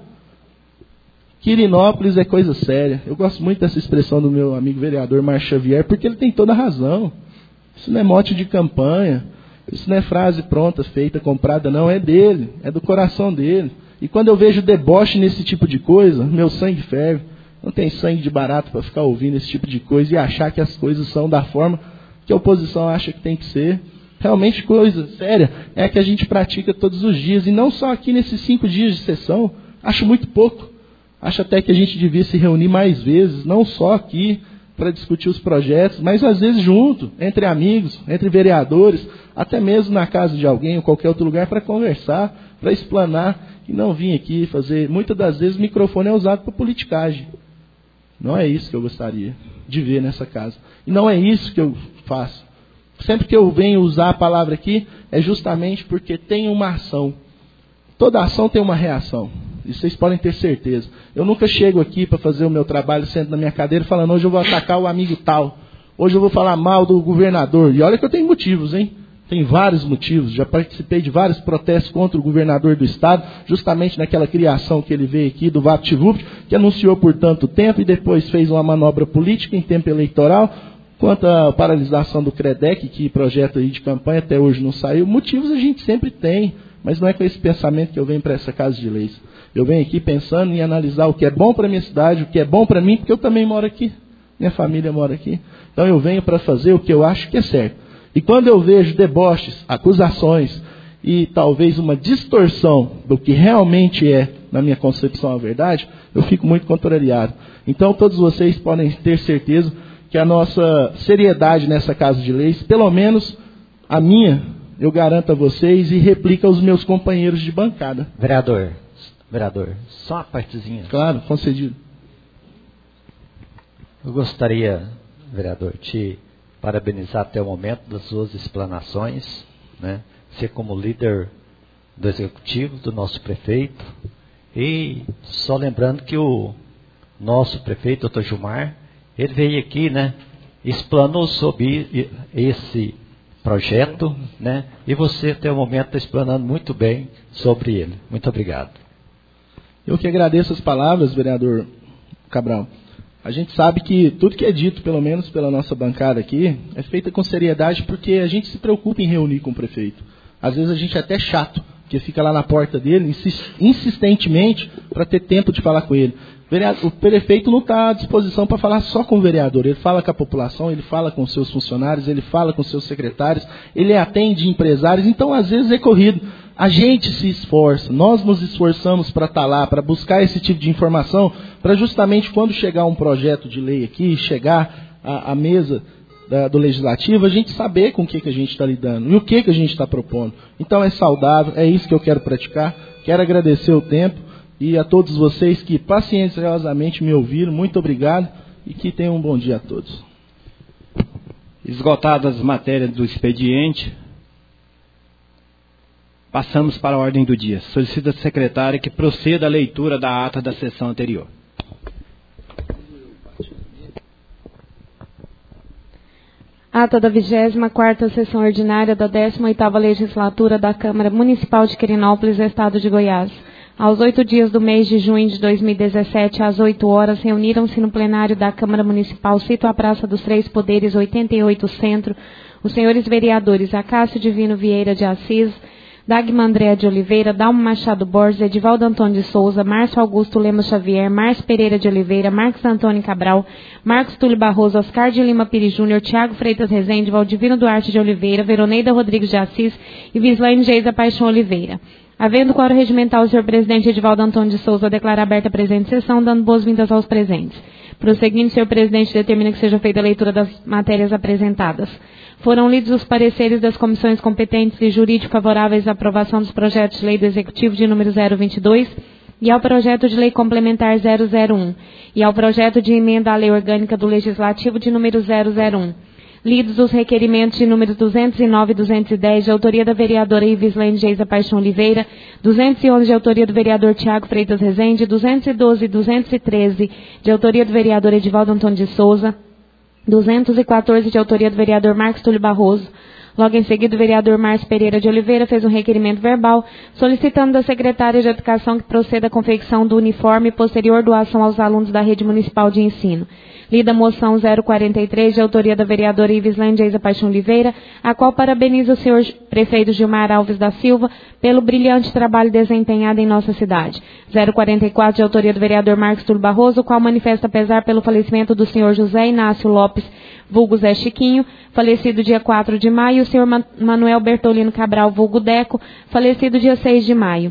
Quirinópolis é coisa séria. Eu gosto muito dessa expressão do meu amigo vereador Márcio Xavier, porque ele tem toda a razão. Isso não é mote de campanha, isso não é frase pronta, feita, comprada, não, é dele, é do coração dele. E quando eu vejo deboche nesse tipo de coisa, meu sangue ferve. Não tem sangue de barato para ficar ouvindo esse tipo de coisa e achar que as coisas são da forma que a oposição acha que tem que ser. Realmente coisa séria é a que a gente pratica todos os dias, e não só aqui nesses cinco dias de sessão. Acho muito pouco. Acho até que a gente devia se reunir mais vezes, não só aqui para discutir os projetos, mas às vezes junto, entre amigos, entre vereadores, até mesmo na casa de alguém ou qualquer outro lugar para conversar, para explanar, e não vir aqui fazer. Muitas das vezes o microfone é usado para politicagem. Não é isso que eu gostaria de ver nessa casa. E não é isso que eu faço. Sempre que eu venho usar a palavra aqui, é justamente porque tem uma ação. Toda ação tem uma reação. Isso vocês podem ter certeza. Eu nunca chego aqui para fazer o meu trabalho, sento na minha cadeira falando, hoje eu vou atacar o amigo tal. Hoje eu vou falar mal do governador. E olha que eu tenho motivos, hein? Tem vários motivos. Já participei de vários protestos contra o governador do estado, justamente naquela criação que ele veio aqui do VaptVupt, que anunciou por tanto tempo e depois fez uma manobra política em tempo eleitoral, quanto à paralisação do CREDEC, que projeto aí de campanha até hoje não saiu. Motivos a gente sempre tem, mas não é com esse pensamento que eu venho para essa casa de leis. Eu venho aqui pensando em analisar o que é bom para a minha cidade, o que é bom para mim, porque eu também moro aqui, minha família mora aqui. Então eu venho para fazer o que eu acho que é certo. E quando eu vejo deboches, acusações e talvez uma distorção do que realmente é, na minha concepção, a verdade, eu fico muito contrariado. Então todos vocês podem ter certeza que a nossa seriedade nessa casa de leis, pelo menos a minha, eu garanto a vocês e replica aos meus companheiros de bancada. Vereador, vereador, só uma partezinha. Claro, concedido. Eu gostaria, vereador, te parabenizar até o momento das suas explanações, né? Você como líder do executivo, do nosso prefeito, e só lembrando que o nosso prefeito, doutor Gilmar, ele veio aqui, né, explanou sobre esse projeto, né, e você até o momento está explanando muito bem sobre ele. Muito obrigado. Eu que agradeço as palavras, vereador Cabral. A gente sabe que tudo que é dito, pelo menos pela nossa bancada aqui, é feito com seriedade porque a gente se preocupa em reunir com o prefeito. Às vezes a gente é até chato, porque fica lá na porta dele, insistentemente, para ter tempo de falar com ele. O prefeito não está à disposição para falar só com o vereador. Ele fala com a população, ele fala com os seus funcionários, ele fala com os seus secretários, ele atende empresários, então às vezes é corrido. A gente se esforça, nós nos esforçamos para estar lá, para buscar esse tipo de informação, para justamente quando chegar um projeto de lei aqui, chegar à, à mesa da, do legislativo, a gente saber com o que, que a gente está lidando e o que, que a gente está propondo. Então é saudável, é isso que eu quero praticar. Quero agradecer o tempo e a todos vocês que pacienciosamente me ouviram. Muito obrigado e que tenham um bom dia a todos. Esgotadas as matérias do expediente, passamos para a ordem do dia. Solicito a secretária que proceda a leitura da ata da sessão anterior. Ata da vigésima quarta sessão ordinária da décima oitava legislatura da Câmara Municipal de Quirinópolis, Estado de Goiás. Aos oito dias do mês de junho de dois mil e dezessete, às oito horas, reuniram-se no plenário da Câmara Municipal, sito a Praça dos Três Poderes, oitenta e oito Centro, os senhores vereadores Acácio Divino Vieira de Assis, Dagmar Andréa de Oliveira, Dalmo Machado Borges, Edivaldo Antônio de Souza, Márcio Augusto Lemos Xavier, Márcio Pereira de Oliveira, Marcos Antônio Cabral, Marcos Túlio Barroso, Oscar de Lima Pires Júnior, Tiago Freitas Rezende, Valdivino Duarte de Oliveira, Veroneida Rodrigues de Assis e Vislaine Geisa Paixão Oliveira. Havendo quórum regimental, o senhor presidente Edivaldo Antônio de Souza declara aberta a presente sessão, dando boas-vindas aos presentes. Prosseguindo, o senhor presidente determina que seja feita a leitura das matérias apresentadas. Foram lidos os pareceres das comissões competentes e jurídico favoráveis à aprovação dos projetos de lei do Executivo de número zero vinte e dois e ao projeto de lei complementar zero zero um e ao projeto de emenda à lei orgânica do Legislativo de número zero zero um. Lidos os requerimentos de números duzentos e nove e duzentos e dez, de autoria da vereadora Ivislaine Geisa Paixão Oliveira, duzentos e onze, de autoria do vereador Tiago Freitas Rezende, duzentos e doze e duzentos e treze, de autoria do vereador Edivaldo Antônio de Souza, duzentos e quatorze, de autoria do vereador Marcos Túlio Barroso. Logo em seguida, o vereador Márcio Pereira de Oliveira fez um requerimento verbal solicitando da secretária de Educação que proceda à confecção do uniforme e posterior doação aos alunos da rede municipal de ensino. Lida a moção zero quarenta e três, de autoria da vereadora Ivislaine Geisa Paixão Oliveira, a qual parabeniza o senhor prefeito Gilmar Alves da Silva pelo brilhante trabalho desempenhado em nossa cidade. zero quarenta e quatro, de autoria do vereador Marcos Túlio Barroso, o qual manifesta pesar pelo falecimento do senhor José Inácio Lopes, vulgo Zé Chiquinho, falecido dia quatro de maio, e o senhor Manuel Bertolino Cabral, vulgo Deco, falecido dia seis de maio.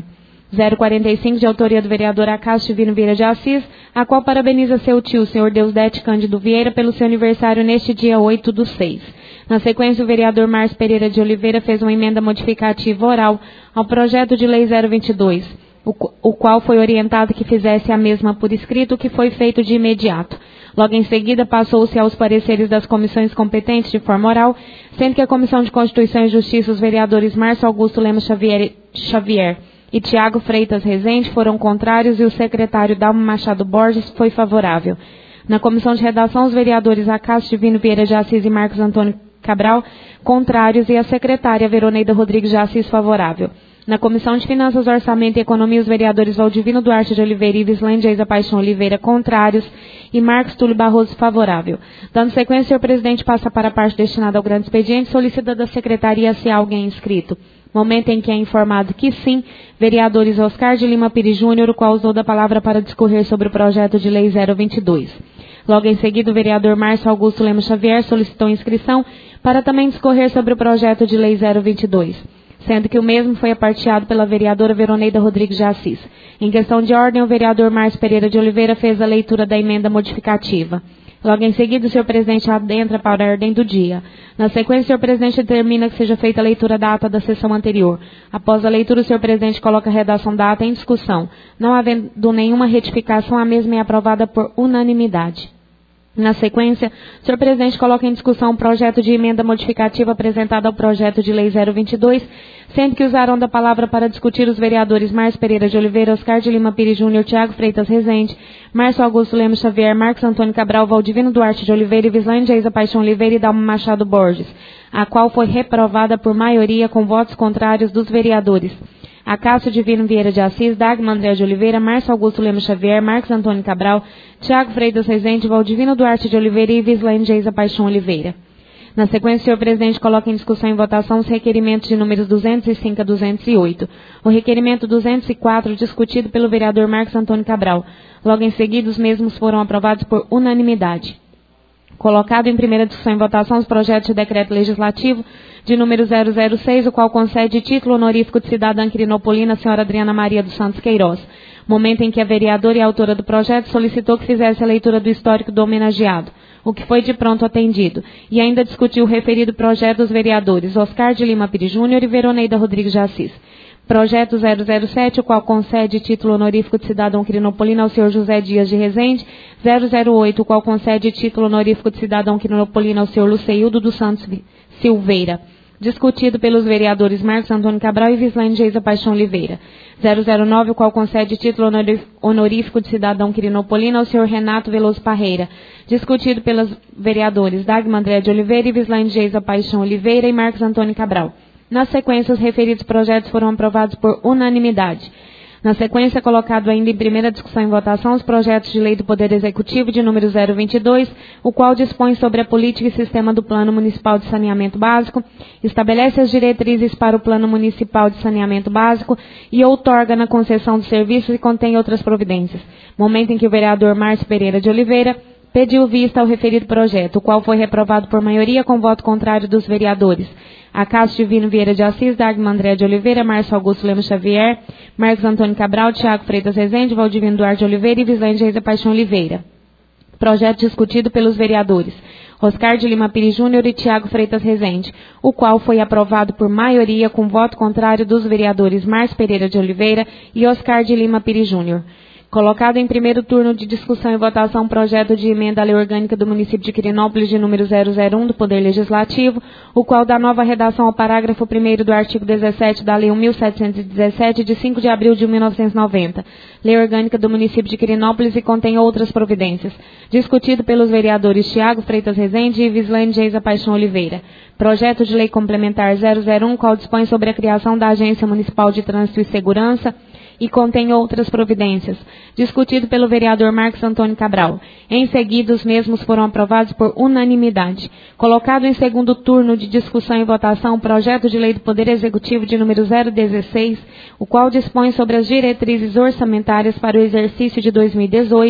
zero quarenta e cinco, de autoria do vereador Acácio Divino Vieira de Assis, a qual parabeniza seu tio, o senhor Deusdete Cândido Vieira, pelo seu aniversário neste dia oito do seis. Na sequência, o vereador Márcio Pereira de Oliveira fez uma emenda modificativa oral ao projeto de lei zero vinte e dois, o, o qual foi orientado que fizesse a mesma por escrito, o que foi feito de imediato. Logo em seguida, passou-se aos pareceres das comissões competentes de forma oral, sendo que a Comissão de Constituição e Justiça, os vereadores Márcio Augusto Lemos Xavier, Xavier e Tiago Freitas Rezende foram contrários e o secretário Dalmo Machado Borges foi favorável. Na Comissão de Redação, os vereadores Acácio Divino Vieira de Assis e Marcos Antônio Cabral contrários e a secretária Veroneida Rodrigues de Assis favorável. Na Comissão de Finanças, Orçamento e Economia, os vereadores Valdivino Duarte de Oliveira e Vislândia Geisa Paixão Oliveira contrários e Marcos Túlio Barroso favorável. Dando sequência, o senhor presidente passa para a parte destinada ao grande expediente, solicita da secretaria se há alguém inscrito. Momento em que é informado que sim, vereadores Oscar de Lima Pires Júnior, o qual usou da palavra para discorrer sobre o projeto de lei zero vinte e dois. Logo em seguida, o vereador Márcio Augusto Lemos Xavier solicitou inscrição para também discorrer sobre o projeto de lei zero vinte e dois, sendo que o mesmo foi aparteado pela vereadora Veroneida Rodrigues de Assis. Em questão de ordem, o vereador Márcio Pereira de Oliveira fez a leitura da emenda modificativa. Logo em seguida, o senhor presidente adentra para a ordem do dia. Na sequência, o senhor presidente determina que seja feita a leitura da ata da sessão anterior. Após a leitura, o senhor presidente coloca a redação da ata em discussão. Não havendo nenhuma retificação, a mesma é aprovada por unanimidade. Na sequência, o senhor presidente coloca em discussão o projeto de emenda modificativa apresentado ao projeto de lei zero vinte e dois, sendo que usaram da palavra para discutir os vereadores Márcio Pereira de Oliveira, Oscar de Lima Pires Júnior, Tiago Freitas Rezende, Márcio Augusto Lemos Xavier, Marcos Antônio Cabral, Valdivino Duarte de Oliveira e Vislândia Geisa Paixão Oliveira e Dalmo Machado Borges, a qual foi reprovada por maioria com votos contrários dos vereadores Acácio Divino Vieira de Assis, Dagmar André de Oliveira, Márcio Augusto Lemos Xavier, Marcos Antônio Cabral, Tiago Freitas Rezende, Valdivino Duarte de Oliveira e Vislândia Geisa Paixão Oliveira. Na sequência, o senhor presidente coloca em discussão e votação os requerimentos de números duzentos e cinco a duzentos e oito. O requerimento duzentos e quatro, discutido pelo vereador Marcos Antônio Cabral. Logo em seguida, os mesmos foram aprovados por unanimidade. Colocado em primeira discussão e votação os projetos de decreto legislativo de número zero zero seis, o qual concede título honorífico de cidadã quirinopolina à senhora Adriana Maria dos Santos Queiroz. Momento em que a vereadora e a autora do projeto solicitou que fizesse a leitura do histórico do homenageado, o que foi de pronto atendido, e ainda discutiu o referido projeto dos vereadores Oscar de Lima Pires Júnior e Veroneida Rodrigues de Assis. Projeto zero zero sete, o qual concede título honorífico de cidadão quirinopolino ao senhor José Dias de Rezende. zero zero oito, o qual concede título honorífico de cidadão quirinopolino ao senhor Luceildo dos Santos Silveira. Discutido pelos vereadores Marcos Antônio Cabral e Vislândia Geisa Paixão Oliveira. zero zero nove, o qual concede título honorífico de cidadão quirinopolino ao senhor Renato Veloso Parreira. Discutido pelos vereadores Dagmar André de Oliveira e Vislândia Geisa Paixão Oliveira e Marcos Antônio Cabral. Na sequência, os referidos projetos foram aprovados por unanimidade. Na sequência, colocado ainda em primeira discussão e votação os projetos de lei do Poder Executivo de número zero vinte e dois, o qual dispõe sobre a política e sistema do Plano Municipal de Saneamento Básico, estabelece as diretrizes para o Plano Municipal de Saneamento Básico e outorga na concessão de serviços e contém outras providências. Momento em que o vereador Márcio Pereira de Oliveira pediu vista ao referido projeto, o qual foi reprovado por maioria com voto contrário dos vereadores Acácio Divino Vieira de Assis, Dagmar André de Oliveira, Márcio Augusto Lemos Xavier, Marcos Antônio Cabral, Tiago Freitas Rezende, Valdivino Duarte de Oliveira e Vislândia Geisa Paixão Oliveira. Projeto discutido pelos vereadores Oscar de Lima Pires Júnior e Tiago Freitas Rezende, o qual foi aprovado por maioria com voto contrário dos vereadores Márcio Pereira de Oliveira e Oscar de Lima Pires Júnior. Colocado em primeiro turno de discussão e votação projeto de emenda à Lei Orgânica do Município de Quirinópolis de número zero zero um do Poder Legislativo, o qual dá nova redação ao parágrafo primeiro do artigo dezessete da Lei mil setecentos e dezessete, de cinco de abril de mil novecentos e noventa, Lei Orgânica do Município de Quirinópolis, e contém outras providências. Discutido pelos vereadores Tiago Freitas Rezende e Vislândia Geisa Paixão Oliveira. Projeto de Lei Complementar zero zero um, qual dispõe sobre a criação da Agência Municipal de Trânsito e Segurança, e contém outras providências, discutido pelo vereador Marcos Antônio Cabral. Em seguida, os mesmos foram aprovados por unanimidade. Colocado em segundo turno de discussão e votação o projeto de lei do Poder Executivo de número zero dezesseis, o qual dispõe sobre as diretrizes orçamentárias para o exercício de dois mil e dezoito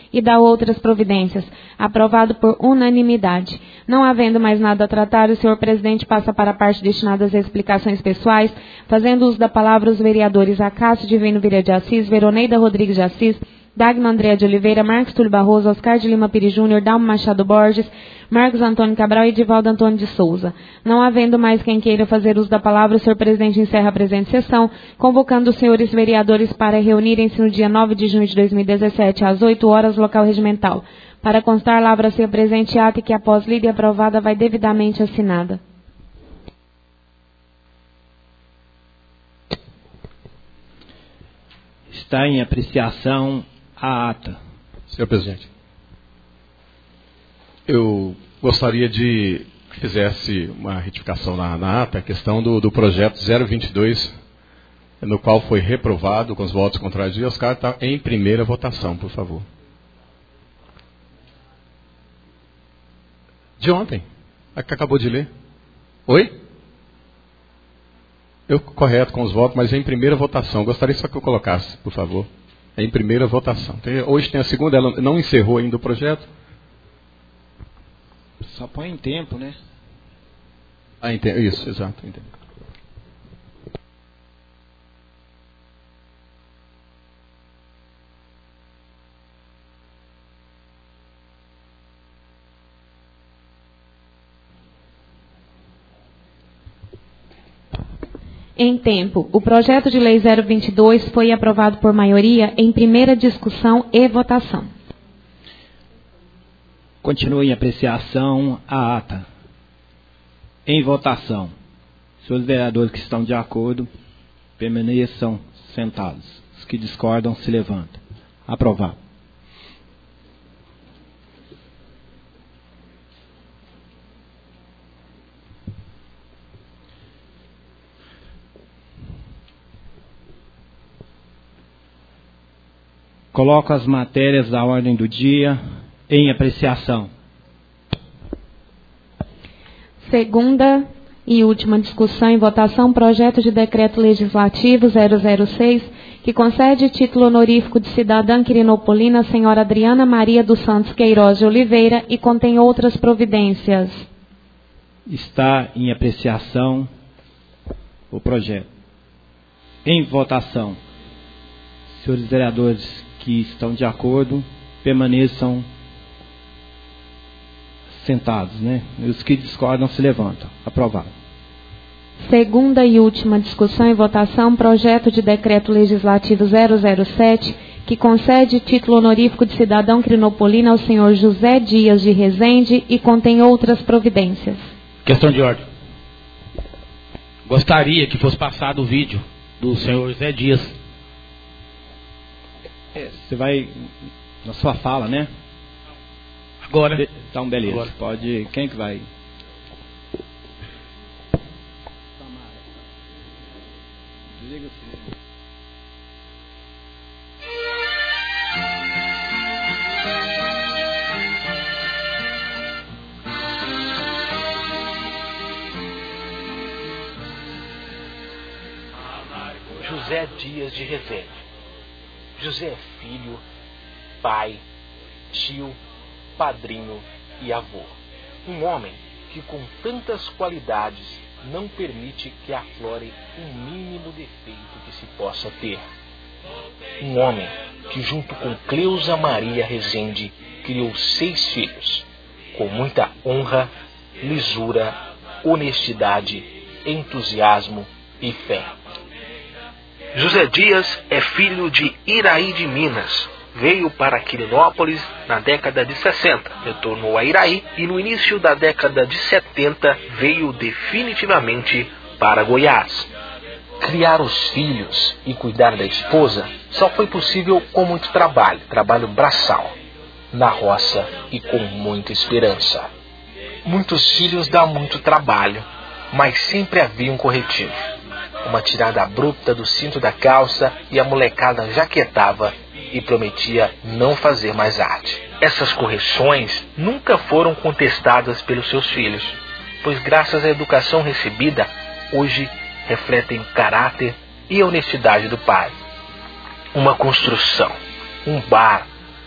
e da outras providências. Aprovado por unanimidade. Não havendo mais nada a tratar, o senhor presidente passa para a parte destinada às explicações pessoais, fazendo uso da palavra os vereadores Acácio Divino Vieira de Assis, Veroneida Rodrigues de Assis, Dagmar Andréa de Oliveira, Marcos Túlio Barroso, Oscar de Lima Pires Júnior, Dalmo Machado Borges, Marcos Antônio Cabral e Edivaldo Antônio de Souza. Não havendo mais quem queira fazer uso da palavra, o senhor presidente encerra a presente sessão, convocando os senhores vereadores para reunirem-se no dia nove de junho de dois mil e dezessete, às oito horas, local regimental. Para constar, lavra-se a presente ata que, após lida e aprovada, vai devidamente assinada. Está em apreciação a ata. Senhor presidente, eu gostaria de que fizesse uma retificação na, na ata, a questão do, do projeto zero vinte e dois, no qual foi reprovado com os votos contrários. E Oscar está em primeira votação, por favor. De ontem, a que acabou de ler. Oi? Eu correto com os votos, mas é em primeira votação. Gostaria só que eu colocasse, por favor. É em primeira votação. Tem, hoje tem a segunda, ela não encerrou ainda o projeto. Só põe em tempo, né? Ah, entendo. Isso, exato, entendo. Em tempo, o projeto de lei zero vinte e dois foi aprovado por maioria em primeira discussão e votação. Continua em apreciação a ata. Em votação. Senhores vereadores que estão de acordo, permaneçam sentados. Os que discordam, se levantem. Aprovado. Coloco as matérias da ordem do dia em apreciação. Segunda e última discussão e votação, projeto de decreto legislativo zero zero seis, que concede título honorífico de cidadã quirinopolina à senhora Adriana Maria dos Santos Queiroz de Oliveira e contém outras providências. Está em apreciação o projeto. Em votação. Senhores vereadores que estão de acordo, permaneçam sentados, né? E os que discordam se levantam. Aprovado. Segunda e última discussão e votação, projeto de decreto legislativo zero zero sete, que concede título honorífico de cidadão crinopolina ao senhor José Dias de Rezende e contém outras providências. Questão de ordem. Gostaria que fosse passado o vídeo do senhor José Dias. Você vai na sua fala, né? Agora. Então, beleza. Agora. Pode. Quem que vai? Desliga o José Dias de Rezende. José é filho, pai, tio, padrinho e avô. Um homem que com tantas qualidades não permite que aflore um mínimo defeito que se possa ter. Um homem que junto com Cleusa Maria Rezende criou seis filhos, com muita honra, lisura, honestidade, entusiasmo e fé. José Dias é filho de Iraí de Minas. Veio para Quirinópolis na década de sessenta, retornou a Iraí e no início da década de setenta veio definitivamente para Goiás. Criar os filhos e cuidar da esposa só foi possível com muito trabalho, trabalho braçal, na roça e com muita esperança. Muitos filhos dão muito trabalho, mas sempre havia um corretivo. Uma tirada abrupta do cinto da calça e a molecada já quietava e prometia não fazer mais arte. Essas correções nunca foram contestadas pelos seus filhos, pois graças à educação recebida, hoje refletem o caráter e a honestidade do pai. Uma construção, um bar,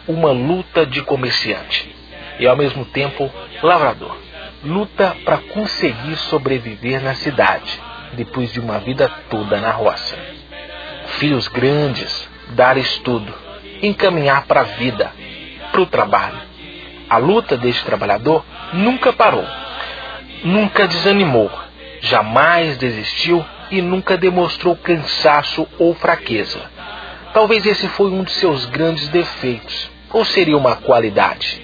uma luta de comerciante e, ao mesmo tempo, lavrador. Luta para conseguir sobreviver na cidade, depois de uma vida toda na roça. Filhos grandes, dar estudo, encaminhar para a vida, para o trabalho. A luta deste trabalhador nunca parou, nunca desanimou, jamais desistiu e nunca demonstrou cansaço ou fraqueza. Talvez esse foi um de seus grandes defeitos, ou seria uma qualidade.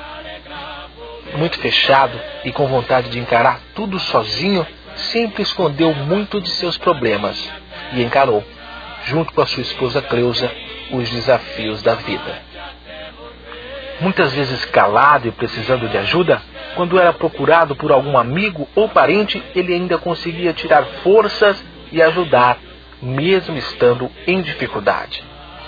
Muito fechado e com vontade de encarar tudo sozinho, sempre escondeu muito de seus problemas e encarou, junto com a sua esposa Cleusa, os desafios da vida. Muitas vezes calado e precisando de ajuda, quando era procurado por algum amigo ou parente, ele ainda conseguia tirar forças e ajudar, mesmo estando em dificuldade.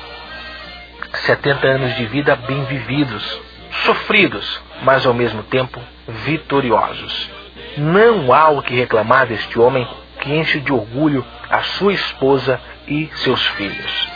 setenta anos de vida bem vividos, sofridos, mas ao mesmo tempo vitoriosos. Não há o que reclamar deste homem que enche de orgulho a sua esposa e seus filhos.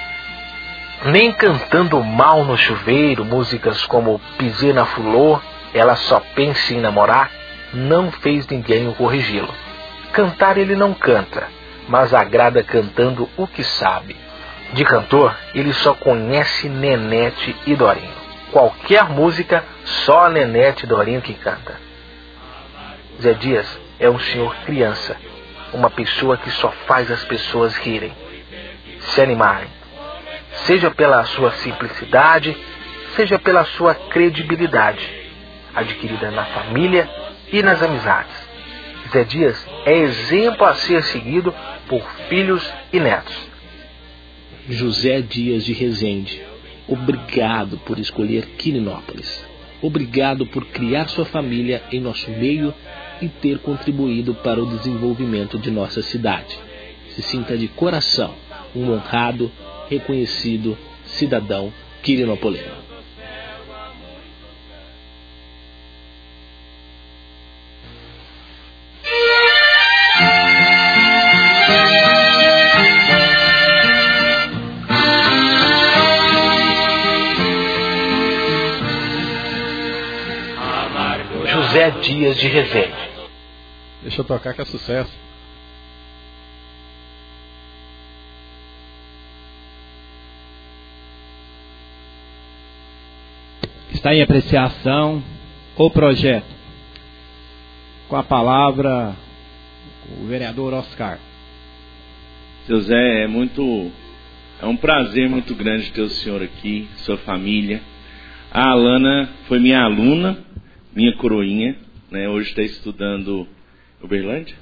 Nem cantando mal no chuveiro, músicas como Pisei na Fulô, Ela Só Pensa em Namorar, não fez ninguém o corrigi-lo. Cantar ele não canta, mas agrada cantando o que sabe. De cantor, ele só conhece Nenete e Dorinho. Qualquer música, só a Nenete e Dorinho que canta. Zé Dias é um senhor criança, uma pessoa que só faz as pessoas rirem, se animarem, seja pela sua simplicidade, seja pela sua credibilidade, adquirida na família e nas amizades. Zé Dias é exemplo a ser seguido por filhos e netos. José Dias de Rezende, obrigado por escolher Quirinópolis. Obrigado por criar sua família em nosso meio e ter contribuído para o desenvolvimento de nossa cidade. Se sinta de coração um honrado, reconhecido cidadão quirinopolino. José Dias de Rezende. Deixa eu tocar que é sucesso. Está em apreciação o projeto. Com a palavra, o vereador Oscar. Seu Zé, é muito, é um prazer muito grande ter o senhor aqui, sua família. A Alana foi minha aluna, minha coroinha, né? Hoje está estudando Uberlândia,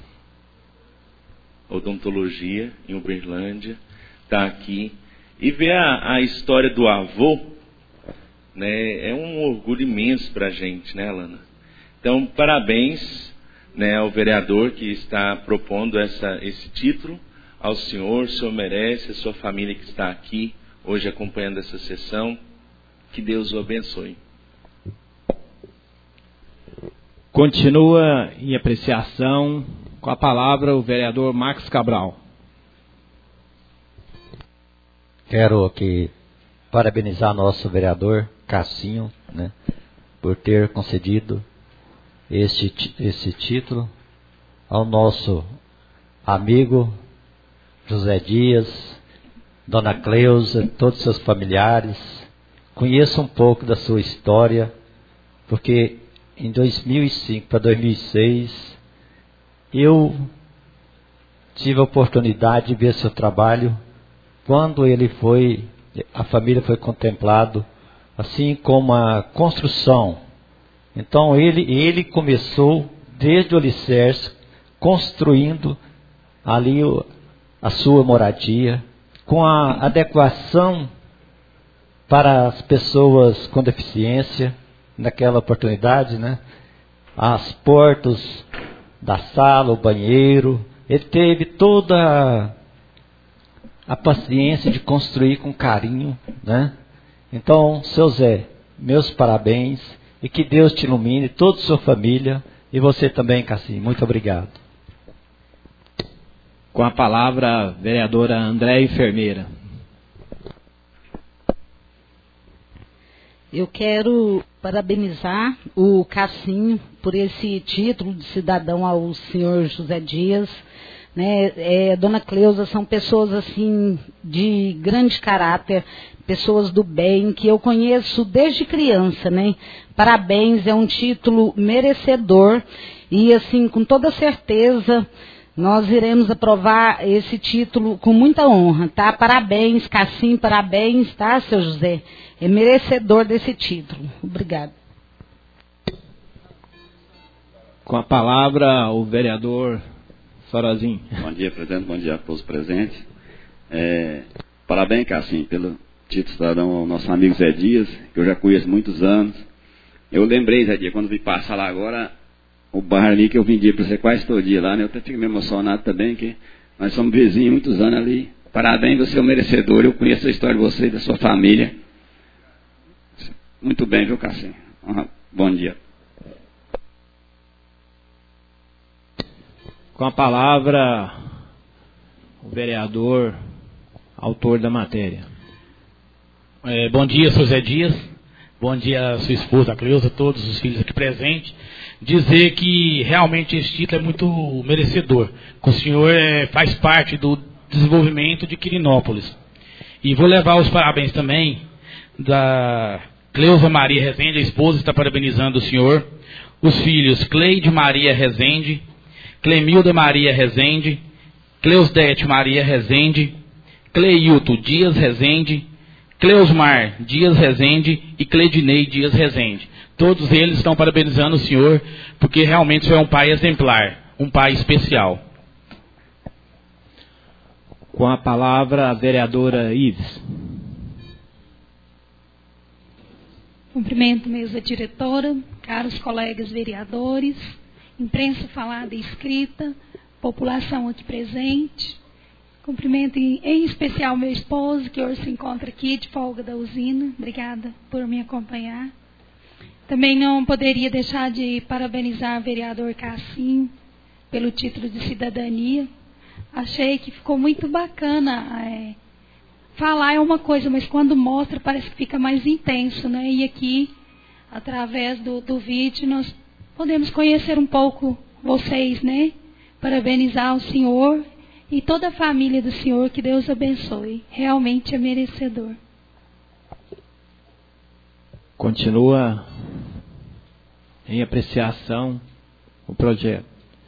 odontologia em Uberlândia, está aqui. E ver a, a história do avô, né, é um orgulho imenso para a gente, né, Alana? Então, parabéns, né, ao vereador que está propondo essa, esse título, ao senhor, o senhor merece, a sua família que está aqui hoje acompanhando essa sessão, que Deus o abençoe. Continua em apreciação com a palavra o vereador Marcos Cabral. Quero aqui parabenizar nosso vereador Cassinho, né, por ter concedido este, esse título ao nosso amigo José Dias, Dona Cleusa, todos os seus familiares. Conheço um pouco da sua história, porque em dois mil e cinco para dois mil e seis, eu tive a oportunidade de ver seu trabalho quando ele foi, a família foi contemplado, assim como a construção. Então ele, ele começou desde o alicerce, construindo ali o, a sua moradia, com a adequação para as pessoas com deficiência. Naquela oportunidade, né? As portas da sala, o banheiro, ele teve toda a paciência de construir com carinho, né? Então, seu Zé, meus parabéns e que Deus te ilumine, toda a sua família e você também, Cassim. Muito obrigado. Com a palavra, a vereadora Andréia Enfermeira. Eu quero parabenizar o Cassinho por esse título de cidadão ao senhor José Dias. Né? É, Dona Cleusa, são pessoas assim de grande caráter, pessoas do bem, que eu conheço desde criança, né? Parabéns, é um título merecedor e assim, com toda certeza, nós iremos aprovar esse título com muita honra, tá? Parabéns, Cassim, parabéns, tá, seu José? É merecedor desse título. Obrigado. Com a palavra, o vereador Sorozinho. Bom dia, presidente. Bom dia a todos os presentes. É, parabéns, Cassim, pelo título de cidadão ao nosso amigo Zé Dias, que eu já conheço há muitos anos. Eu lembrei, Zé Dias, quando vim passar lá agora, o bairro ali que eu vendia para você quase todo dia lá, né? Eu até fico meio emocionado também, que nós somos vizinhos há muitos anos ali. Parabéns, você é o merecedor. Eu conheço a história de você e da sua família. Muito bem, viu, Cassim? Bom dia. Com a palavra, o vereador, autor da matéria. É, bom dia, senhor Zé Dias. Bom dia, sua esposa, a Cleusa, todos os filhos aqui presentes. Dizer que realmente esse título é muito merecedor. Que o senhor é, faz parte do desenvolvimento de Quirinópolis. E vou levar os parabéns também da Cleusa Maria Rezende, a esposa está parabenizando o senhor. Os filhos Cleide Maria Rezende, Clemilda Maria Rezende, Cleusdete Maria Rezende, Cleilton Dias Rezende, Cleusmar Dias Rezende e Cleidinei Dias Rezende. Todos eles estão parabenizando o senhor, porque realmente o senhor é um pai exemplar, um pai especial. Com a palavra, a vereadora Ives. Cumprimento mesa diretora, caros colegas vereadores, imprensa falada e escrita, população aqui presente. Cumprimento em, em especial meu esposo, que hoje se encontra aqui de folga da usina. Obrigada por me acompanhar. Também não poderia deixar de parabenizar o vereador Cassim pelo título de cidadania. Achei que ficou muito bacana. É, falar é uma coisa, mas quando mostra parece que fica mais intenso, né? E aqui, através do, do vídeo, nós podemos conhecer um pouco vocês, né? Parabenizar o senhor e toda a família do senhor, que Deus abençoe. Realmente é merecedor. Continua em apreciação o projeto.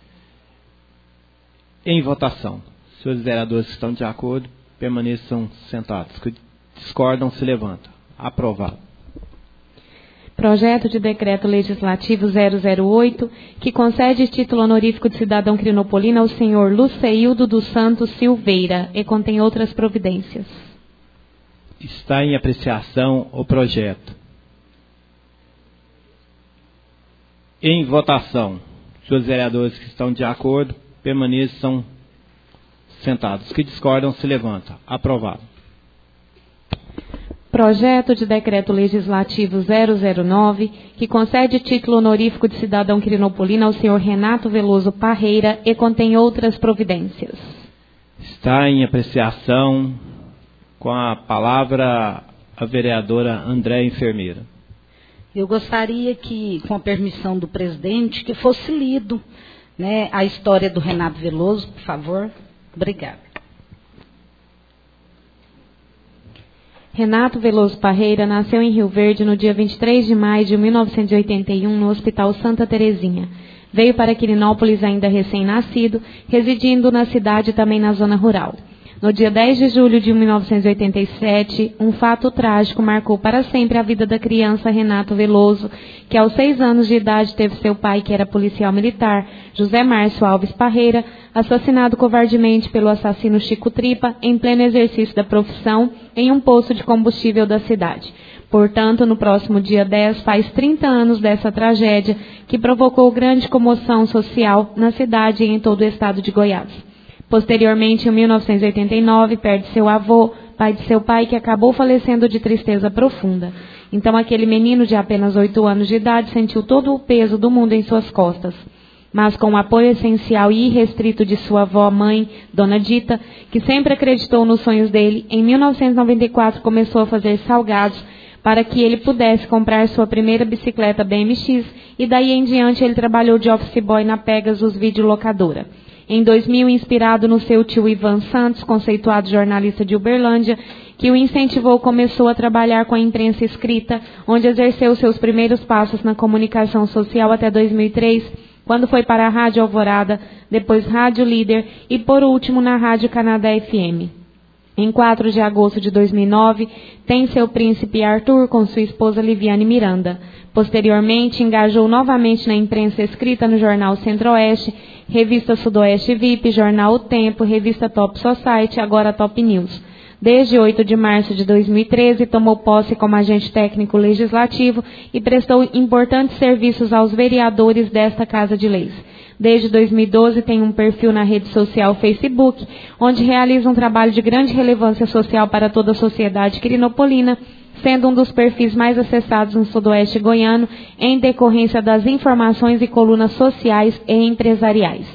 Em votação. Senhores vereadores que estão de acordo, permaneçam sentados. Que discordam, se levantam. Aprovado. Projeto de Decreto Legislativo zero zero oito, que concede título honorífico de cidadão crinopolino ao senhor Luceildo dos Santos Silveira e contém outras providências. Está em apreciação o projeto. Em votação. Senhores vereadores que estão de acordo, permaneçam sentados. Que discordam, se levantam. Aprovado. Projeto de Decreto Legislativo zero zero nove, que concede título honorífico de cidadão crinopolino ao senhor Renato Veloso Parreira e contém outras providências. Está em apreciação, com a palavra, a vereadora Andréa Enfermeira. Eu gostaria que, com a permissão do presidente, que fosse lido, né, a história do Renato Veloso, por favor. Obrigada. Renato Veloso Parreira nasceu em Rio Verde no dia vinte e três de maio de mil novecentos e oitenta e um no Hospital Santa Terezinha. Veio para Quirinópolis ainda recém-nascido, residindo na cidade e também na zona rural. No dia dez de julho de mil novecentos e oitenta e sete, um fato trágico marcou para sempre a vida da criança Renato Veloso, que aos seis anos de idade teve seu pai, que era policial militar, José Márcio Alves Parreira, assassinado covardemente pelo assassino Chico Tripa, em pleno exercício da profissão, em um poço de combustível da cidade. Portanto, no próximo dia dez, faz trinta anos dessa tragédia, que provocou grande comoção social na cidade e em todo o estado de Goiás. Posteriormente, em mil novecentos e oitenta e nove, perde seu avô, pai de seu pai, que acabou falecendo de tristeza profunda. Então, aquele menino de apenas oito anos de idade sentiu todo o peso do mundo em suas costas. Mas com o apoio essencial e irrestrito de sua avó-mãe, Dona Dita, que sempre acreditou nos sonhos dele, em mil novecentos e noventa e quatro começou a fazer salgados para que ele pudesse comprar sua primeira bicicleta B M X e daí em diante ele trabalhou de office boy na Pegasus Videolocadora. Em dois mil, inspirado no seu tio Ivan Santos, conceituado jornalista de Uberlândia, que o incentivou, começou a trabalhar com a imprensa escrita, onde exerceu seus primeiros passos na comunicação social até dois mil e três, quando foi para a Rádio Alvorada, depois Rádio Líder e, por último, na Rádio Canadá F M. Em quatro de agosto de dois mil e nove, tem seu príncipe Arthur com sua esposa Liviane Miranda. Posteriormente, engajou novamente na imprensa escrita no jornal Centro-Oeste, revista Sudoeste V I P, jornal O Tempo, revista Top Society, agora Top News. Desde oito de março de dois mil e treze, tomou posse como agente técnico legislativo e prestou importantes serviços aos vereadores desta Casa de Leis. Desde dois mil e doze, tem um perfil na rede social Facebook, onde realiza um trabalho de grande relevância social para toda a sociedade quirinopolina, sendo um dos perfis mais acessados no sudoeste goiano, em decorrência das informações e colunas sociais e empresariais.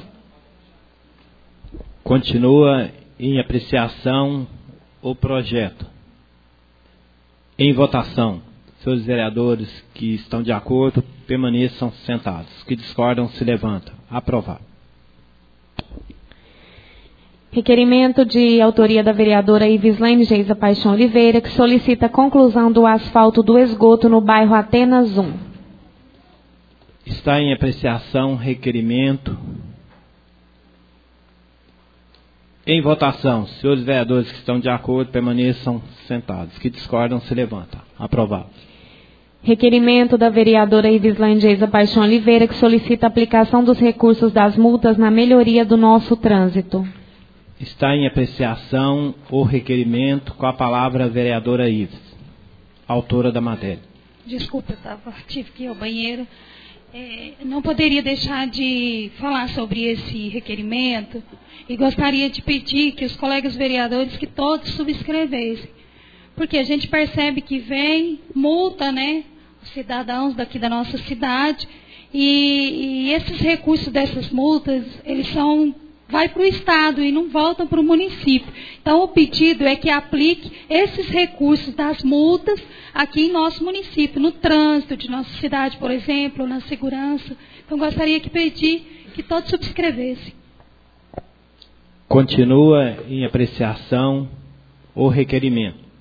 Continua em apreciação o projeto. Em votação, seus vereadores que estão de acordo permaneçam sentados. Que discordam se levantam. Aprovado. Requerimento de autoria da vereadora Ivislene Geisa Paixão Oliveira, que solicita a conclusão do asfalto do esgoto no bairro Atenas um. Está em apreciação requerimento. Em votação, senhores vereadores que estão de acordo permaneçam sentados. Que discordam se levantam. Aprovado. Requerimento da vereadora Ivislene Geisa Paixão Oliveira, que solicita a aplicação dos recursos das multas na melhoria do nosso trânsito. Está em apreciação o requerimento, com a palavra a vereadora Ives, autora da matéria. Desculpa, eu tava, tive que ir ao banheiro. É, não poderia deixar de falar sobre esse requerimento e gostaria de pedir que os colegas vereadores que todos subscrevessem. Porque a gente percebe que vem multa, né, os cidadãos daqui da nossa cidade e, e esses recursos dessas multas, eles são... vai para o Estado e não voltam para o município. Então, o pedido é que aplique esses recursos das multas aqui em nosso município, no trânsito de nossa cidade, por exemplo, na segurança. Então, gostaria de pedir que todos subscrevessem. Continua em apreciação o requerimento.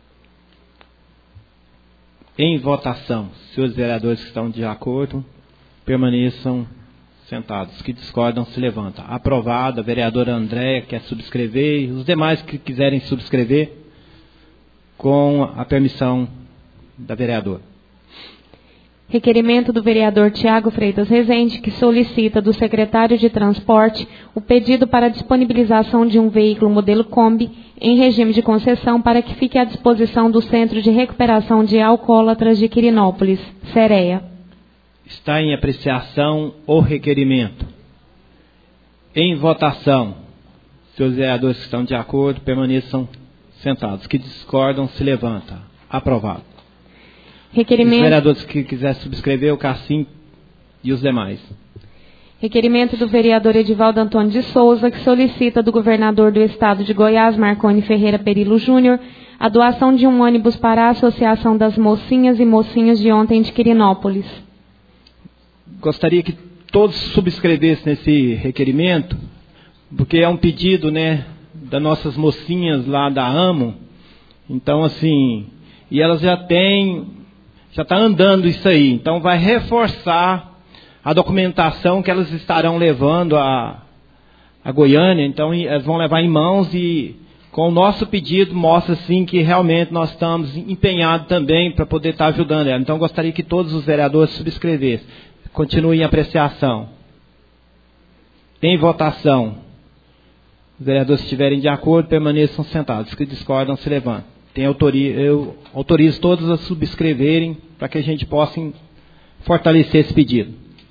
Em votação, senhores vereadores que estão de acordo, permaneçam sentados. Que discordam se levantam. Aprovado. A vereadora Andréia quer subscrever e os demais que quiserem subscrever com a permissão da vereadora. Requerimento do vereador Tiago Freitas Rezende, que solicita do secretário de Transporte o pedido para a disponibilização de um veículo modelo Kombi em regime de concessão para que fique à disposição do Centro de Recuperação de Alcoólatras de Quirinópolis, CEREA. Está em apreciação o requerimento. Em votação, seus vereadores que estão de acordo permaneçam sentados. Que discordam se levantam. Aprovado. Requerimento... Os vereadores que quiserem subscrever, o Cassim e os demais. Requerimento do vereador Edivaldo Antônio de Souza, que solicita do governador do estado de Goiás, Marconi Ferreira Perillo Júnior, a doação de um ônibus para a Associação das Mocinhas e Mocinhos de Ontem de Quirinópolis. Gostaria que todos subscrevessem esse requerimento, porque é um pedido, né, das nossas mocinhas lá da AMO. Então, assim, e elas já têm, já está andando isso aí. Então, vai reforçar a documentação que elas estarão levando a, a Goiânia. Então, elas vão levar em mãos e, com o nosso pedido, mostra, assim, que realmente nós estamos empenhados também para poder estar ajudando ela. Então, gostaria que todos os vereadores subscrevessem. Continue em apreciação. Em votação. Os vereadores que estiverem de acordo, permaneçam sentados. Os que discordam, se levantem. Tem autoria, eu autorizo todos a subscreverem para que a gente possa fortalecer esse pedido.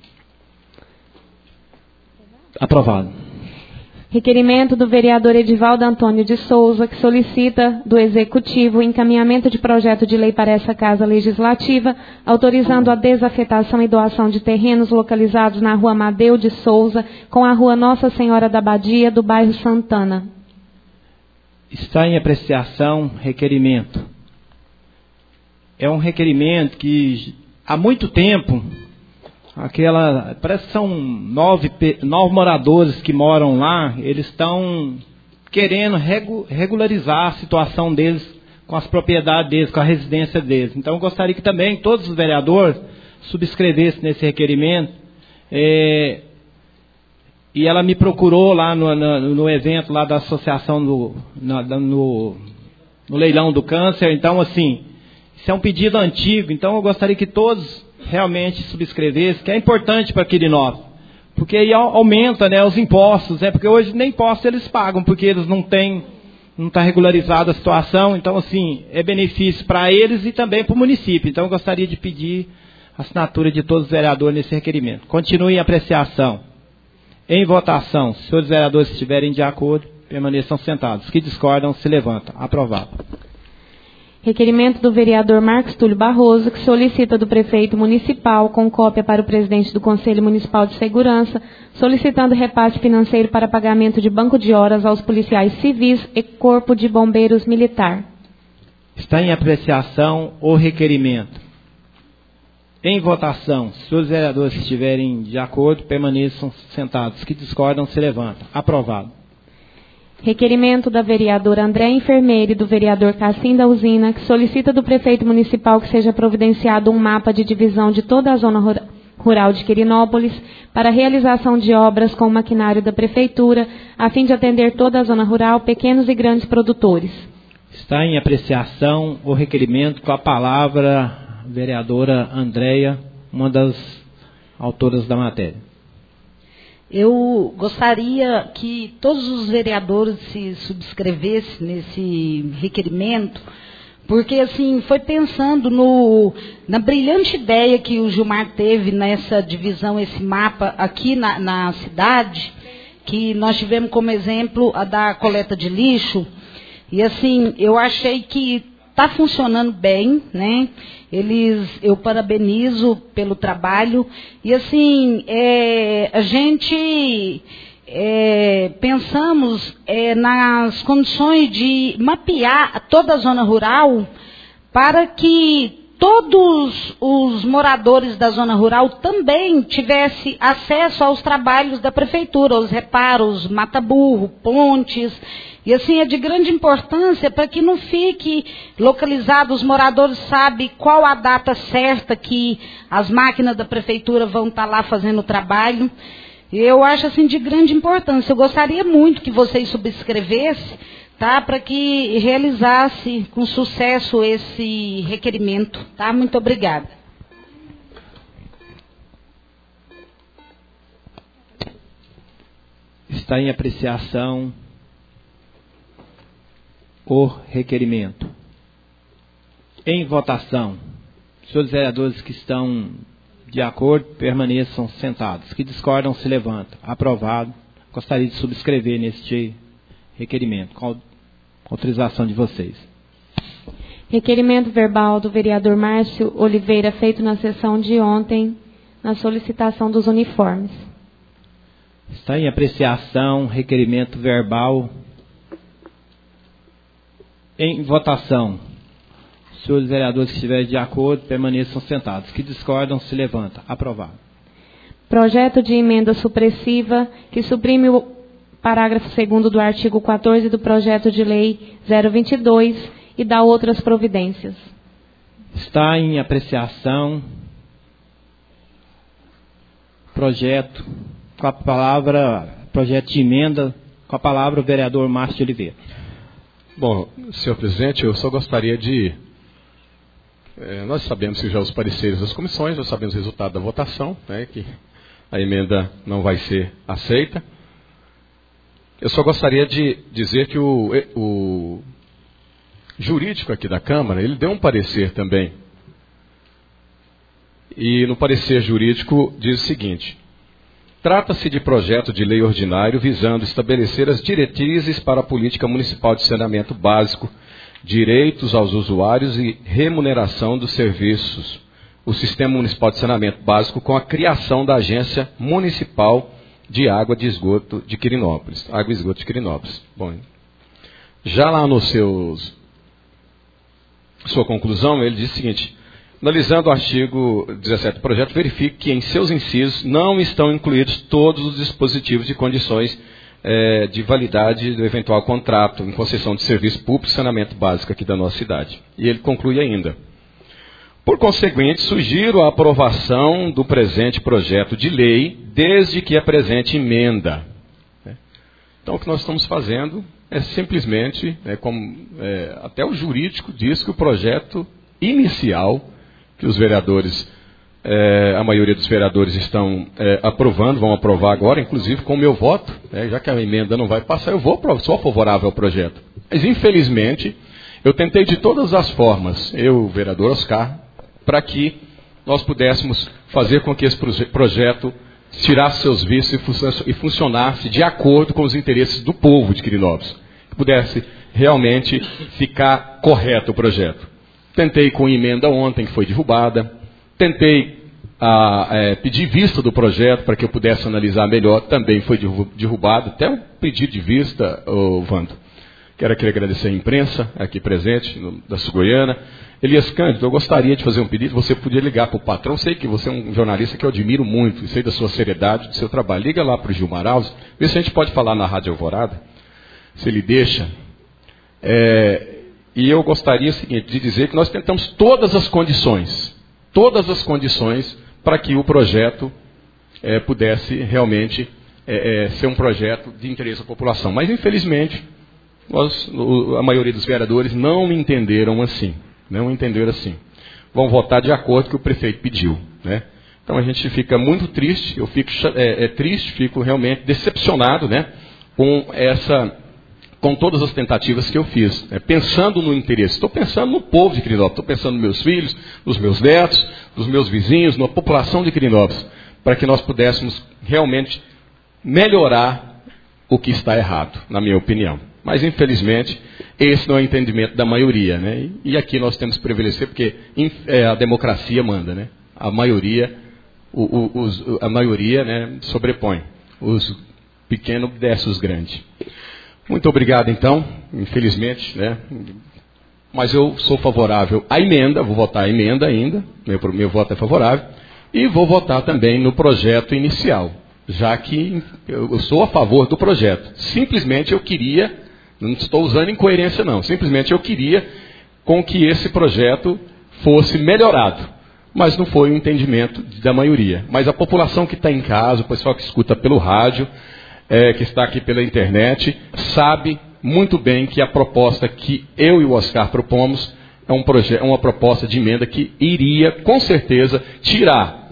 Aprovado. Requerimento do vereador Edivaldo Antônio de Souza, que solicita do Executivo o encaminhamento de projeto de lei para essa Casa Legislativa, autorizando a desafetação e doação de terrenos localizados na Rua Amadeu de Souza, com a Rua Nossa Senhora da Badia, do bairro Santana. Está em apreciação requerimento. é um requerimento que há muito tempo, aquela, parece que são nove, nove moradores que moram lá, eles estão querendo regu, regularizar a situação deles com as propriedades deles, com a residência deles. Então eu gostaria que também todos os vereadores subscrevessem nesse requerimento. É, e ela me procurou lá no, no, no evento lá da associação do, na, no, no leilão do câncer. Então, assim, isso é um pedido antigo. Então eu gostaria que todos realmente subscrevessem, que é importante para Quirinópolis. Porque aí aumenta, né, os impostos, né, porque hoje nem impostos eles pagam, porque eles não têm, não está regularizada a situação. Então, assim, é benefício para eles e também para o município. Então eu gostaria de pedir a assinatura de todos os vereadores nesse requerimento. Continue em apreciação. Em votação, se os senhores vereadores estiverem de acordo, permaneçam sentados. Os que discordam, se levantam. Aprovado. Requerimento do vereador Marcos Túlio Barroso, que solicita do prefeito municipal, com cópia para o presidente do Conselho Municipal de Segurança, solicitando repasse financeiro para pagamento de banco de horas aos policiais civis e Corpo de Bombeiros Militar. Está em apreciação o requerimento. Em votação, se os vereadores estiverem de acordo, permaneçam sentados. Os que discordam, se levantam. Aprovado. Requerimento da vereadora André Enfermeira e do vereador Cassim da Usina, que solicita do prefeito municipal que seja providenciado um mapa de divisão de toda a zona rural de Quirinópolis para a realização de obras com o maquinário da prefeitura, a fim de atender toda a zona rural, pequenos e grandes produtores. Está em apreciação o requerimento com a palavra a vereadora Andréia, uma das autoras da matéria. Eu gostaria que todos os vereadores se subscrevessem nesse requerimento, porque assim, foi pensando no, na brilhante ideia que o Gilmar teve nessa divisão, esse mapa aqui na, na cidade, que nós tivemos como exemplo a da coleta de lixo, e assim, eu achei que está funcionando bem, né? Eles, eu parabenizo pelo trabalho. E assim, é, a gente é, pensamos é, nas condições de mapear toda a zona rural para que todos os moradores da zona rural também tivessem acesso aos trabalhos da prefeitura, aos reparos, mata-burro, pontes. E assim é de grande importância para que não fique localizado, os moradores sabem qual a data certa que as máquinas da prefeitura vão estar lá fazendo o trabalho. Eu acho assim de grande importância. Eu gostaria muito que vocês subscrevessem, tá, para que realizasse com sucesso esse requerimento. Tá? Muito obrigada. Está em apreciação o requerimento. Em votação, senhores vereadores que estão de acordo, permaneçam sentados. Que discordam, se levantam. Aprovado. Gostaria de subscrever neste requerimento, com autorização de vocês. Requerimento verbal do vereador Márcio Oliveira, feito na sessão de ontem, na solicitação dos uniformes. Está em apreciação requerimento verbal. Em votação, os senhores vereadores que estiverem de acordo, permaneçam sentados. Que discordam, se levantam. Aprovado. Projeto de emenda supressiva que suprime o parágrafo segundo do artigo quatorze do projeto de lei zero vinte e dois e dá outras providências. Está em apreciação projeto com a palavra, projeto de emenda com a palavra o vereador Márcio Oliveira. Bom, senhor presidente, eu só gostaria de... É, nós sabemos que já os pareceres das comissões, nós sabemos o resultado da votação, né, que a emenda não vai ser aceita. Eu só gostaria de dizer que o, o jurídico aqui da Câmara, ele deu um parecer também. E no parecer jurídico diz o seguinte: trata-se de projeto de lei ordinário visando estabelecer as diretrizes para a política municipal de saneamento básico, direitos aos usuários e remuneração dos serviços, o Sistema Municipal de Saneamento Básico, com a criação da Agência Municipal de Água de Esgoto de Quirinópolis. Água e Esgoto de Quirinópolis. Bom, já lá nos seus sua conclusão, ele diz o seguinte: analisando o artigo dezessete do projeto, verifique que em seus incisos não estão incluídos todos os dispositivos de condições eh, de validade do eventual contrato em concessão de serviço público e saneamento básico aqui da nossa cidade. E ele conclui ainda: por conseguinte, sugiro a aprovação do presente projeto de lei, desde que apresente emenda. Então, o que nós estamos fazendo é simplesmente, é como, é, até o jurídico diz que o projeto inicial, que os vereadores, é, a maioria dos vereadores estão é, aprovando, vão aprovar agora, inclusive com o meu voto, né, já que a emenda não vai passar, eu vou, sou favorável ao projeto. Mas, infelizmente, eu tentei de todas as formas, eu, o vereador Oscar, para que nós pudéssemos fazer com que esse projeto tirasse seus vícios e funcionasse de acordo com os interesses do povo de Quirinópolis, que pudesse realmente ficar correto o projeto. Tentei com emenda ontem, que foi derrubada, tentei a, é, pedir vista do projeto para que eu pudesse analisar melhor, também foi derrubado, até o pedido de vista, ô, Vando. Quero aqui agradecer a imprensa aqui presente, no, da Sul-Goiana. Elias Cândido, eu gostaria de fazer um pedido, você podia ligar para o patrão, sei que você é um jornalista que eu admiro muito, sei da sua seriedade, do seu trabalho. Liga lá para o Gilmar Alves, vê se a gente pode falar na Rádio Alvorada, se ele deixa. É, e eu gostaria o seguinte, de dizer que nós tentamos todas as condições, todas as condições para que o projeto é, pudesse realmente é, é, ser um projeto de interesse à população. Mas, infelizmente, nós, a maioria dos vereadores não entenderam assim. Não entenderam assim. Vão votar de acordo com o que o prefeito pediu. Né? Então a gente fica muito triste, eu fico é, é, triste, fico realmente decepcionado, né, com, essa, com todas as tentativas que eu fiz. Né? Pensando no interesse, estou pensando no povo de Quirinópolis, estou pensando nos meus filhos, nos meus netos, nos meus vizinhos, na população de Quirinópolis, para que nós pudéssemos realmente melhorar o que está errado, na minha opinião. Mas, infelizmente, esse não é o entendimento da maioria, né? E aqui nós temos que prevalecer, porque a democracia manda, né? A maioria, o, o, os, a maioria, né, sobrepõe. Os pequenos descem os grandes. Muito obrigado, então. Infelizmente, né? Mas eu sou favorável à emenda, vou votar a emenda ainda, meu, meu voto é favorável, e vou votar também no projeto inicial, já que eu sou a favor do projeto. Simplesmente eu queria... Não estou usando incoerência, não. Simplesmente eu queria com que esse projeto fosse melhorado. Mas não foi o entendimento da maioria. Mas a população que está em casa, o pessoal que escuta pelo rádio, é, que está aqui pela internet, sabe muito bem que a proposta que eu e o Oscar propomos é um proje- uma proposta de emenda que iria, com certeza, tirar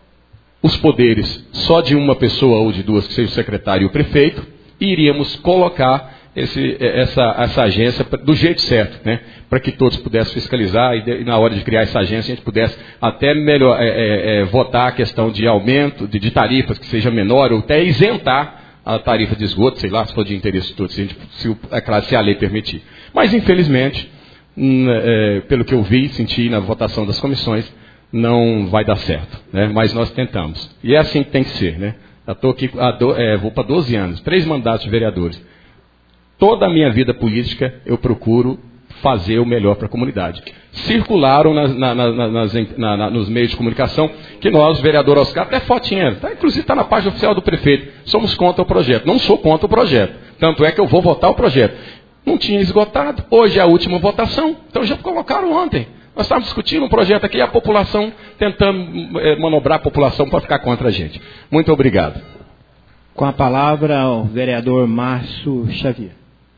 os poderes só de uma pessoa ou de duas, que seja o secretário e o prefeito, e iríamos colocar Esse, essa, essa agência do jeito certo, né? Para que todos pudessem fiscalizar e, de, e na hora de criar essa agência a gente pudesse até melhor, é, é, é, votar a questão de aumento de, de tarifas que seja menor ou até isentar a tarifa de esgoto, sei lá, se for de interesse de todos, se, a, gente, se, é claro, se a lei permitir. Mas infelizmente, hum, é, pelo que eu vi e senti na votação das comissões, não vai dar certo, né? Mas nós tentamos. E é assim que tem que ser, né? Eu estou aqui, há do, é, vou para doze anos, três mandatos de vereadores. Toda a minha vida política eu procuro fazer o melhor para a comunidade. Circularam nas, na, na, nas, na, na, nos meios de comunicação que nós, vereador Oscar, até fotinha, tá, inclusive está na página oficial do prefeito, somos contra o projeto. Não sou contra o projeto, tanto é que eu vou votar o projeto. Não tinha esgotado, hoje é a última votação, então já colocaram ontem. Nós estávamos discutindo um projeto aqui e a população tentando é, manobrar a população para ficar contra a gente. Muito obrigado. Com a palavra o vereador Márcio Xavier.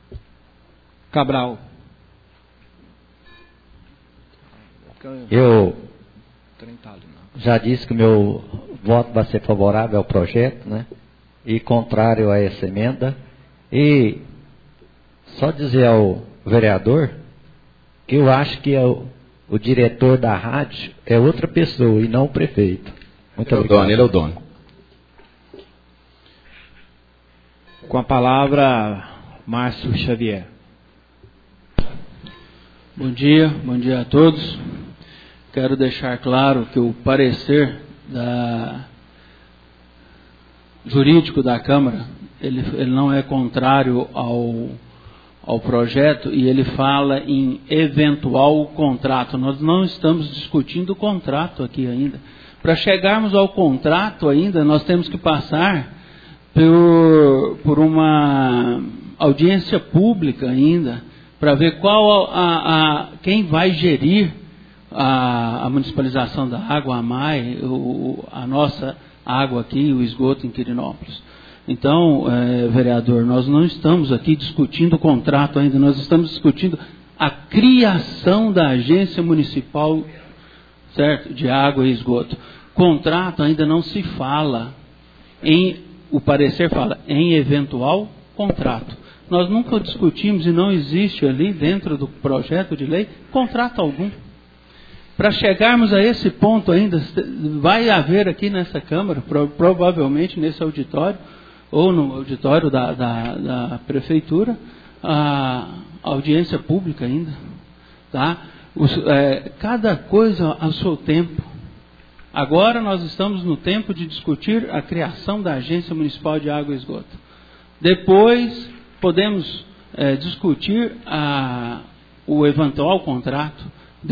Cabral. Eu já disse que o meu voto vai ser favorável ao projeto, né? E contrário a essa emenda. E só dizer ao vereador que eu acho que é o, o diretor da rádio é outra pessoa e não o prefeito. Muito ele obrigado. É o dono, ele é o dono. Com a palavra, Márcio Xavier. Bom dia, bom dia a todos. Quero deixar claro que o parecer da, jurídico da Câmara, ele, ele não é contrário ao ao projeto e ele fala em eventual contrato. Nós não estamos discutindo o contrato aqui ainda. Para chegarmos ao contrato ainda, nós temos que passar por, por uma audiência pública ainda, para ver qual a, a, quem vai gerir a, a municipalização da água, a M A I, o, a nossa água aqui, o esgoto em Quirinópolis. Então, é, vereador, nós não estamos aqui discutindo o contrato ainda, nós estamos discutindo a criação da agência municipal, certo, de água e esgoto. Contrato ainda não se fala, em, o parecer fala em eventual contrato. Nós nunca discutimos e não existe ali dentro do projeto de lei contrato algum. Para chegarmos a esse ponto ainda, vai haver aqui nessa Câmara, pro, provavelmente nesse auditório, ou no auditório da, da, da Prefeitura, a audiência pública ainda. Tá? Os, é, cada coisa ao seu tempo. Agora nós estamos no tempo de discutir a criação da Agência Municipal de Água e Esgoto. Depois podemos é, discutir a, o eventual contrato.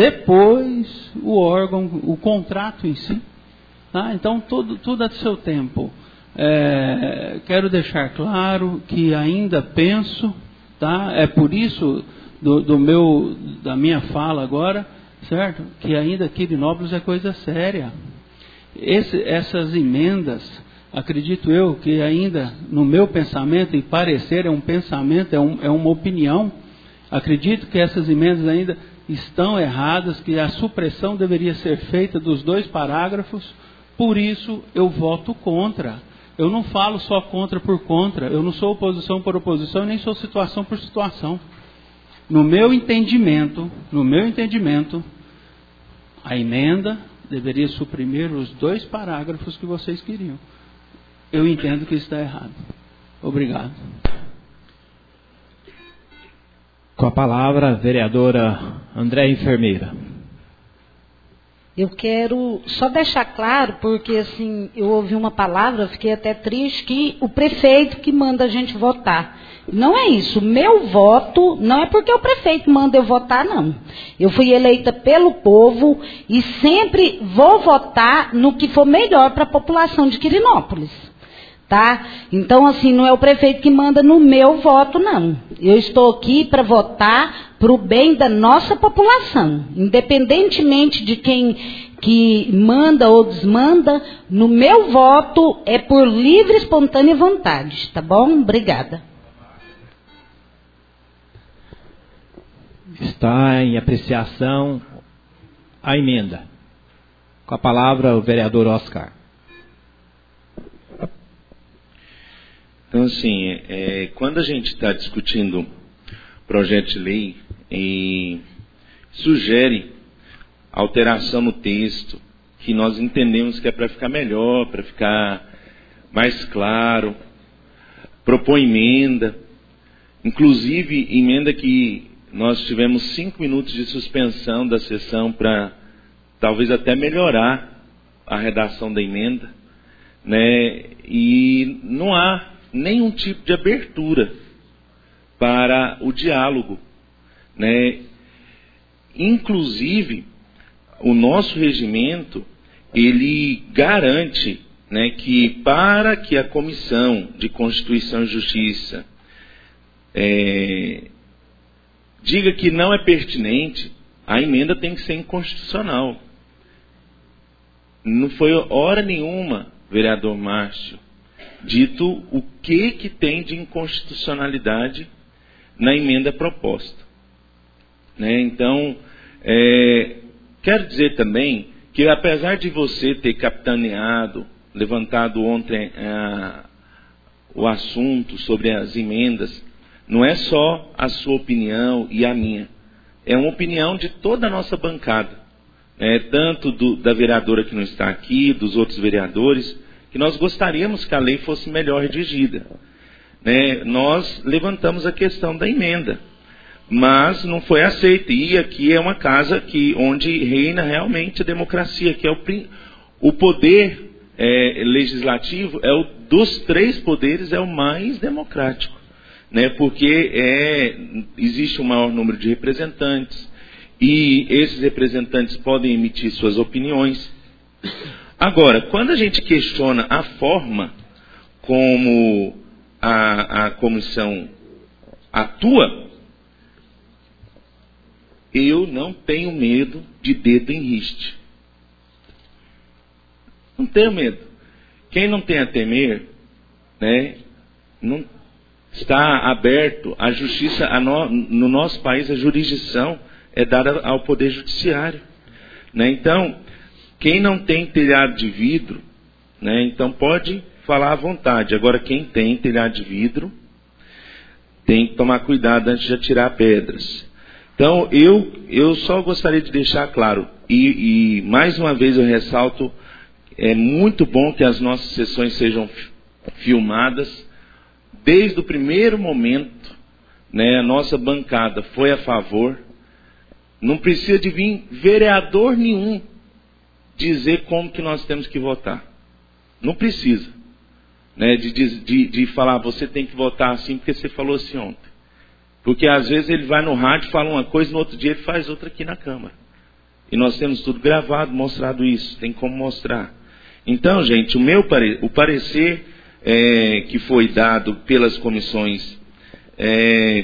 Depois o órgão, o contrato em si. Tá? Então tudo, tudo a seu tempo. É, quero deixar claro que ainda penso, tá? É por isso do, do meu, da minha fala agora, certo? Que ainda Quirinópolis é coisa séria. Esse, essas emendas, acredito eu que ainda no meu pensamento e parecer é um pensamento, é, um, é uma opinião, acredito que essas emendas ainda estão erradas, que a supressão deveria ser feita dos dois parágrafos, por isso eu voto contra. Eu não falo só contra por contra, eu não sou oposição por oposição, nem sou situação por situação. No meu entendimento, no meu entendimento, a emenda deveria suprimir os dois parágrafos que vocês queriam. Eu entendo que isso está errado. Obrigado. Com a palavra, a vereadora Andréa Enfermeira. Eu quero só deixar claro, porque assim, eu ouvi uma palavra, fiquei até triste, que o prefeito que manda a gente votar. Não é isso. Meu voto não é porque o prefeito manda eu votar, não. Eu fui eleita pelo povo e sempre vou votar no que for melhor para a população de Quirinópolis. Tá? Então, assim, não é o prefeito que manda no meu voto, não. Eu estou aqui para votar para o bem da nossa população. Independentemente de quem que manda ou desmanda, no meu voto é por livre, espontânea vontade. Tá bom? Obrigada. Está em apreciação a emenda. Com a palavra, o vereador Oscar. Então, assim, é, quando a gente está discutindo projeto de lei e sugere alteração no texto, que nós entendemos que é para ficar melhor, para ficar mais claro, propõe emenda, inclusive emenda que nós tivemos cinco minutos de suspensão da sessão para talvez até melhorar a redação da emenda, né? E não há nenhum tipo de abertura para o diálogo, né? Inclusive, o nosso regimento, ele garante, né, que para que a Comissão de Constituição e Justiça é, diga que não é pertinente, a emenda tem que ser inconstitucional. Não foi hora nenhuma, vereador Márcio, dito o que, que tem de inconstitucionalidade na emenda proposta. Né? Então, é, quero dizer também que apesar de você ter capitaneado, levantado ontem a, o assunto sobre as emendas, não é só a sua opinião e a minha, é uma opinião de toda a nossa bancada, né? Tanto do, da vereadora que não está aqui, dos outros vereadores, que nós gostaríamos que a lei fosse melhor redigida. Né? Nós levantamos a questão da emenda, mas não foi aceita. E aqui é uma casa que, onde reina realmente a democracia, que é o, o poder é, legislativo, é o dos três poderes, é o mais democrático. né, porque é, existe um maior número de representantes e esses representantes podem emitir suas opiniões. Agora, quando a gente questiona a forma como a, a comissão atua, eu não tenho medo de dedo em riste. Não tenho medo. Quem não tem a temer, né, não está aberto. A justiça, a no, no nosso país, a jurisdição é dada ao Poder Judiciário. Né? Então, quem não tem telhado de vidro, né, então pode falar à vontade. Agora, quem tem telhado de vidro, tem que tomar cuidado antes de atirar pedras. Então, eu, eu só gostaria de deixar claro, e, e mais uma vez eu ressalto, é muito bom que as nossas sessões sejam filmadas. Desde o primeiro momento, né, a nossa bancada foi a favor. Não precisa de vir vereador nenhum dizer como que nós temos que votar. Não precisa. Né, de, de, de falar, você tem que votar assim porque você falou assim ontem. Porque às vezes ele vai no rádio, fala uma coisa, no outro dia ele faz outra aqui na Câmara. E nós temos tudo gravado, mostrado isso. Tem como mostrar. Então, gente, o meu pare... o parecer é, que foi dado pelas comissões, é,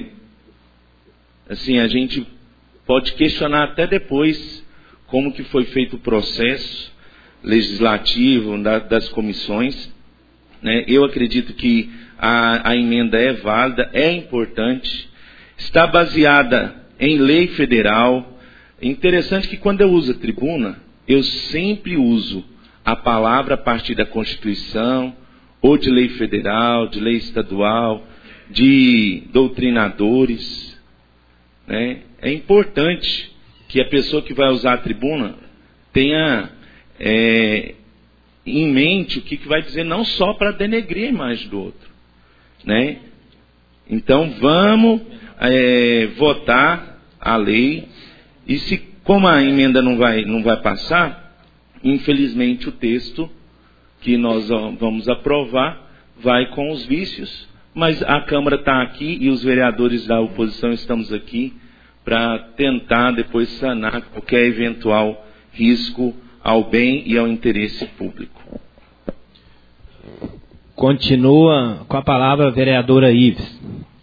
assim, a gente pode questionar até depois como que foi feito o processo legislativo da, das comissões. Né? Eu acredito que a, a emenda é válida, é importante, está baseada em lei federal. É interessante que quando eu uso a tribuna, eu sempre uso a palavra a partir da Constituição, ou de lei federal, de lei estadual, de doutrinadores. Né? É importante que a pessoa que vai usar a tribuna tenha é, em mente o que, que vai dizer, não só para denegrir a imagem do outro. Né? Então vamos é, votar a lei, e se, como a emenda não vai, não vai passar, infelizmente o texto que nós vamos aprovar vai com os vícios, mas a Câmara está aqui e os vereadores da oposição estamos aqui para tentar depois sanar qualquer eventual risco ao bem e ao interesse público. Continua com a palavra a vereadora Ives.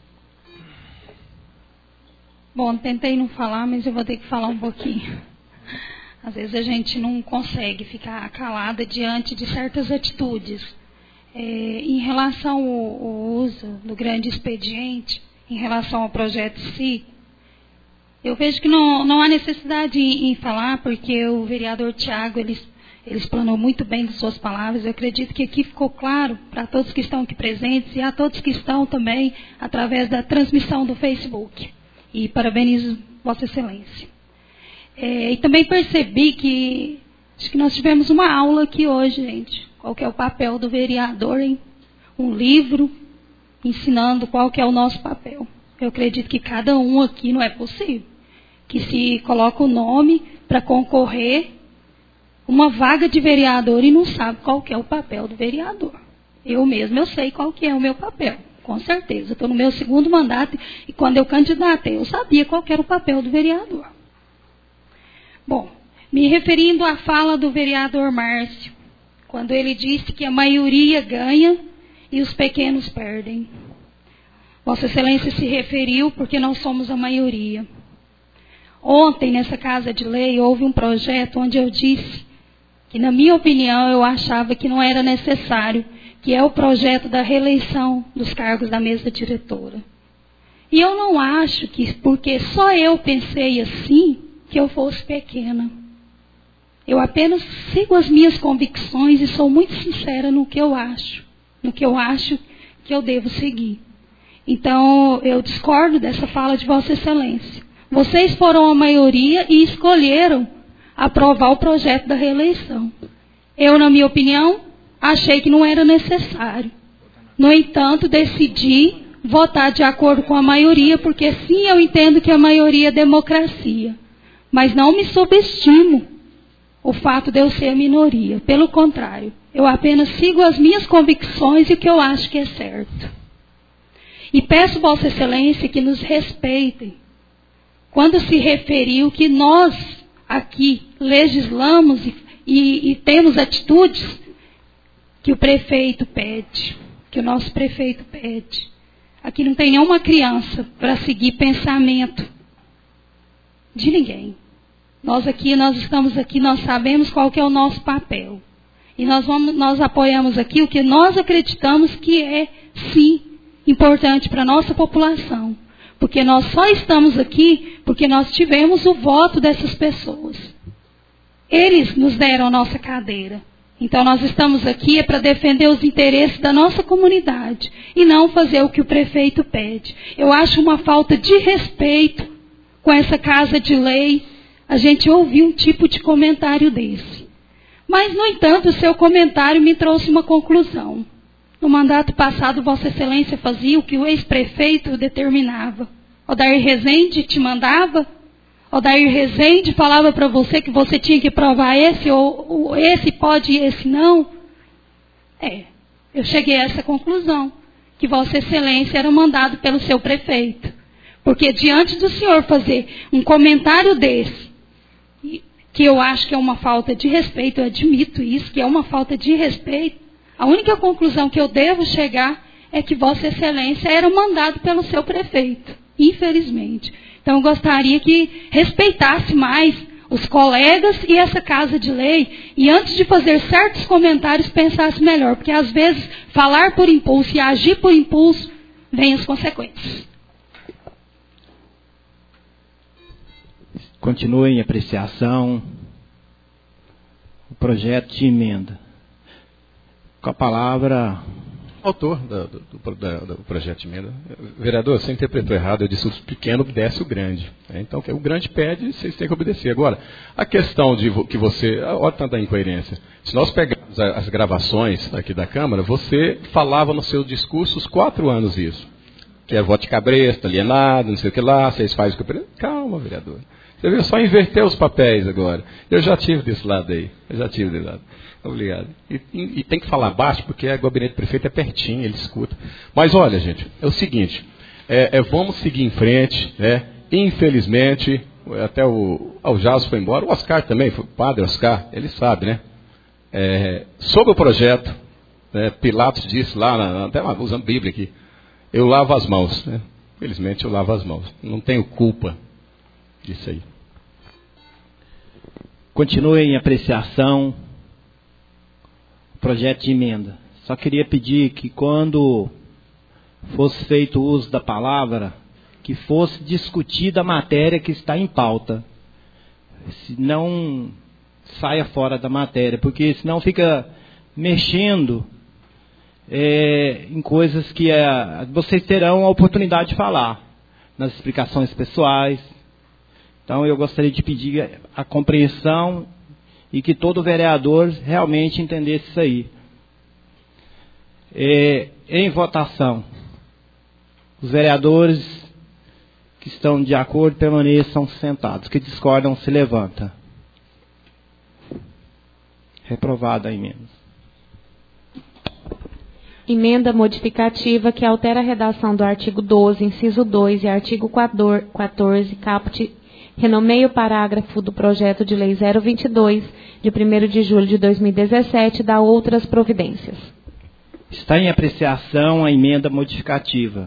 Bom, tentei não falar, mas eu vou ter que falar um pouquinho. Às vezes a gente não consegue ficar calada diante de certas atitudes. É, em relação ao, ao uso do grande expediente, em relação ao projeto em si, eu vejo que não, não há necessidade em, em falar, porque o vereador Tiago, ele, ele explanou muito bem de suas palavras. Eu acredito que aqui ficou claro para todos que estão aqui presentes e a todos que estão também através da transmissão do Facebook. E parabenizo Vossa Excelência. É, e também percebi que acho que nós tivemos uma aula aqui hoje, gente. Qual que é o papel do vereador em um livro ensinando qual que é o nosso papel. Eu acredito que cada um aqui não é possível. Que se coloca o nome para concorrer uma vaga de vereador e não sabe qual que é o papel do vereador. Eu mesmo, eu sei qual que é o meu papel. Com certeza. Estou no meu segundo mandato e quando eu candidatei, eu sabia qual que era o papel do vereador. Bom, me referindo à fala do vereador Márcio, quando ele disse que a maioria ganha e os pequenos perdem. Vossa Excelência se referiu porque nós somos a maioria. Ontem, nessa Casa de Lei, houve um projeto onde eu disse que, na minha opinião, eu achava que não era necessário, que é o projeto da reeleição dos cargos da mesa diretora. E eu não acho que, porque só eu pensei assim, que eu fosse pequena. Eu apenas sigo as minhas convicções e sou muito sincera no que eu acho, no que eu acho que eu devo seguir. Então, eu discordo dessa fala de Vossa Excelência. Vocês foram a maioria e escolheram aprovar o projeto da reeleição. Eu, na minha opinião, achei que não era necessário. No entanto, decidi votar de acordo com a maioria, porque sim, eu entendo que a maioria é democracia. Mas não me subestimo o fato de eu ser a minoria. Pelo contrário, eu apenas sigo as minhas convicções e o que eu acho que é certo. E peço, Vossa Excelência, que nos respeitem quando se referiu que nós aqui legislamos e, e, e temos atitudes que o prefeito pede, que o nosso prefeito pede. Aqui não tem nenhuma criança para seguir pensamento de ninguém. Nós aqui, nós estamos aqui, nós sabemos qual que é o nosso papel. E nós, vamos, nós apoiamos aqui o que nós acreditamos que é, sim, importante para a nossa população. Porque nós só estamos aqui porque nós tivemos o voto dessas pessoas. Eles nos deram a nossa cadeira. Então nós estamos aqui é para defender os interesses da nossa comunidade e não fazer o que o prefeito pede. Eu acho uma falta de respeito com essa casa de lei a gente ouvir um tipo de comentário desse. Mas, no entanto, o seu comentário me trouxe uma conclusão. No mandato passado, Vossa Excelência fazia o que o ex-prefeito determinava. Odair Rezende te mandava? Odair Rezende falava para você que você tinha que provar esse, ou, ou esse pode e esse não? É, eu cheguei a essa conclusão, que Vossa Excelência era mandado pelo seu prefeito. Porque diante do senhor fazer um comentário desse, que eu acho que é uma falta de respeito, eu admito isso, que é uma falta de respeito, a única conclusão que eu devo chegar é que Vossa Excelência era mandado pelo seu prefeito, infelizmente. Então eu gostaria que respeitasse mais os colegas e essa casa de lei, e antes de fazer certos comentários, pensasse melhor, porque às vezes falar por impulso e agir por impulso, vem as consequências. Continua em apreciação o projeto de emenda. Com a palavra... Autor do, do, do, do projeto de emenda. Vereador, você interpretou errado, eu disse o pequeno obedece o grande. Então, o grande pede, vocês têm que obedecer. Agora, a questão de que você... Olha tanta incoerência. Se nós pegarmos as gravações aqui da Câmara, você falava nos seus discursos quatro anos isso. Que é voto de cabresto, alienado, não sei o que lá, vocês fazem o que... Calma, vereador. Você viu, só inverter os papéis agora. Eu já tive desse lado aí. Eu já tive desse lado. Obrigado. E, e, e tem que falar baixo, porque o gabinete do prefeito é pertinho, ele escuta. Mas olha, gente, é o seguinte. É, é, vamos seguir em frente. Né? Infelizmente, até o, o Jaso foi embora. O Oscar também, o padre Oscar, ele sabe, né? É, sobre o projeto, né, Pilatos disse lá, na, até usando Bíblia aqui, eu lavo as mãos. Né? Infelizmente, eu lavo as mãos. Não tenho culpa disso aí. Continue em apreciação o projeto de emenda. Só queria pedir que quando fosse feito o uso da palavra, que fosse discutida a matéria que está em pauta. Se não saia fora da matéria, porque senão fica mexendo é, em coisas que é, vocês terão a oportunidade de falar, nas explicações pessoais. Então eu gostaria de pedir a compreensão e que todo vereador realmente entendesse isso aí. É, em votação, os vereadores que estão de acordo permaneçam sentados, que discordam se levantam. Reprovada a emenda. Emenda modificativa que altera a redação do artigo doze, inciso dois e artigo quatorze, caput, renomeia o parágrafo do projeto de lei zero vinte e dois, de primeiro de julho de dois mil e dezessete, da outras providências. Está em apreciação a emenda modificativa.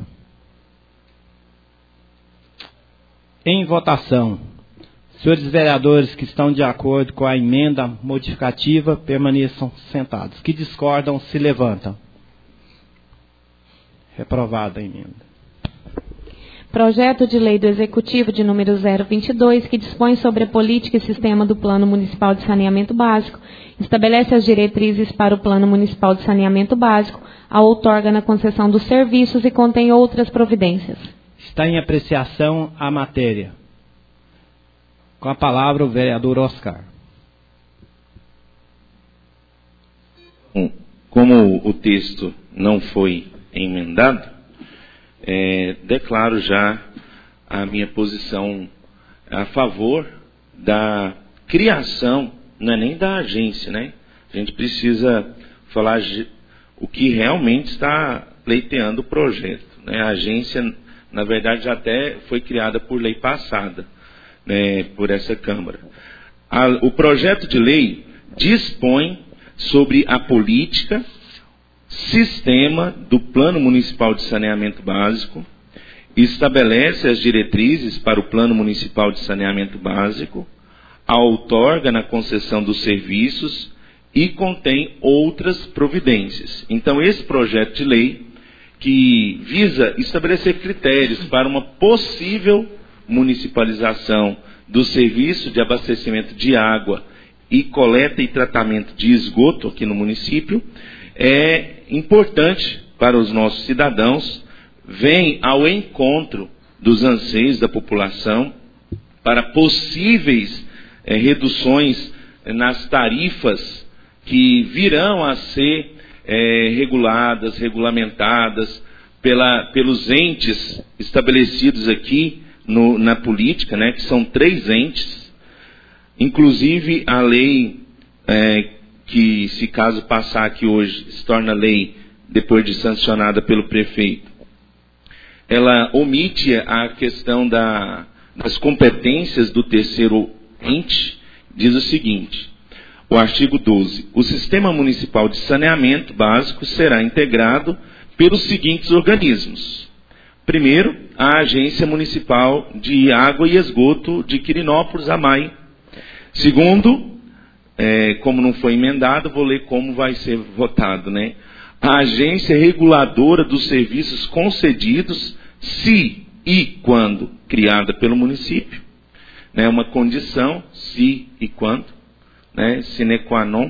Em votação, senhores vereadores que estão de acordo com a emenda modificativa, permaneçam sentados. Que discordam, se levantam. Reprovada a emenda. Projeto de lei do Executivo de número zero vinte e dois, que dispõe sobre a política e sistema do Plano Municipal de Saneamento Básico, estabelece as diretrizes para o Plano Municipal de Saneamento Básico, a outorga na concessão dos serviços e contém outras providências. Está em apreciação a matéria. Com a palavra o vereador Oscar. Como o texto não foi emendado, É, declaro já a minha posição a favor da criação, não é nem da agência, né? A gente precisa falar o que realmente está pleiteando o projeto. né? A agência, na verdade, já até foi criada por lei passada, né, por essa Câmara. A, o projeto de lei dispõe sobre a política, sistema do Plano Municipal de Saneamento Básico, estabelece as diretrizes para o Plano Municipal de Saneamento Básico, outorga na concessão dos serviços e contém outras providências. Então, esse projeto de lei, que visa estabelecer critérios para uma possível municipalização do serviço de abastecimento de água e coleta e tratamento de esgoto aqui no município, é importante para os nossos cidadãos, vem ao encontro dos anseios da população para possíveis é, reduções nas tarifas que virão a ser é, reguladas, regulamentadas pela, pelos entes estabelecidos aqui no, na política, né, que são três entes, inclusive a lei é, que, se caso passar aqui hoje, se torna lei depois de sancionada pelo prefeito, ela omite a questão da, das competências do terceiro ente, diz o seguinte, o artigo doze, o Sistema Municipal de Saneamento Básico será integrado pelos seguintes organismos. Primeiro, a Agência Municipal de Água e Esgoto de Quirinópolis, A M A I. Segundo, é, como não foi emendado, vou ler como vai ser votado, né? A Agência Reguladora dos Serviços Concedidos, se e quando criada pelo município, né? Uma condição, se e quando, né? Sine qua non.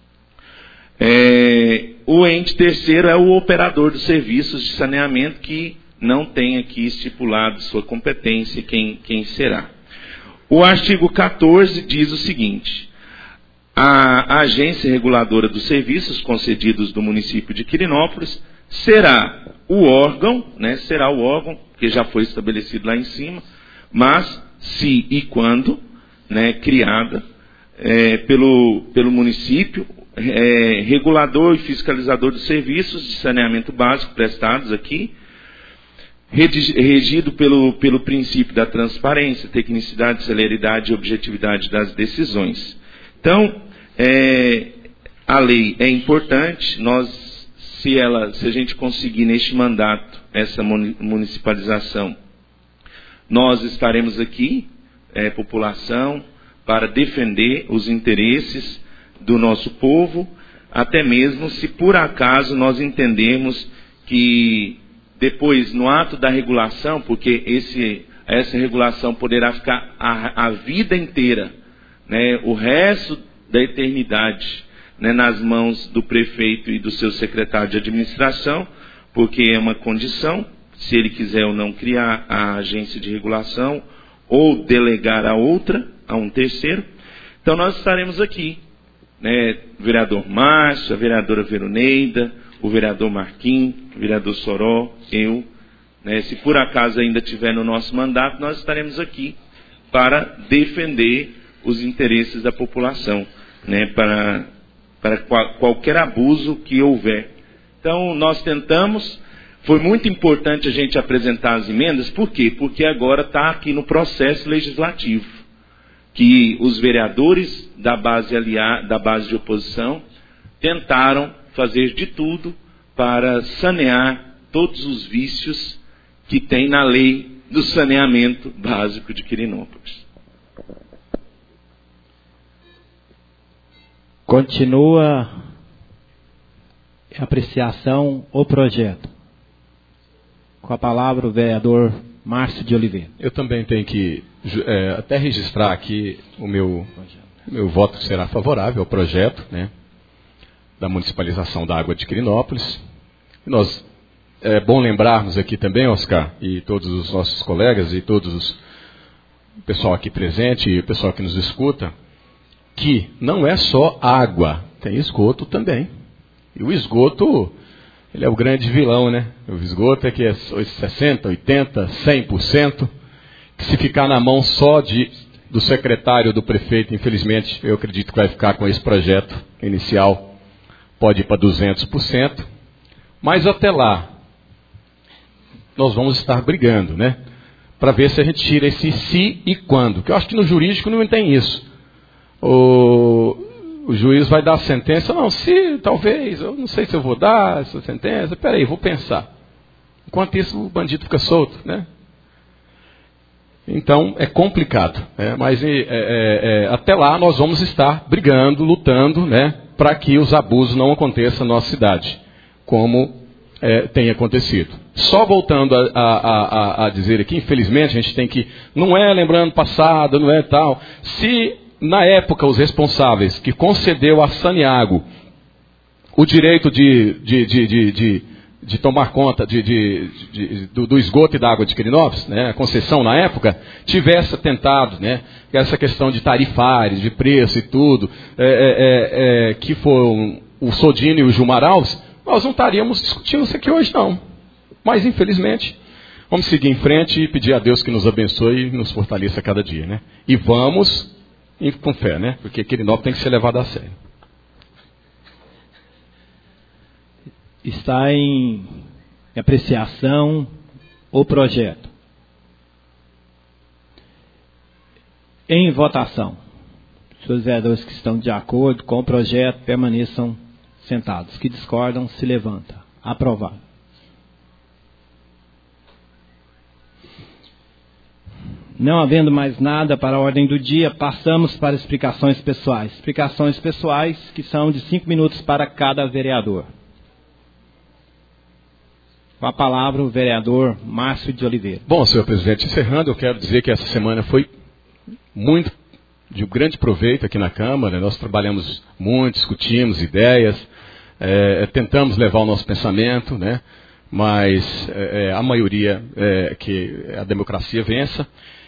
É, o ente terceiro é o operador dos serviços de saneamento, que não tem aqui estipulado sua competência, quem, quem será. O artigo quatorze diz o seguinte: a agência reguladora dos serviços concedidos do município de Quirinópolis será o órgão, né, será o órgão, que já foi estabelecido lá em cima, mas se e quando, né, criada é, pelo, pelo município, é, regulador e fiscalizador dos serviços de saneamento básico prestados aqui, regido pelo, pelo princípio da transparência, tecnicidade, celeridade e objetividade das decisões. Então, é, a lei é importante, nós, se, ela, se a gente conseguir neste mandato essa municipalização, nós estaremos aqui, é, população, para defender os interesses do nosso povo, até mesmo se por acaso nós entendermos que depois, no ato da regulação, porque esse, essa regulação poderá ficar a, a vida inteira, né, o resto da eternidade, né, nas mãos do prefeito e do seu secretário de administração, porque é uma condição, se ele quiser ou não criar a agência de regulação, ou delegar a outra, a um terceiro. Então nós estaremos aqui, né, o vereador Márcio, a vereadora Veroneida, o vereador Marquinhos, o vereador Soró, eu, né, se por acaso ainda tiver no nosso mandato, nós estaremos aqui para defender os interesses da população, né, para, para qual, qualquer abuso que houver. Então, nós tentamos, foi muito importante a gente apresentar as emendas, por quê? Porque agora está aqui no processo legislativo, que os vereadores da base, aliada, da base de oposição tentaram fazer de tudo para sanear todos os vícios que tem na lei do saneamento básico de Quirinópolis. Continua a apreciação o projeto. Com a palavra o vereador Márcio de Oliveira. Eu também tenho que é, até registrar aqui o meu, meu voto será favorável ao projeto, né, da municipalização da água de Quirinópolis. E nós, é bom lembrarmos aqui também, Oscar, e todos os nossos colegas e todos os, o pessoal aqui presente e o pessoal que nos escuta, que não é só água, tem esgoto também. E o esgoto, ele é o grande vilão, né? O esgoto é que é sessenta, oitenta, cem por cento, que se ficar na mão só de, do secretário, do prefeito, infelizmente, eu acredito que vai ficar com esse projeto inicial, pode ir para duzentos por cento, mas até lá, nós vamos estar brigando, né? Para ver se a gente tira esse se e quando. Que eu acho que no jurídico não tem isso. O, o juiz vai dar a sentença, não, se, talvez, eu não sei se eu vou dar essa sentença, peraí, vou pensar. Enquanto isso, o bandido fica solto, né? Então, é complicado, né? Mas é, é, é, até lá nós vamos estar brigando, lutando, né? Para que os abusos não aconteçam na nossa cidade, como é, tem acontecido. Só voltando a, a, a, a dizer aqui, infelizmente, a gente tem que, não é lembrando passado, não é tal, se na época os responsáveis que concedeu a Saniago o direito de, de, de, de, de, de tomar conta de, de, de, do, do esgoto e da água de Quirinópolis, né, a concessão na época, tivesse tentado, né, essa questão de tarifários, de preço e tudo, é, é, é, que foram o Sodino e o Gilmar Alves, nós não estaríamos discutindo isso aqui hoje não. Mas infelizmente, vamos seguir em frente e pedir a Deus que nos abençoe e nos fortaleça a cada dia, né? E vamos e com fé, né? Porque Quirinópolis tem que ser levado a sério. Está em apreciação o projeto. Em votação. Os vereadores que estão de acordo com o projeto permaneçam sentados. Que discordam, se levanta. Aprovado. Não havendo mais nada para a ordem do dia, passamos para explicações pessoais. Explicações pessoais que são de cinco minutos para cada vereador. Com a palavra o vereador Márcio de Oliveira. Bom, senhor presidente, encerrando, eu quero dizer que essa semana foi muito de um grande proveito aqui na Câmara. Nós trabalhamos muito, discutimos ideias, é, tentamos levar o nosso pensamento, né? Mas é, a maioria é que a democracia vença.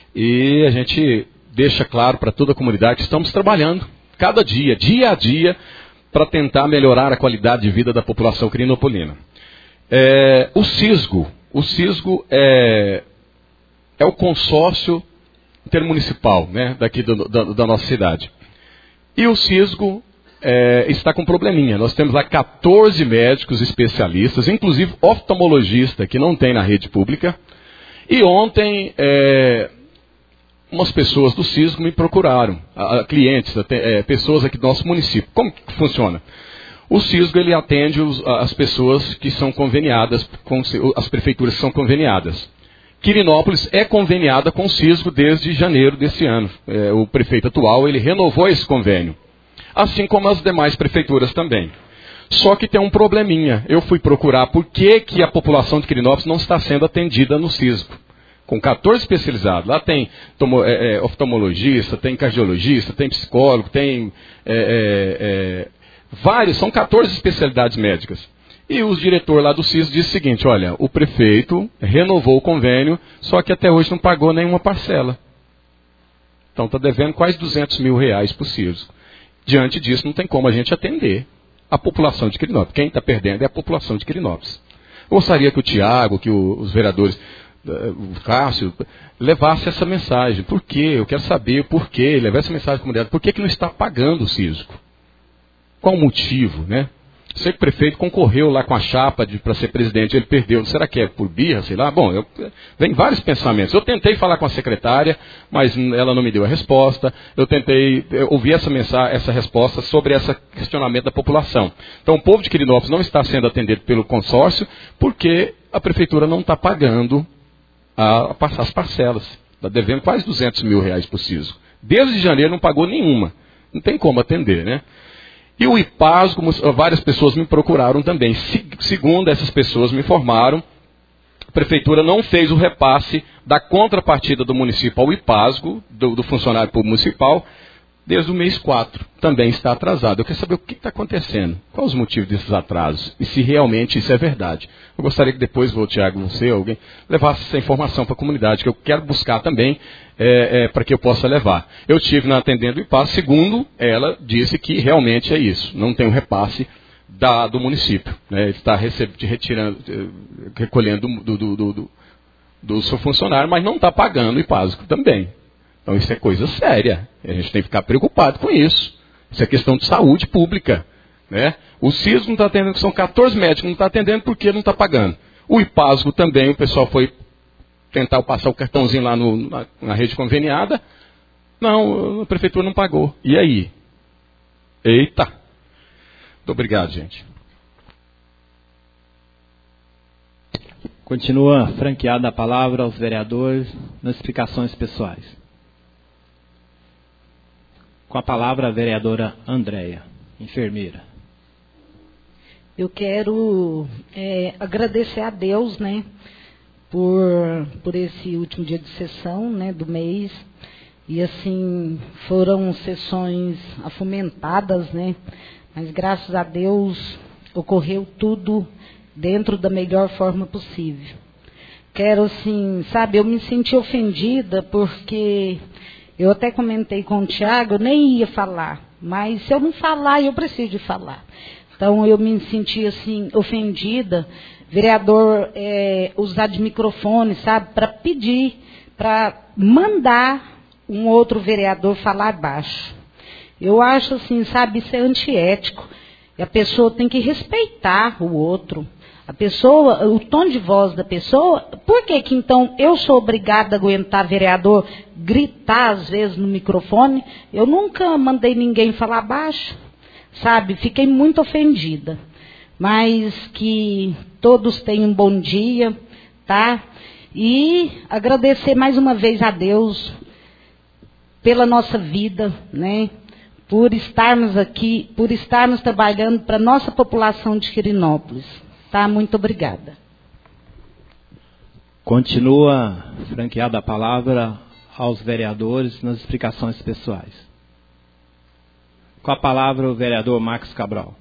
E a gente deixa claro para toda a comunidade que estamos trabalhando cada dia, dia a dia, para tentar melhorar a qualidade de vida da população quirinopolina. É, o CISGO, o CISGO é, é o consórcio intermunicipal, né, daqui do, da, da nossa cidade. E o CISGO é, está com um probleminha. Nós temos lá quatorze médicos especialistas, inclusive oftalmologista, que não tem na rede pública. E ontem... É, umas pessoas do CISGO me procuraram, a, a, clientes, até, é, pessoas aqui do nosso município. Como que funciona? O CISGO ele atende os, as pessoas que são conveniadas, com, as prefeituras que são conveniadas. Quirinópolis é conveniada com o CISGO desde janeiro desse ano. É, o prefeito atual ele renovou esse convênio, assim como as demais prefeitoras também. Só que tem um probleminha. Eu fui procurar por que, que a população de Quirinópolis não está sendo atendida no CISGO. Com quatorze especializados. Lá tem tomo, é, é, oftalmologista, tem cardiologista, tem psicólogo, tem é, é, é, vários, são quatorze especialidades médicas. E o diretor lá do CISGO disse o seguinte, olha, o prefeito renovou o convênio, só que até hoje não pagou nenhuma parcela. Então está devendo quase duzentos mil reais para o CISGO. Diante disso não tem como a gente atender a população de Quirinópolis. Quem está perdendo é a população de Quirinópolis. Gostaria que o Tiago, que o, os vereadores... o Cássio, levasse essa mensagem. Por quê? Eu quero saber por quê. Levar essa mensagem à comunidade. Por que que não está pagando o CISGO? Qual o motivo, né? Sei que o prefeito concorreu lá com a chapa para ser presidente, ele perdeu. Será que é por birra, sei lá? Bom, eu, vem vários pensamentos. Eu tentei falar com a secretária, mas ela não me deu a resposta. Eu tentei ouvir essa mensagem, essa resposta sobre esse questionamento da população. Então, o povo de Quirinópolis não está sendo atendido pelo consórcio porque a prefeitura não está pagando a, a, as parcelas. Está devendo quase duzentos mil reais para o CISGO. Desde janeiro não pagou nenhuma. Não tem como atender, né? E o IPASGO, várias pessoas me procuraram também. Segundo essas pessoas me informaram, a prefeitura não fez o repasse da contrapartida do município ao IPASGO, do, do funcionário público municipal, desde o mês quatro. Também está atrasado. Eu quero saber o que está acontecendo. Quais os motivos desses atrasos? E se realmente isso é verdade. Eu gostaria que depois, o Tiago, você, alguém, levasse essa informação para a comunidade, que eu quero buscar também, é, é, para que eu possa levar. Eu estive na atendendo o IPAS, segundo ela disse que realmente é isso. Não tem o repasse da, do município. Né? Ele está retirando, recolhendo do, do, do, do, do seu funcionário, mas não está pagando o IPASGO também. Então isso é coisa séria. A gente tem que ficar preocupado com isso. Isso é questão de saúde pública. Né? O CISGO não está atendendo, são quatorze médicos, não está atendendo porque não está pagando. O IPASGO também, o pessoal foi tentar passar o cartãozinho lá no, na, na rede conveniada. Não, a prefeitura não pagou. E aí? Eita! Muito obrigado, gente. Continua franqueada a palavra aos vereadores nas explicações pessoais. Com a palavra a vereadora Andréia, enfermeira. Eu quero é, agradecer a Deus, né, por, por esse último dia de sessão, né, do mês. E assim, foram sessões afomentadas, né, mas graças a Deus ocorreu tudo dentro da melhor forma possível. Quero assim, sabe, eu me senti ofendida porque eu até comentei com o Tiago, eu nem ia falar, mas se eu não falar, eu preciso de falar. Então eu me senti assim, ofendida, vereador é, usar de microfone, sabe, para pedir, para mandar um outro vereador falar baixo. Eu acho assim, sabe, isso é antiético. E a pessoa tem que respeitar o outro. A pessoa, o tom de voz da pessoa, por que que então eu sou obrigada a aguentar vereador gritar às vezes no microfone? Eu nunca mandei ninguém falar baixo, sabe? Fiquei muito ofendida. Mas que todos tenham um bom dia, tá? E agradecer mais uma vez a Deus pela nossa vida, né? Por estarmos aqui, por estarmos trabalhando para a nossa população de Quirinópolis. Tá? Muito obrigada. Continua franqueada a palavra aos vereadores nas explicações pessoais. Com a palavra o vereador Marcos Cabral.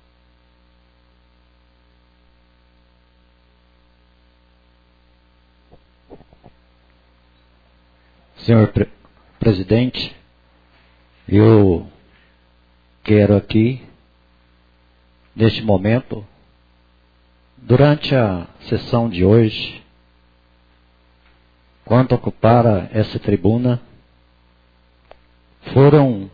Senhor pre- presidente, eu quero aqui, neste momento, durante a sessão de hoje, quando ocuparam essa tribuna, foram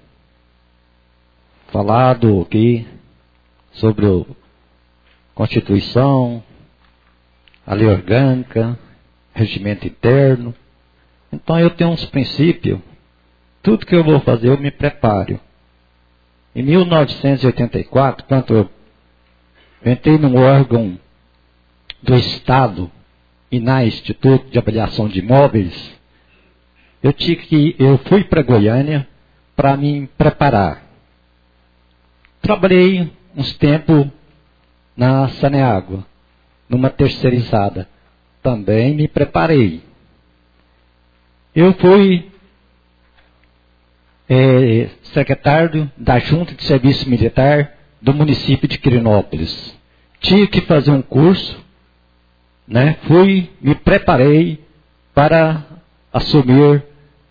falado aqui sobre a Constituição, a lei orgânica, regimento interno. Então eu tenho uns princípios, tudo que eu vou fazer eu me preparo. Em mil novecentos e oitenta e quatro, quando eu entrei num órgão do Estado, I N A, Instituto de Avaliação de Imóveis, eu, tive que, eu fui para Goiânia para me preparar. Trabalhei uns tempos na Saneágua, numa terceirizada. Também me preparei. Eu fui é, secretário da Junta de Serviço Militar do município de Quirinópolis. Tive que fazer um curso, né? Fui, me preparei para assumir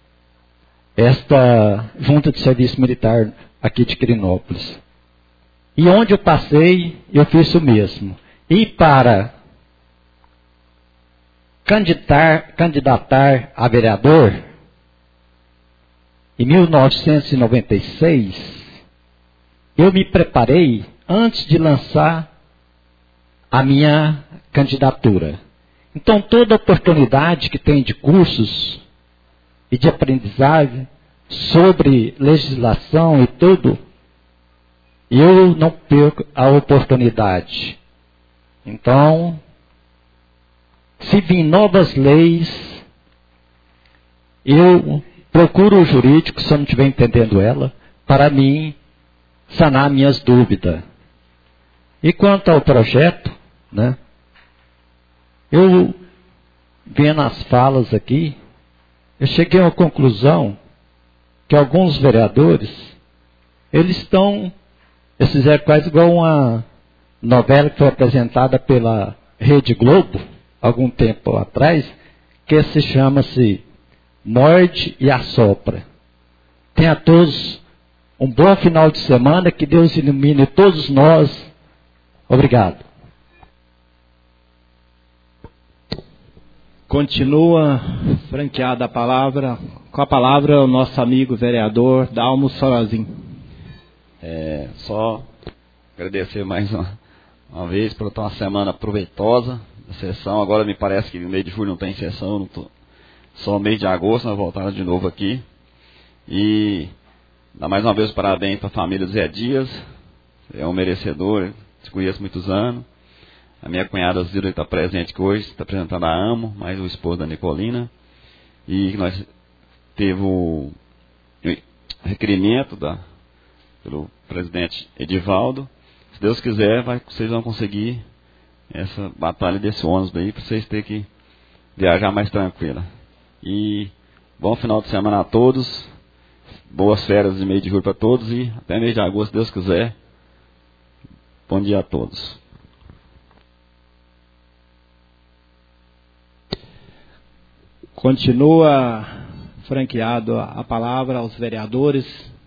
esta Junta de Serviço Militar aqui de Quirinópolis. E onde eu passei, eu fiz o mesmo. E para candidatar, candidatar a vereador, em mil novecentos e noventa e seis, eu me preparei antes de lançar a minha candidatura. Então, toda oportunidade que tem de cursos e de aprendizagem sobre legislação e tudo, eu não perco a oportunidade. Então, se vir novas leis, eu procuro o jurídico, se eu não estiver entendendo ela, para mim sanar minhas dúvidas. E quanto ao projeto, né, eu, vendo as falas aqui, eu cheguei a uma conclusão que alguns vereadores, eles estão, eles fizeram quase igual uma novela que foi apresentada pela Rede Globo, algum tempo atrás, que se chama-se Morde e Assopra. Tenha a todos um bom final de semana, que Deus ilumine todos nós. Obrigado. Continua franqueada a palavra, com a palavra o nosso amigo vereador Dalmo Sorazin. É, só agradecer mais uma, uma vez por uma semana proveitosa, da sessão. Agora me parece que no mês de julho não tem sessão, não tô, só mês de agosto nós voltamos de novo aqui. E dá mais uma vez parabéns para a família do Zé Dias, é um merecedor, te conheço há muitos anos. A minha cunhada Zilda está presente aqui hoje, está apresentando a Amo, mais o esposo da Nicolina. E nós teve o requerimento da, pelo presidente Edivaldo. Se Deus quiser, vai, vocês vão conseguir essa batalha desse ônibus daí, para vocês terem que viajar mais tranquila. E bom final de semana a todos, boas férias de meio de julho para todos e até mês de agosto, se Deus quiser. Bom dia a todos. Continua franqueado a palavra aos vereadores.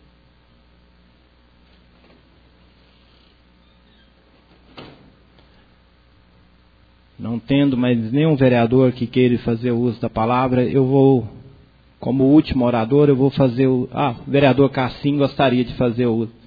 Não tendo mais nenhum vereador que queira fazer uso da palavra, eu vou, como último orador, eu vou fazer o... Ah, o vereador Cassim gostaria de fazer o uso.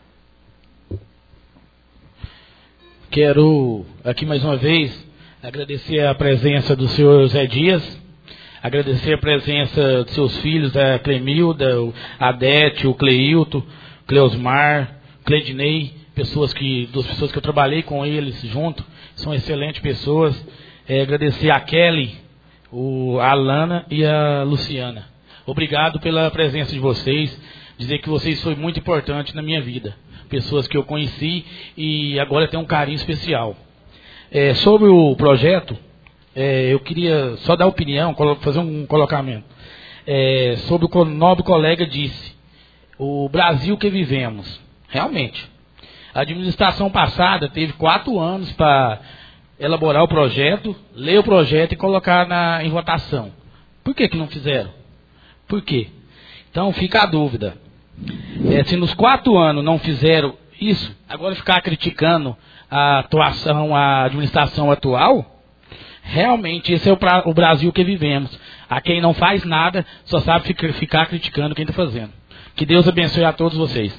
Quero, aqui mais uma vez, agradecer a presença do senhor Zé Dias, agradecer a presença de seus filhos, a Clemilda, o Adete, o Cleilton, Cleosmar, Cledinei, pessoas que, duas pessoas que eu trabalhei com eles junto, são excelentes pessoas. É, agradecer a Kelly, o, a Alana e a Luciana. Obrigado pela presença de vocês, dizer que vocês foram muito importantes na minha vida. Pessoas que eu conheci e agora tem um carinho especial. É, sobre o projeto, é, eu queria só dar opinião, fazer um colocamento. É, sobre o que o nobre colega disse, o Brasil que vivemos, realmente. A administração passada teve quatro anos para elaborar o projeto, ler o projeto e colocar na, em votação. Por que que não fizeram? Por quê? Então fica a dúvida. É, se nos quatro anos não fizeram isso, agora ficar criticando a atuação, a administração atual, realmente esse é o, pra, o Brasil que vivemos. A quem não faz nada, só sabe ficar, ficar criticando quem está fazendo. Que Deus abençoe a todos vocês.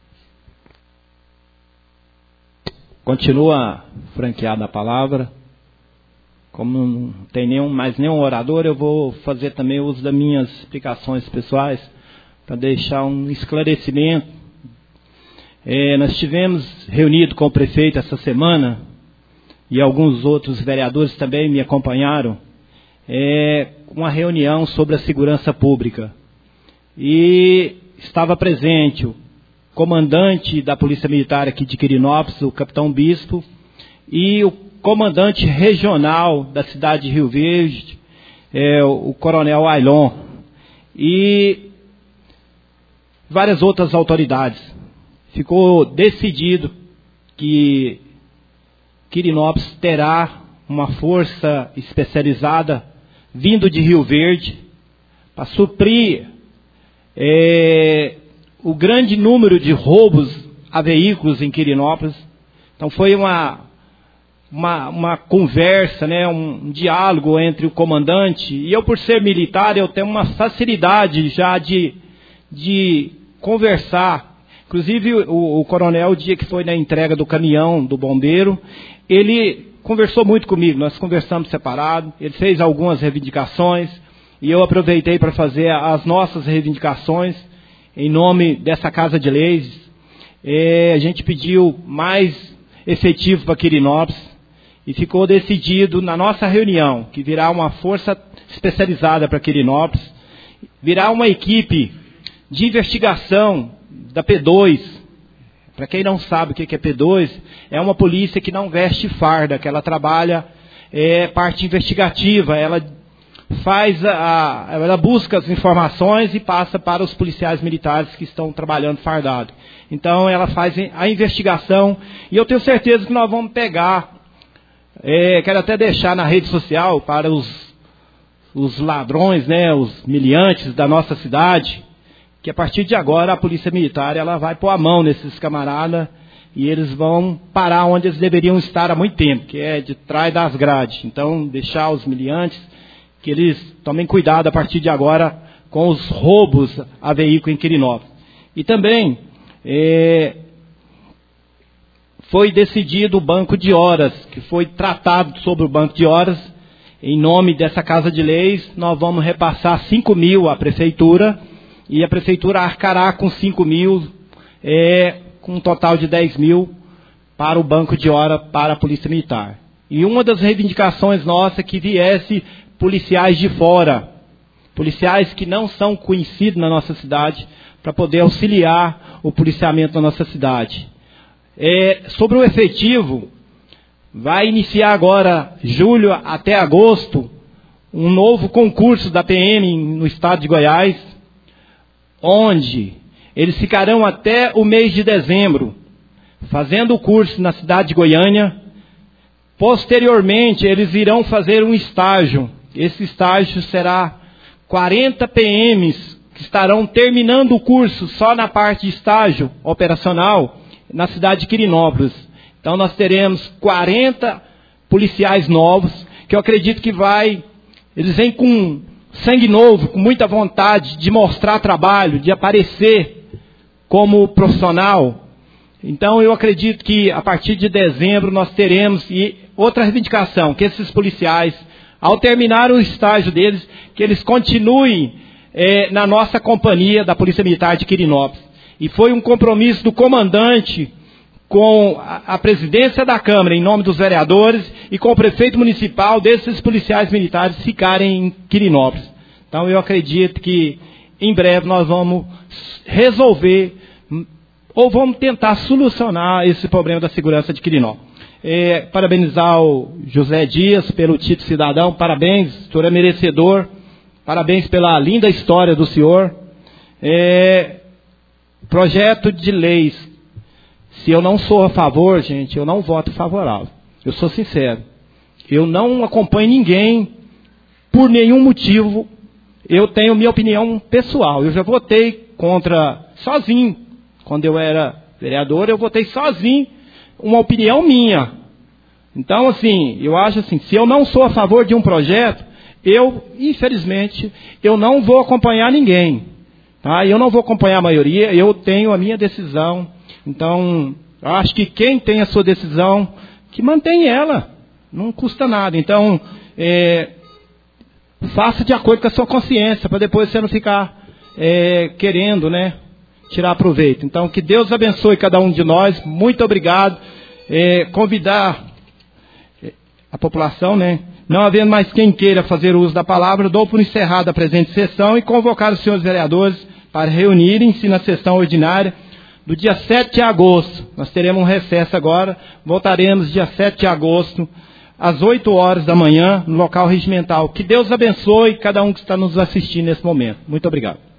Continua franqueada a palavra. Como não tem nenhum, mais nenhum orador, eu vou fazer também uso das minhas explicações pessoais para deixar um esclarecimento. É, nós estivemos reunidos com o prefeito essa semana e alguns outros vereadores também me acompanharam. É, uma reunião sobre a segurança pública. E estava presente o comandante da Polícia Militar aqui de Quirinópolis, o capitão Bispo, e o comandante regional da cidade de Rio Verde, é, o coronel Ailon, e várias outras autoridades. Ficou decidido que Quirinópolis terá uma força especializada vindo de Rio Verde para suprir é, o grande número de roubos a veículos em Quirinópolis. Então foi uma, uma, uma conversa, né, um, um diálogo entre o comandante, e eu, por ser militar, eu tenho uma facilidade já de, de conversar. Inclusive o, o coronel, o dia que foi na entrega do caminhão do bombeiro, ele conversou muito comigo, nós conversamos separado, ele fez algumas reivindicações, e eu aproveitei para fazer as nossas reivindicações, em nome dessa Casa de Leis. É, a gente pediu mais efetivo para Quirinópolis e ficou decidido na nossa reunião que virá uma força especializada para Quirinópolis, virá uma equipe de investigação da P dois. Para quem não sabe o que é P dois, é uma polícia que não veste farda, que ela trabalha é, parte investigativa, ela faz a, ela busca as informações e passa para os policiais militares que estão trabalhando fardado. Então ela faz a investigação e eu tenho certeza que nós vamos pegar, é, quero até deixar na rede social para os, os ladrões, né, os miliantes da nossa cidade, que a partir de agora a polícia militar ela vai pôr a mão nesses camaradas e eles vão parar onde eles deveriam estar há muito tempo, que é de trás das grades. Então deixar os miliantes que eles tomem cuidado a partir de agora com os roubos a veículo em Quirinópolis. E também é, foi decidido o banco de horas, que foi tratado sobre o banco de horas. Em nome dessa Casa de Leis, nós vamos repassar cinco mil à Prefeitura, e a Prefeitura arcará com cinco mil, é, com um total de dez mil para o banco de hora para a Polícia Militar. E uma das reivindicações nossas é que viesse policiais de fora, policiais que não são conhecidos na nossa cidade, para poder auxiliar o policiamento na nossa cidade. É, sobre o efetivo, vai iniciar agora, julho até agosto, um novo concurso da P M no estado de Goiás, onde eles ficarão até o mês de dezembro, fazendo o curso na cidade de Goiânia. Posteriormente, eles irão fazer um estágio. Esse estágio será quarenta P Ms que estarão terminando o curso só na parte de estágio operacional na cidade de Quirinópolis. Então nós teremos quarenta policiais novos, que eu acredito que vai, eles vêm com sangue novo, com muita vontade de mostrar trabalho, de aparecer como profissional. Então eu acredito que a partir de dezembro nós teremos, e outra reivindicação, que esses policiais, ao terminar o estágio deles, que eles continuem é, na nossa companhia da Polícia Militar de Quirinópolis. E foi um compromisso do comandante com a, a presidência da Câmara, em nome dos vereadores, e com o prefeito municipal, desses policiais militares ficarem em Quirinópolis. Então eu acredito que em breve nós vamos resolver, ou vamos tentar solucionar esse problema da segurança de Quirinópolis. É, parabenizar o José Dias pelo título cidadão, parabéns, o senhor é merecedor, parabéns pela linda história do senhor. É, projeto de leis, se eu não sou a favor, gente, eu não voto favorável. Eu sou sincero. Eu não acompanho ninguém por nenhum motivo. Eu tenho minha opinião pessoal. Eu já votei contra, sozinho. Quando eu era vereador, eu votei sozinho, uma opinião minha. Então, assim, eu acho assim, se eu não sou a favor de um projeto, eu, infelizmente, eu não vou acompanhar ninguém. Tá? Eu não vou acompanhar a maioria, eu tenho a minha decisão. Então, eu acho que quem tem a sua decisão, que mantém ela. Não custa nada. Então, é, faça de acordo com a sua consciência, para depois você não ficar é, querendo, né, tirar proveito. Então, que Deus abençoe cada um de nós. Muito obrigado. É, convidar a população, né? Não havendo mais quem queira fazer uso da palavra, dou por encerrada a presente sessão e convocar os senhores vereadores para reunirem-se na sessão ordinária do dia sete de agosto. Nós teremos um recesso agora, voltaremos dia sete de agosto, às oito horas da manhã, no local regimental. Que Deus abençoe cada um que está nos assistindo nesse momento. Muito obrigado.